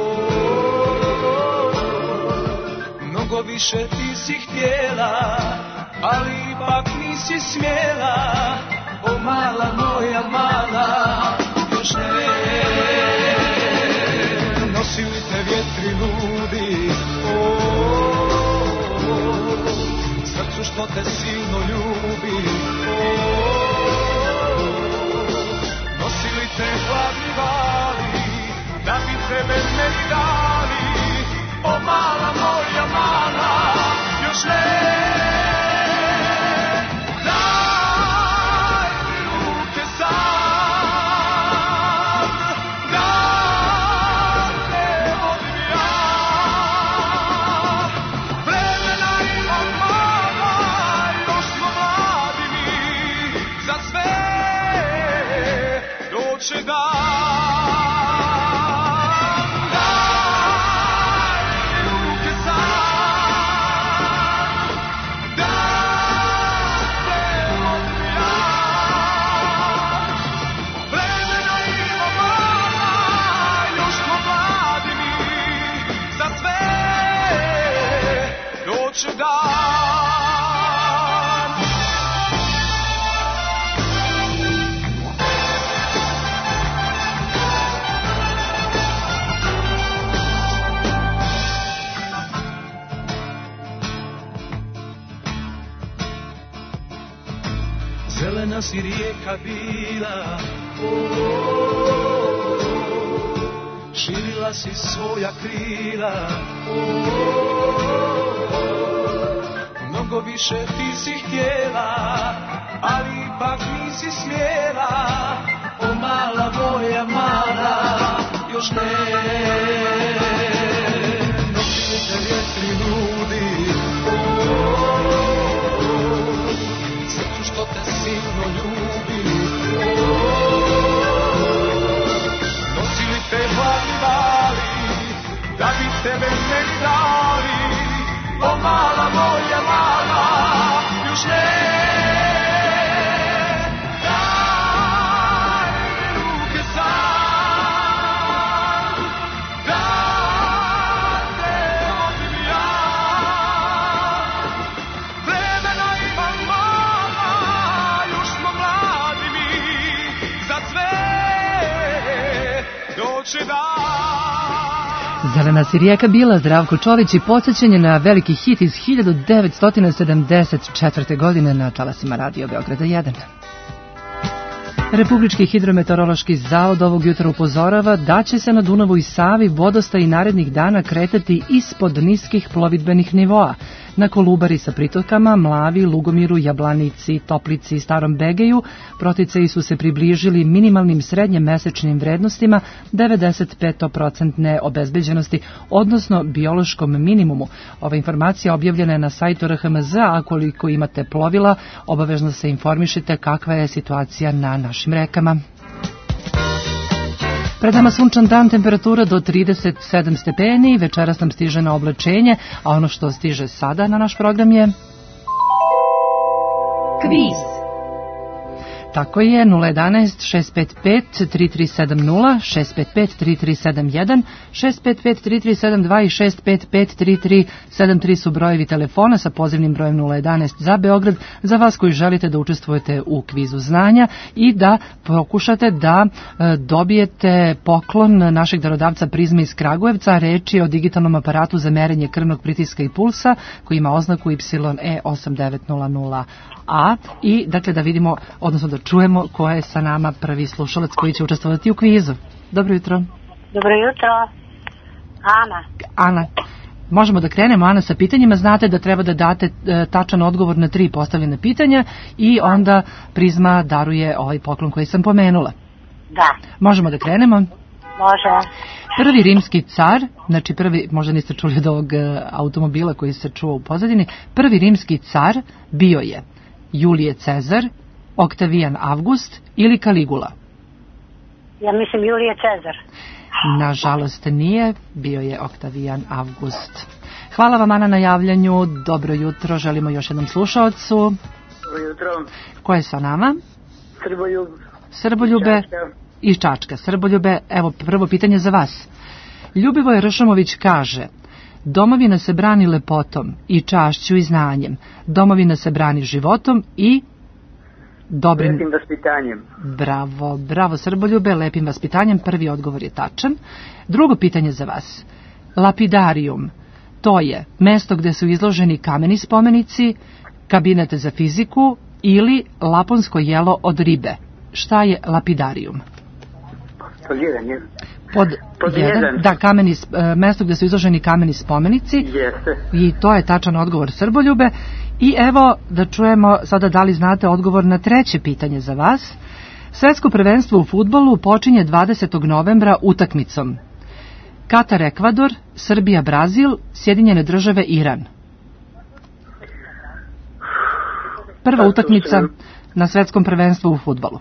mnogo više ti si htjela, ali ipak nisi smjela. O mala moja mala, još ne nosili te vjetri ludi, srcu što te silno ljubi, nosili te hladni vali, da bi tebe meni dali. O mala moja mala, još ne. Daj mi ruke sad, da te vodim ja. Vremena imam mala, još smo mladi mi, za sve doće dan. Zelena si rijeka bila, širila si svoja krila, mnogo više ti si htjela, ali ipak nisi smjela. O mala moja mala, još ne nosili te vjetri ludi, srcu što te silno ljubi, nosili te hladni vali, da bi tebe meni dali. O mala moja mala, još ne. Daj mi ruke sad, da te vodim ja. Vremena imam mala, još smo mladi mi, za sve doće dan. Zelena si rijeka bila, Zdravko Čović i podsjećanje na veliki hit iz hiljadu devetsto sedamdeset četvrte. godine na talasima Radio Beograda jedan. Republički hidrometeorološki zavod ovog jutra upozorava da će se na Dunavu i Savi vodostaj narednih dana kretati ispod niskih plovidbenih nivoa. Na Kolubari sa pritokama, Mlavi, Lugomiru, Jablanici, Toplici i Starom Begeju proticaji su se približili minimalnim srednjem mesečnim vrednostima devedeset pet posto obezbeđenosti, odnosno biološkom minimumu. Ova informacija objavljena je na sajtu R H M Z, a koliko imate plovila, obavezno se informišite kakva je situacija na našim rekama. Pred nama sunčan dan, temperatura do trideset sedam stepeni, večeras nam stiže na oblačenje, a ono što stiže sada na naš program je... Kviz. Tako je, nula jedanaest šest pet pet tri tri sedam nula, šest pet pet tri tri sedam jedan, šest pet pet tri tri sedam dva i šest pet pet tri tri sedam tri su brojevi telefona sa pozivnim brojem nula jedanaest za Beograd, za vas koji želite da učestvujete u kvizu znanja i da pokušate da e, dobijete poklon našeg darodavca Prizme iz Kragujevca. Reč je o digitalnom aparatu za merenje krvnog pritiska i pulsa koji ima oznaku Y E osam devet nula nula A i dakle da vidimo, odnosno da čujemo ko je sa nama prvi slušalac koji će učestvovati u kvizu. Dobro jutro. Dobro jutro. Ana. Ana. Možemo da krenemo, Ana, sa pitanjima. Znate da treba da date e, tačan odgovor na tri postavljene pitanja i onda Prizma daruje ovaj poklon koji sam pomenula. Da. Možemo da krenemo? Može. Prvi rimski car, znači prvi, možda niste čuli od ovog e, automobila koji se čuva u pozadini, prvi rimski car bio je Julije Cezar, Oktavijan Avgust ili Kaligula? Ja mislim Julije Cezar. Nažalost nije, bio je Oktavijan Avgust. Hvala vam, Ana, na javljanju. Dobro jutro, želimo još jednom slušaocu. Dobro jutro. Ko je sa nama? Srboljub. Srboljube iz Čačka. Srboljube, evo prvo pitanje za vas. Ljubivoj Ršamović kaže: domovina se brani lepotom i čašću i znanjem. Domovina se brani životom i dobrim... Lepim vaspitanjem. Bravo, bravo Srboljube, lepim vaspitanjem. Prvi odgovor je tačan. Drugo pitanje za vas. Lapidarium, to je mesto gde su izloženi kameni spomenici, kabinet za fiziku ili laponsko jelo od ribe. Šta je lapidarium? Pod jedan je. Pod, Pod jedan, jedan. da, kameni, mesto gde su izloženi kameni spomenici. Jeste. I to je tačan odgovor Srboljube. I evo da čujemo sada da li znate odgovor na treće pitanje za vas. Svetsko prvenstvo u fudbalu počinje dvadesetog novembra utakmicom Katar Ekvador, Srbija Brazil, Sjedinjene države Iran. Prva utakmica na svetskom prvenstvu u fudbalu.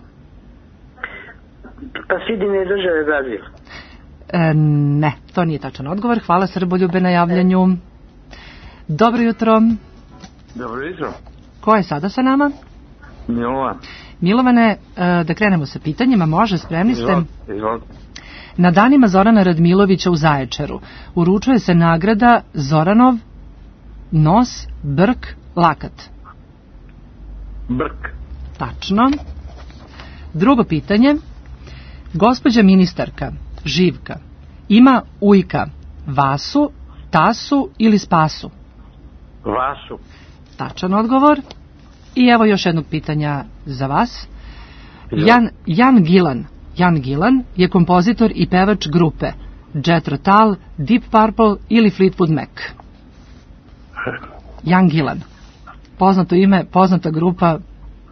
Pa Sjedinjene države Brazil. E, ne, to nije tačan odgovor. Hvala Srboljube na javljanju. Dobro jutro. Dobro jutro. Ko je sada sa nama? Milovan. Milovane, e, da krenemo sa pitanjima, može, spremni ste? Izvolite, izvolite. Na danima Zorana Radmilovića u Zaječaru uručuje se nagrada Zoranov nos, brk, lakat. Brk. Tačno. Drugo pitanje. Gospođa ministarka, Živka, ima ujka Vasu, Tasu ili Spasu? Vasu. Tačan odgovor. I evo još jednog pitanja za vas. Jan, Jan Gilan, Jan Gilan je kompozitor i pevač grupe Jethro Tull, Deep Purple ili Fleetwood Mac. Jan Gilan. Poznato ime, poznata grupa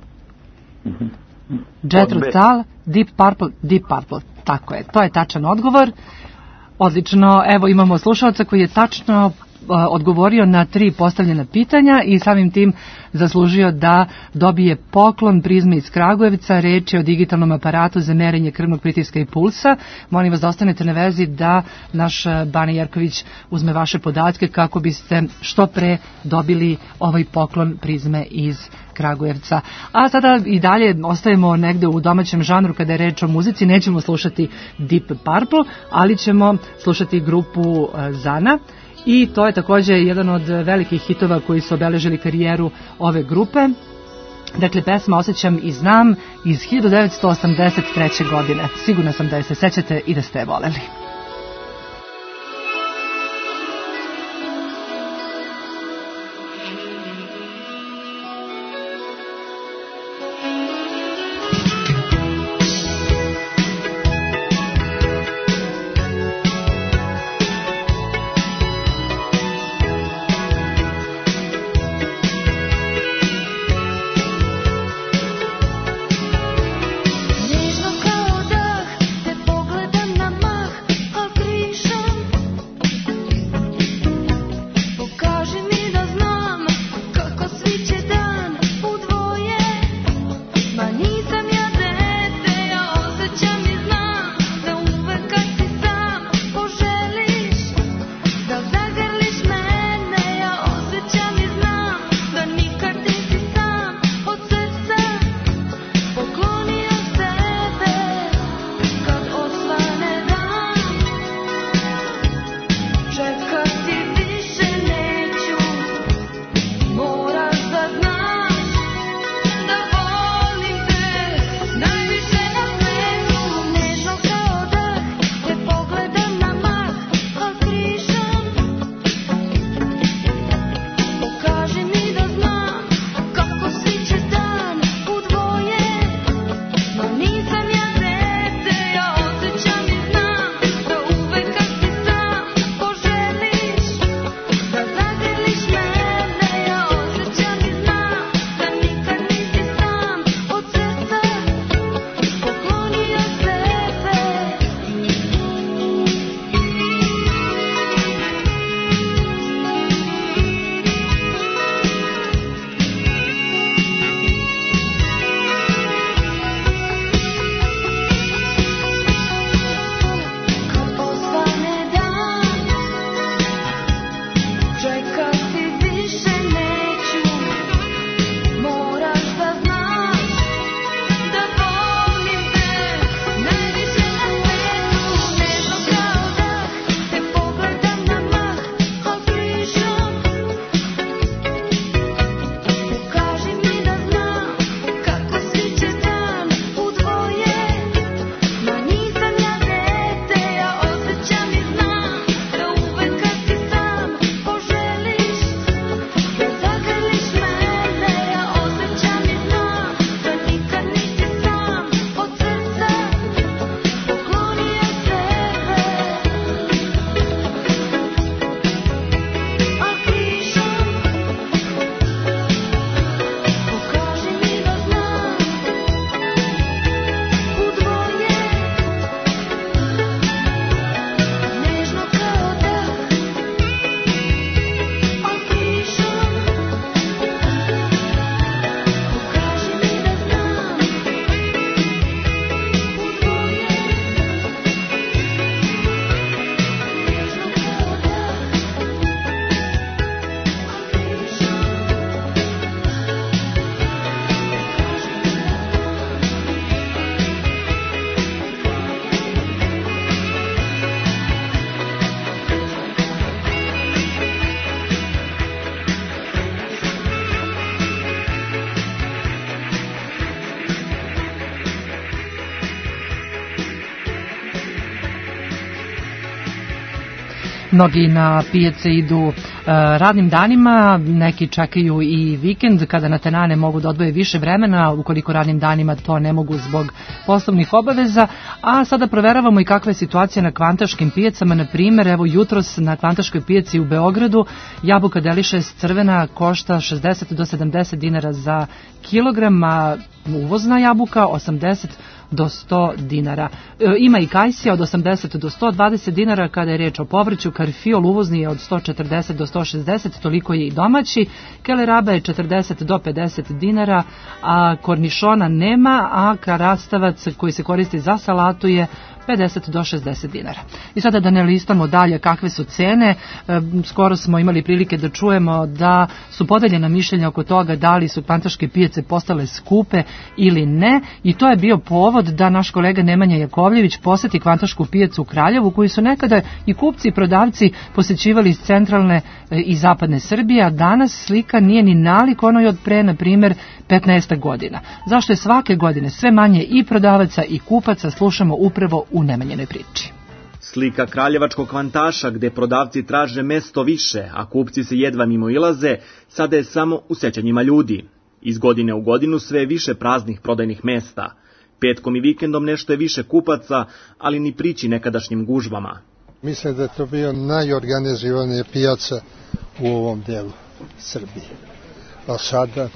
Jethro Tull, Deep Purple, Deep Purple. Tako je, to je tačan odgovor. Odlično, evo imamo slušalca koji je tačno odgovorio na tri postavljena pitanja i samim tim zaslužio da dobije poklon Prizme iz Kragujevca. Reč je o digitalnom aparatu za merenje krvnog pritiska i pulsa. Molim vas da ostanete na vezi da naš Bane Jerković uzme vaše podatke kako biste što pre dobili ovaj poklon Prizme iz Kragujevca. A sada i dalje ostajemo negde u domaćem žanru kada je reč o muzici. Nećemo slušati Deep Purple, ali ćemo slušati grupu Zana. I to je također jedan od velikih hitova koji su obeležili karijeru ove grupe. Dakle, pesma Osjećam i znam iz hiljadu devetsto osamdeset treće. godine. Sigurna sam da je se sećate i da ste je voleli. Nežno kao dah te pogledam na mah. Mnogi na pijace idu uh, radnim danima, neki čekaju i vikend kada na tenane mogu da odvoje više vremena, ukoliko radnim danima to ne mogu zbog poslovnih obaveza. A sada proveravamo i kakva je situacija na kvantaškim pijacama. Na primjer, evo jutros na kvantaškoj pijaci u Beogradu jabuka Delicious crvena košta šezdeset do sedamdeset dinara za kilogram, a uvozna jabuka osamdeset do sto dinara. E, ima i kajsija od osamdeset do sto dvadeset dinara kada je reč o povrću. Karfiol uvozni je od sto četrdeset do sto šezdeset, toliko je i domaći. Keleraba je četrdeset do pedeset dinara, a kornišona nema, a karastavac koji se koristi za salatu je pedeset do šezdeset dinara. I sada da ne listamo dalje kakve su cene, e, skoro smo imali prilike da čujemo da su podeljena mišljenja oko toga da li su kvantaške pijace postale skupe ili ne, i to je bio povod da naš kolega Nemanja Jakovljević poseti kvantašku pijacu u Kraljevu, koju su nekada i kupci i prodavci posećivali iz centralne e, i zapadne Srbije, a danas slika nije ni nalik onoj od pre, na primjer, petnaest godina. Zašto je svake godine sve manje i prodavaca i kupaca, slušamo upravo u Nemanjenoj priči. Slika kraljevačkog kvantaša gde prodavci traže mesto više, a kupci se jedva mimo ilaze, sada je samo u sećanjima ljudi. Iz godine u godinu sve je više praznih prodajnih mesta. Petkom i vikendom nešto je više kupaca, ali ni priči nekadašnjim gužvama. Mislim da je to bio najorganizovanija pijaca u ovom delu Srbije. A sada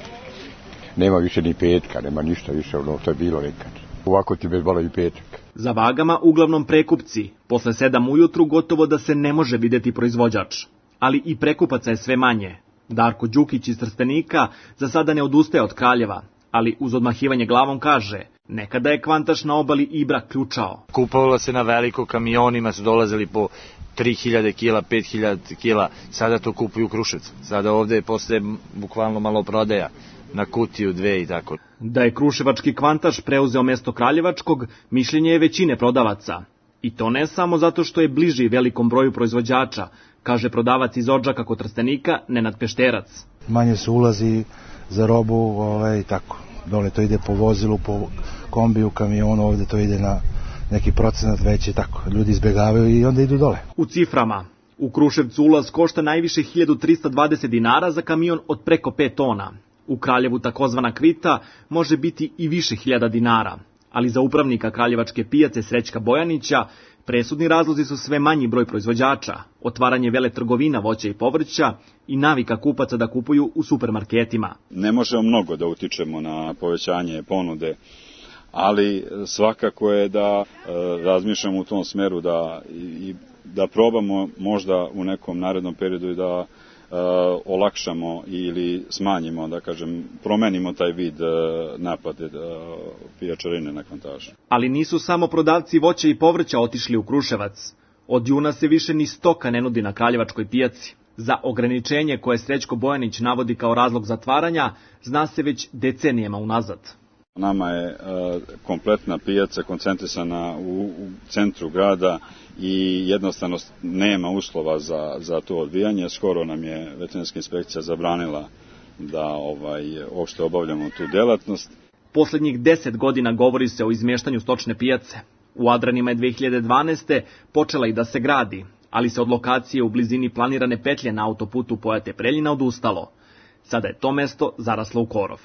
nema više ni petka, nema ništa više ono što je bilo nekad. Ovako ti bezbala i petak. Za vagama uglavnom prekupci. Posle sedam ujutru gotovo da se ne može videti proizvođač. Ali i prekupaca je sve manje. Darko Đukić iz Trstenika za sada ne odustaje od Kraljeva, ali uz odmahivanje glavom kaže: nekada je kvantaš na obali Ibra ključao. Kupovalo se na veliko, kamionima su dolazili po tri hiljade kila, pet hiljada kila, sada to kupuju u Kruševcu. Sada ovde je posle bukvalno malo prodaja, na kutiju dve i tako. Da je kruševački kvantaš preuzeo mesto kraljevačkog, mišljenje je većine prodavaca. I to ne samo zato što je bliži velikom broju proizvođača, kaže prodavac iz Odžaka kod Trstenika, Nenad Pešterac. Manje se ulazi za robu, ovaj, tako. Dole to ide po vozilu, po kombiju, kamionu, ovde to ide na neki procenat veći, tako. Ljudi izbjegavaju i onda idu dole. U ciframa, u Kruševcu ulaz košta najviše hiljadu trista dvadeset dinara za kamion od preko pet tona. U Kraljevu takozvana kvita može biti i više hiljada dinara, ali za upravnika kraljevačke pijace Srećka Bojanića presudni razlozi su sve manji broj proizvođača, otvaranje veletrgovina voća i povrća i navika kupaca da kupuju u supermarketima. Ne možemo mnogo da utičemo na povećanje ponude, ali svakako je da e, razmišljamo u tom smeru da, i, da probamo možda u nekom narednom periodu da Uh, olakšamo ili smanjimo, da kažem, promenimo taj vid uh, naplate uh, pijačarine na kvantašu. Ali nisu samo prodavci voća i povrća otišli u Kruševac. Od juna se više ni stoka ne nudi na kraljevačkoj pijaci. Za ograničenje koje Srećko Bojanić navodi kao razlog zatvaranja zna se već decenijama unazad. Nama je uh, kompletna pijaca koncentrisana u, u centru grada i jednostavno nema uslova za, za to odvijanje. Skoro nam je veterinarska inspekcija zabranila da ovaj, uopšte obavljamo tu delatnost. Poslednjih deset godina govori se o izmještanju stočne pijace. U Adranima je dve hiljade dvanaeste. počela i da se gradi, ali se od lokacije u blizini planirane petlje na autoputu Pojate-Preljina odustalo. Sada je to mesto zaraslo u korov.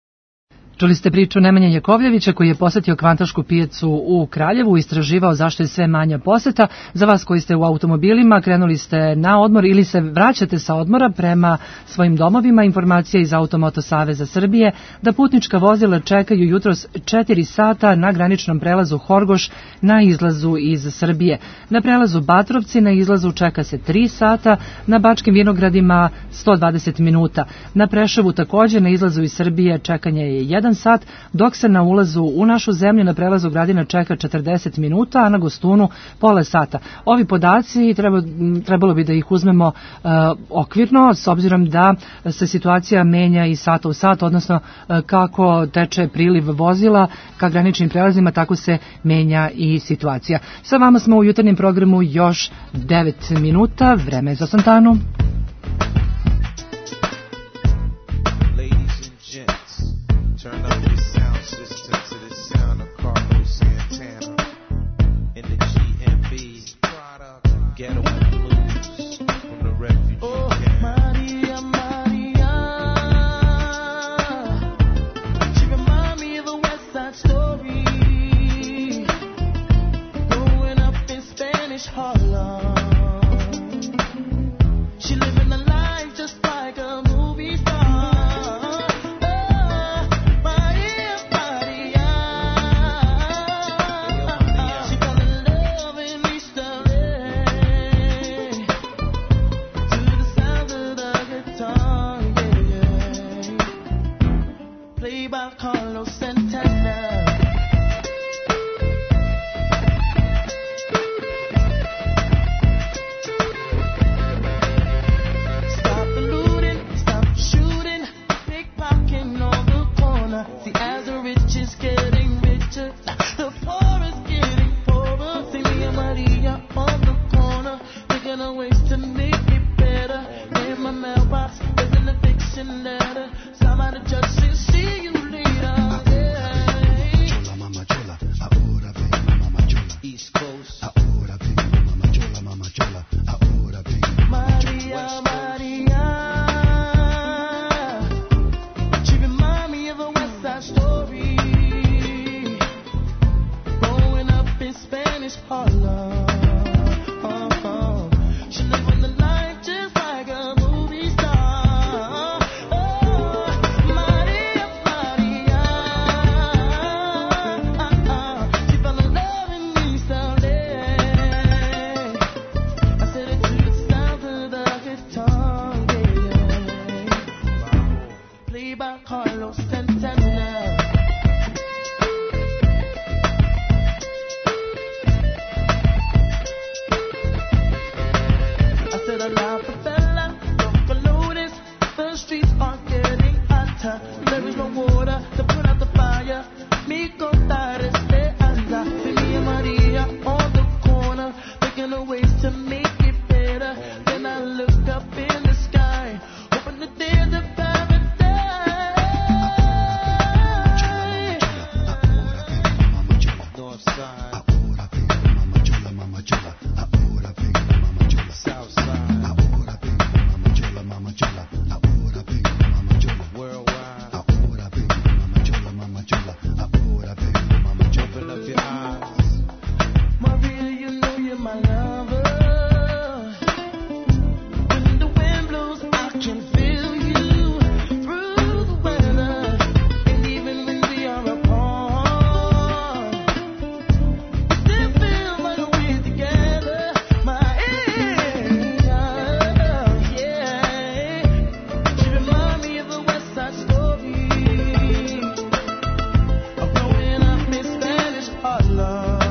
Čuli ste priču Nemanja Jakovljevića koji je posetio kvantašku pijacu u Kraljevu, istraživao zašto je sve manja poseta. Za vas koji ste u automobilima, krenuli ste na odmor ili se vraćate sa odmora prema svojim domovima, informacija iz Automoto Saveza Srbije da putnička vozila čekaju jutros četiri sata na graničnom prelazu Horgoš na izlazu iz Srbije. Na prelazu Batrovci na izlazu čeka se tri sata, na Bačkim Vinogradima sto dvadeset minuta. Na Preševu također na izlazu iz Srbije čekanje je jedan sat, dok se na ulazu u našu zemlju na prelazu Gradina čeka četrdeset minuta, a na Gostunu pola sata. Ovi podaci treba, trebalo bi da ih uzmemo uh, okvirno, s obzirom da se situacija menja i sata u sat, odnosno uh, kako teče priliv vozila ka graničnim prelazima, tako se menja i situacija. Sa vama smo u jutarnjem programu još devet minuta, vreme je za Santanu. Turn up your sound system to the sound of Carlos Santana in the G M B. Ghetto played by Carlos Santana. Stop the looting, stop the shooting, pickpocketing on the corner. See, as the rich is getting richer, the poor is getting poorer. See me and Maria on the corner, thinking of ways to make it better. In my mailbox, there's an eviction letter. Somebody just said, see you later. Yeah. Mama chola, ahora vengo, mama chola. East Coast. Ahora vengo, mama chola, mama chola. Ahora vengo, mama chola. Maria, Maria. She remind me of a West Side Story. Growing up in Spanish Harlem. Oh, oh. She living the life just like a movie star. Oh, Maria, Maria. She fell in love in me someday. I said it to the sound of the guitar, yeah. Played by Carlos Santana. I said a la favela, don't notice, the streets are getting hotter. There is no water to put out the fire. Mi contar este anda. See me and Maria on the corner, thinking of ways to make it better. Then I look up in the sky, hoping that there's a paradise. North side, Ahora vengo, mama chola, mama chola. Ahora vengo, mama chola. south side, Ahora vengo, mama chola, mama chola. Ahora vengo, mama chola. worldwide. Ahora vengo, mama chola, mama chola. Ahora vengo, mama chola. Open up your eyes. Maria, you know you're my lover. When the wind blows, I can feel you through the weather. And even when we are apart, it still feels like we're together. My angel, yeah. She remind me of a West Side Story. Of growing up in Spanish Harlem.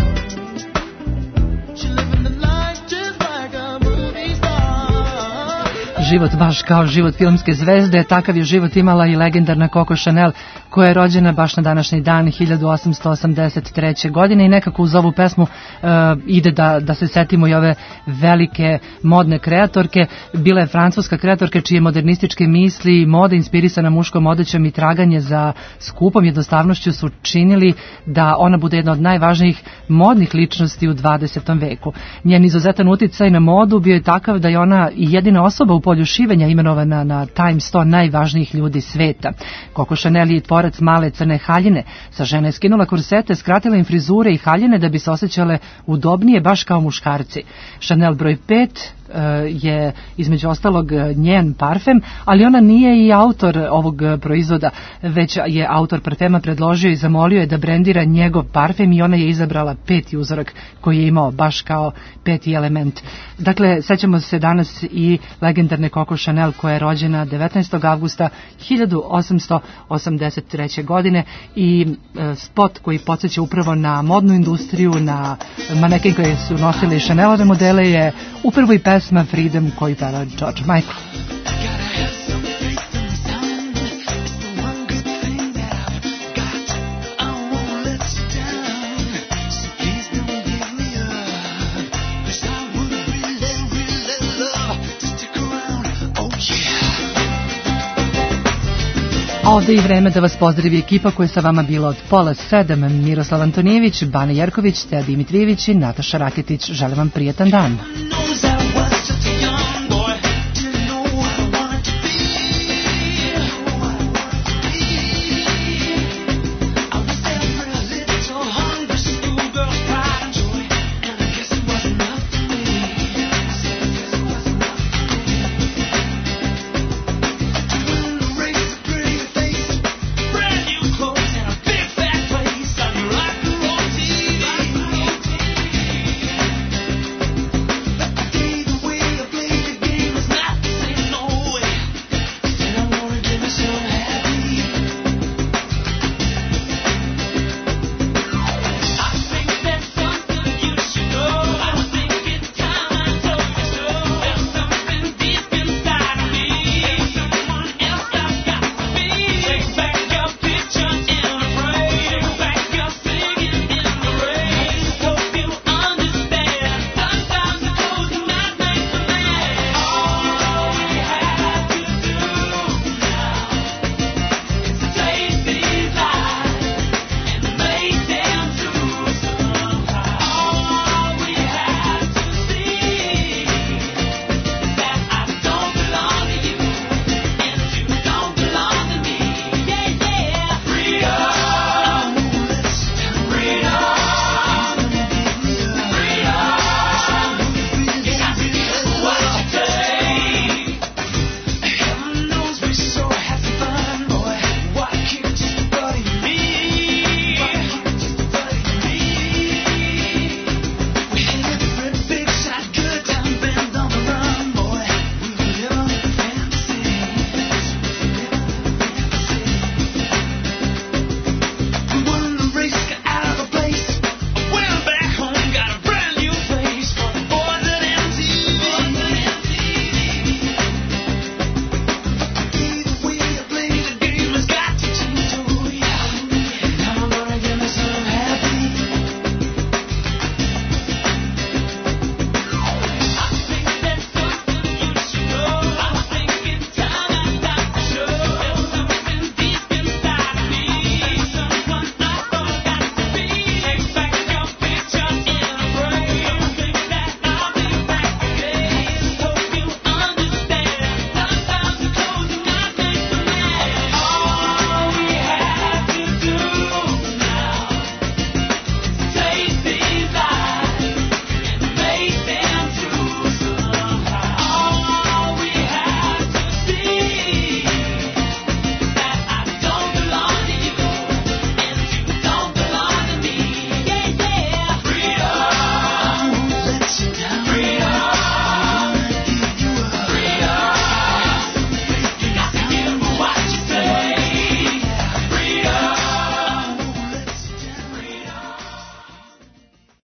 She living the life just like a movie star. Život baš kao život filmske zvezde, takav je život imala i legendarna Coco Chanel, koja je rođena baš na današnji dan hiljadu osamsto osamdeset treće. godine i nekako uz ovu pesmu uh, ide da, da se setimo i ove velike modne kreatorke. Bila je francuska kreatorka čije modernističke misli i moda inspirisana muškom odećom i traganje za skupom jednostavnošću su činili da ona bude jedna od najvažnijih modnih ličnosti u dvadesetom veku. Njen izuzetan uticaj na modu bio je takav da je ona i jedina osoba u polju šivenja imenovana na Time sto najvažnijih ljudi sveta. Coco Chanel je tvorac male crne haljine. Sa žene je skinula kursete, skratila im frizure i haljine da bi se osjećale udobnije baš kao muškarci. Chanel broj pet je između ostalog njen parfem, ali ona nije i autor ovog proizvoda, već je autor parfema predložio i zamolio je da brendira njegov parfem i ona je izabrala peti uzorak koji je imao baš kao peti element. Dakle, sećamo se danas i legendarne Coco Chanel koja je rođena devetnaestog avgusta hiljadu osamsto osamdeset treće. godine i e, spot koji podsjeća upravo na modnu industriju, na maneken koje su nosili Chanelove modele je upravo i pesma Freedom koju peva George Michael. Ovde je vreme da vas pozdravi ekipa koja je sa vama bila od pola sedam. Miroslav Antonijević, Bane Jerković, Teja Dimitrijević i Nataša Raketić. Želim vam prijetan dan.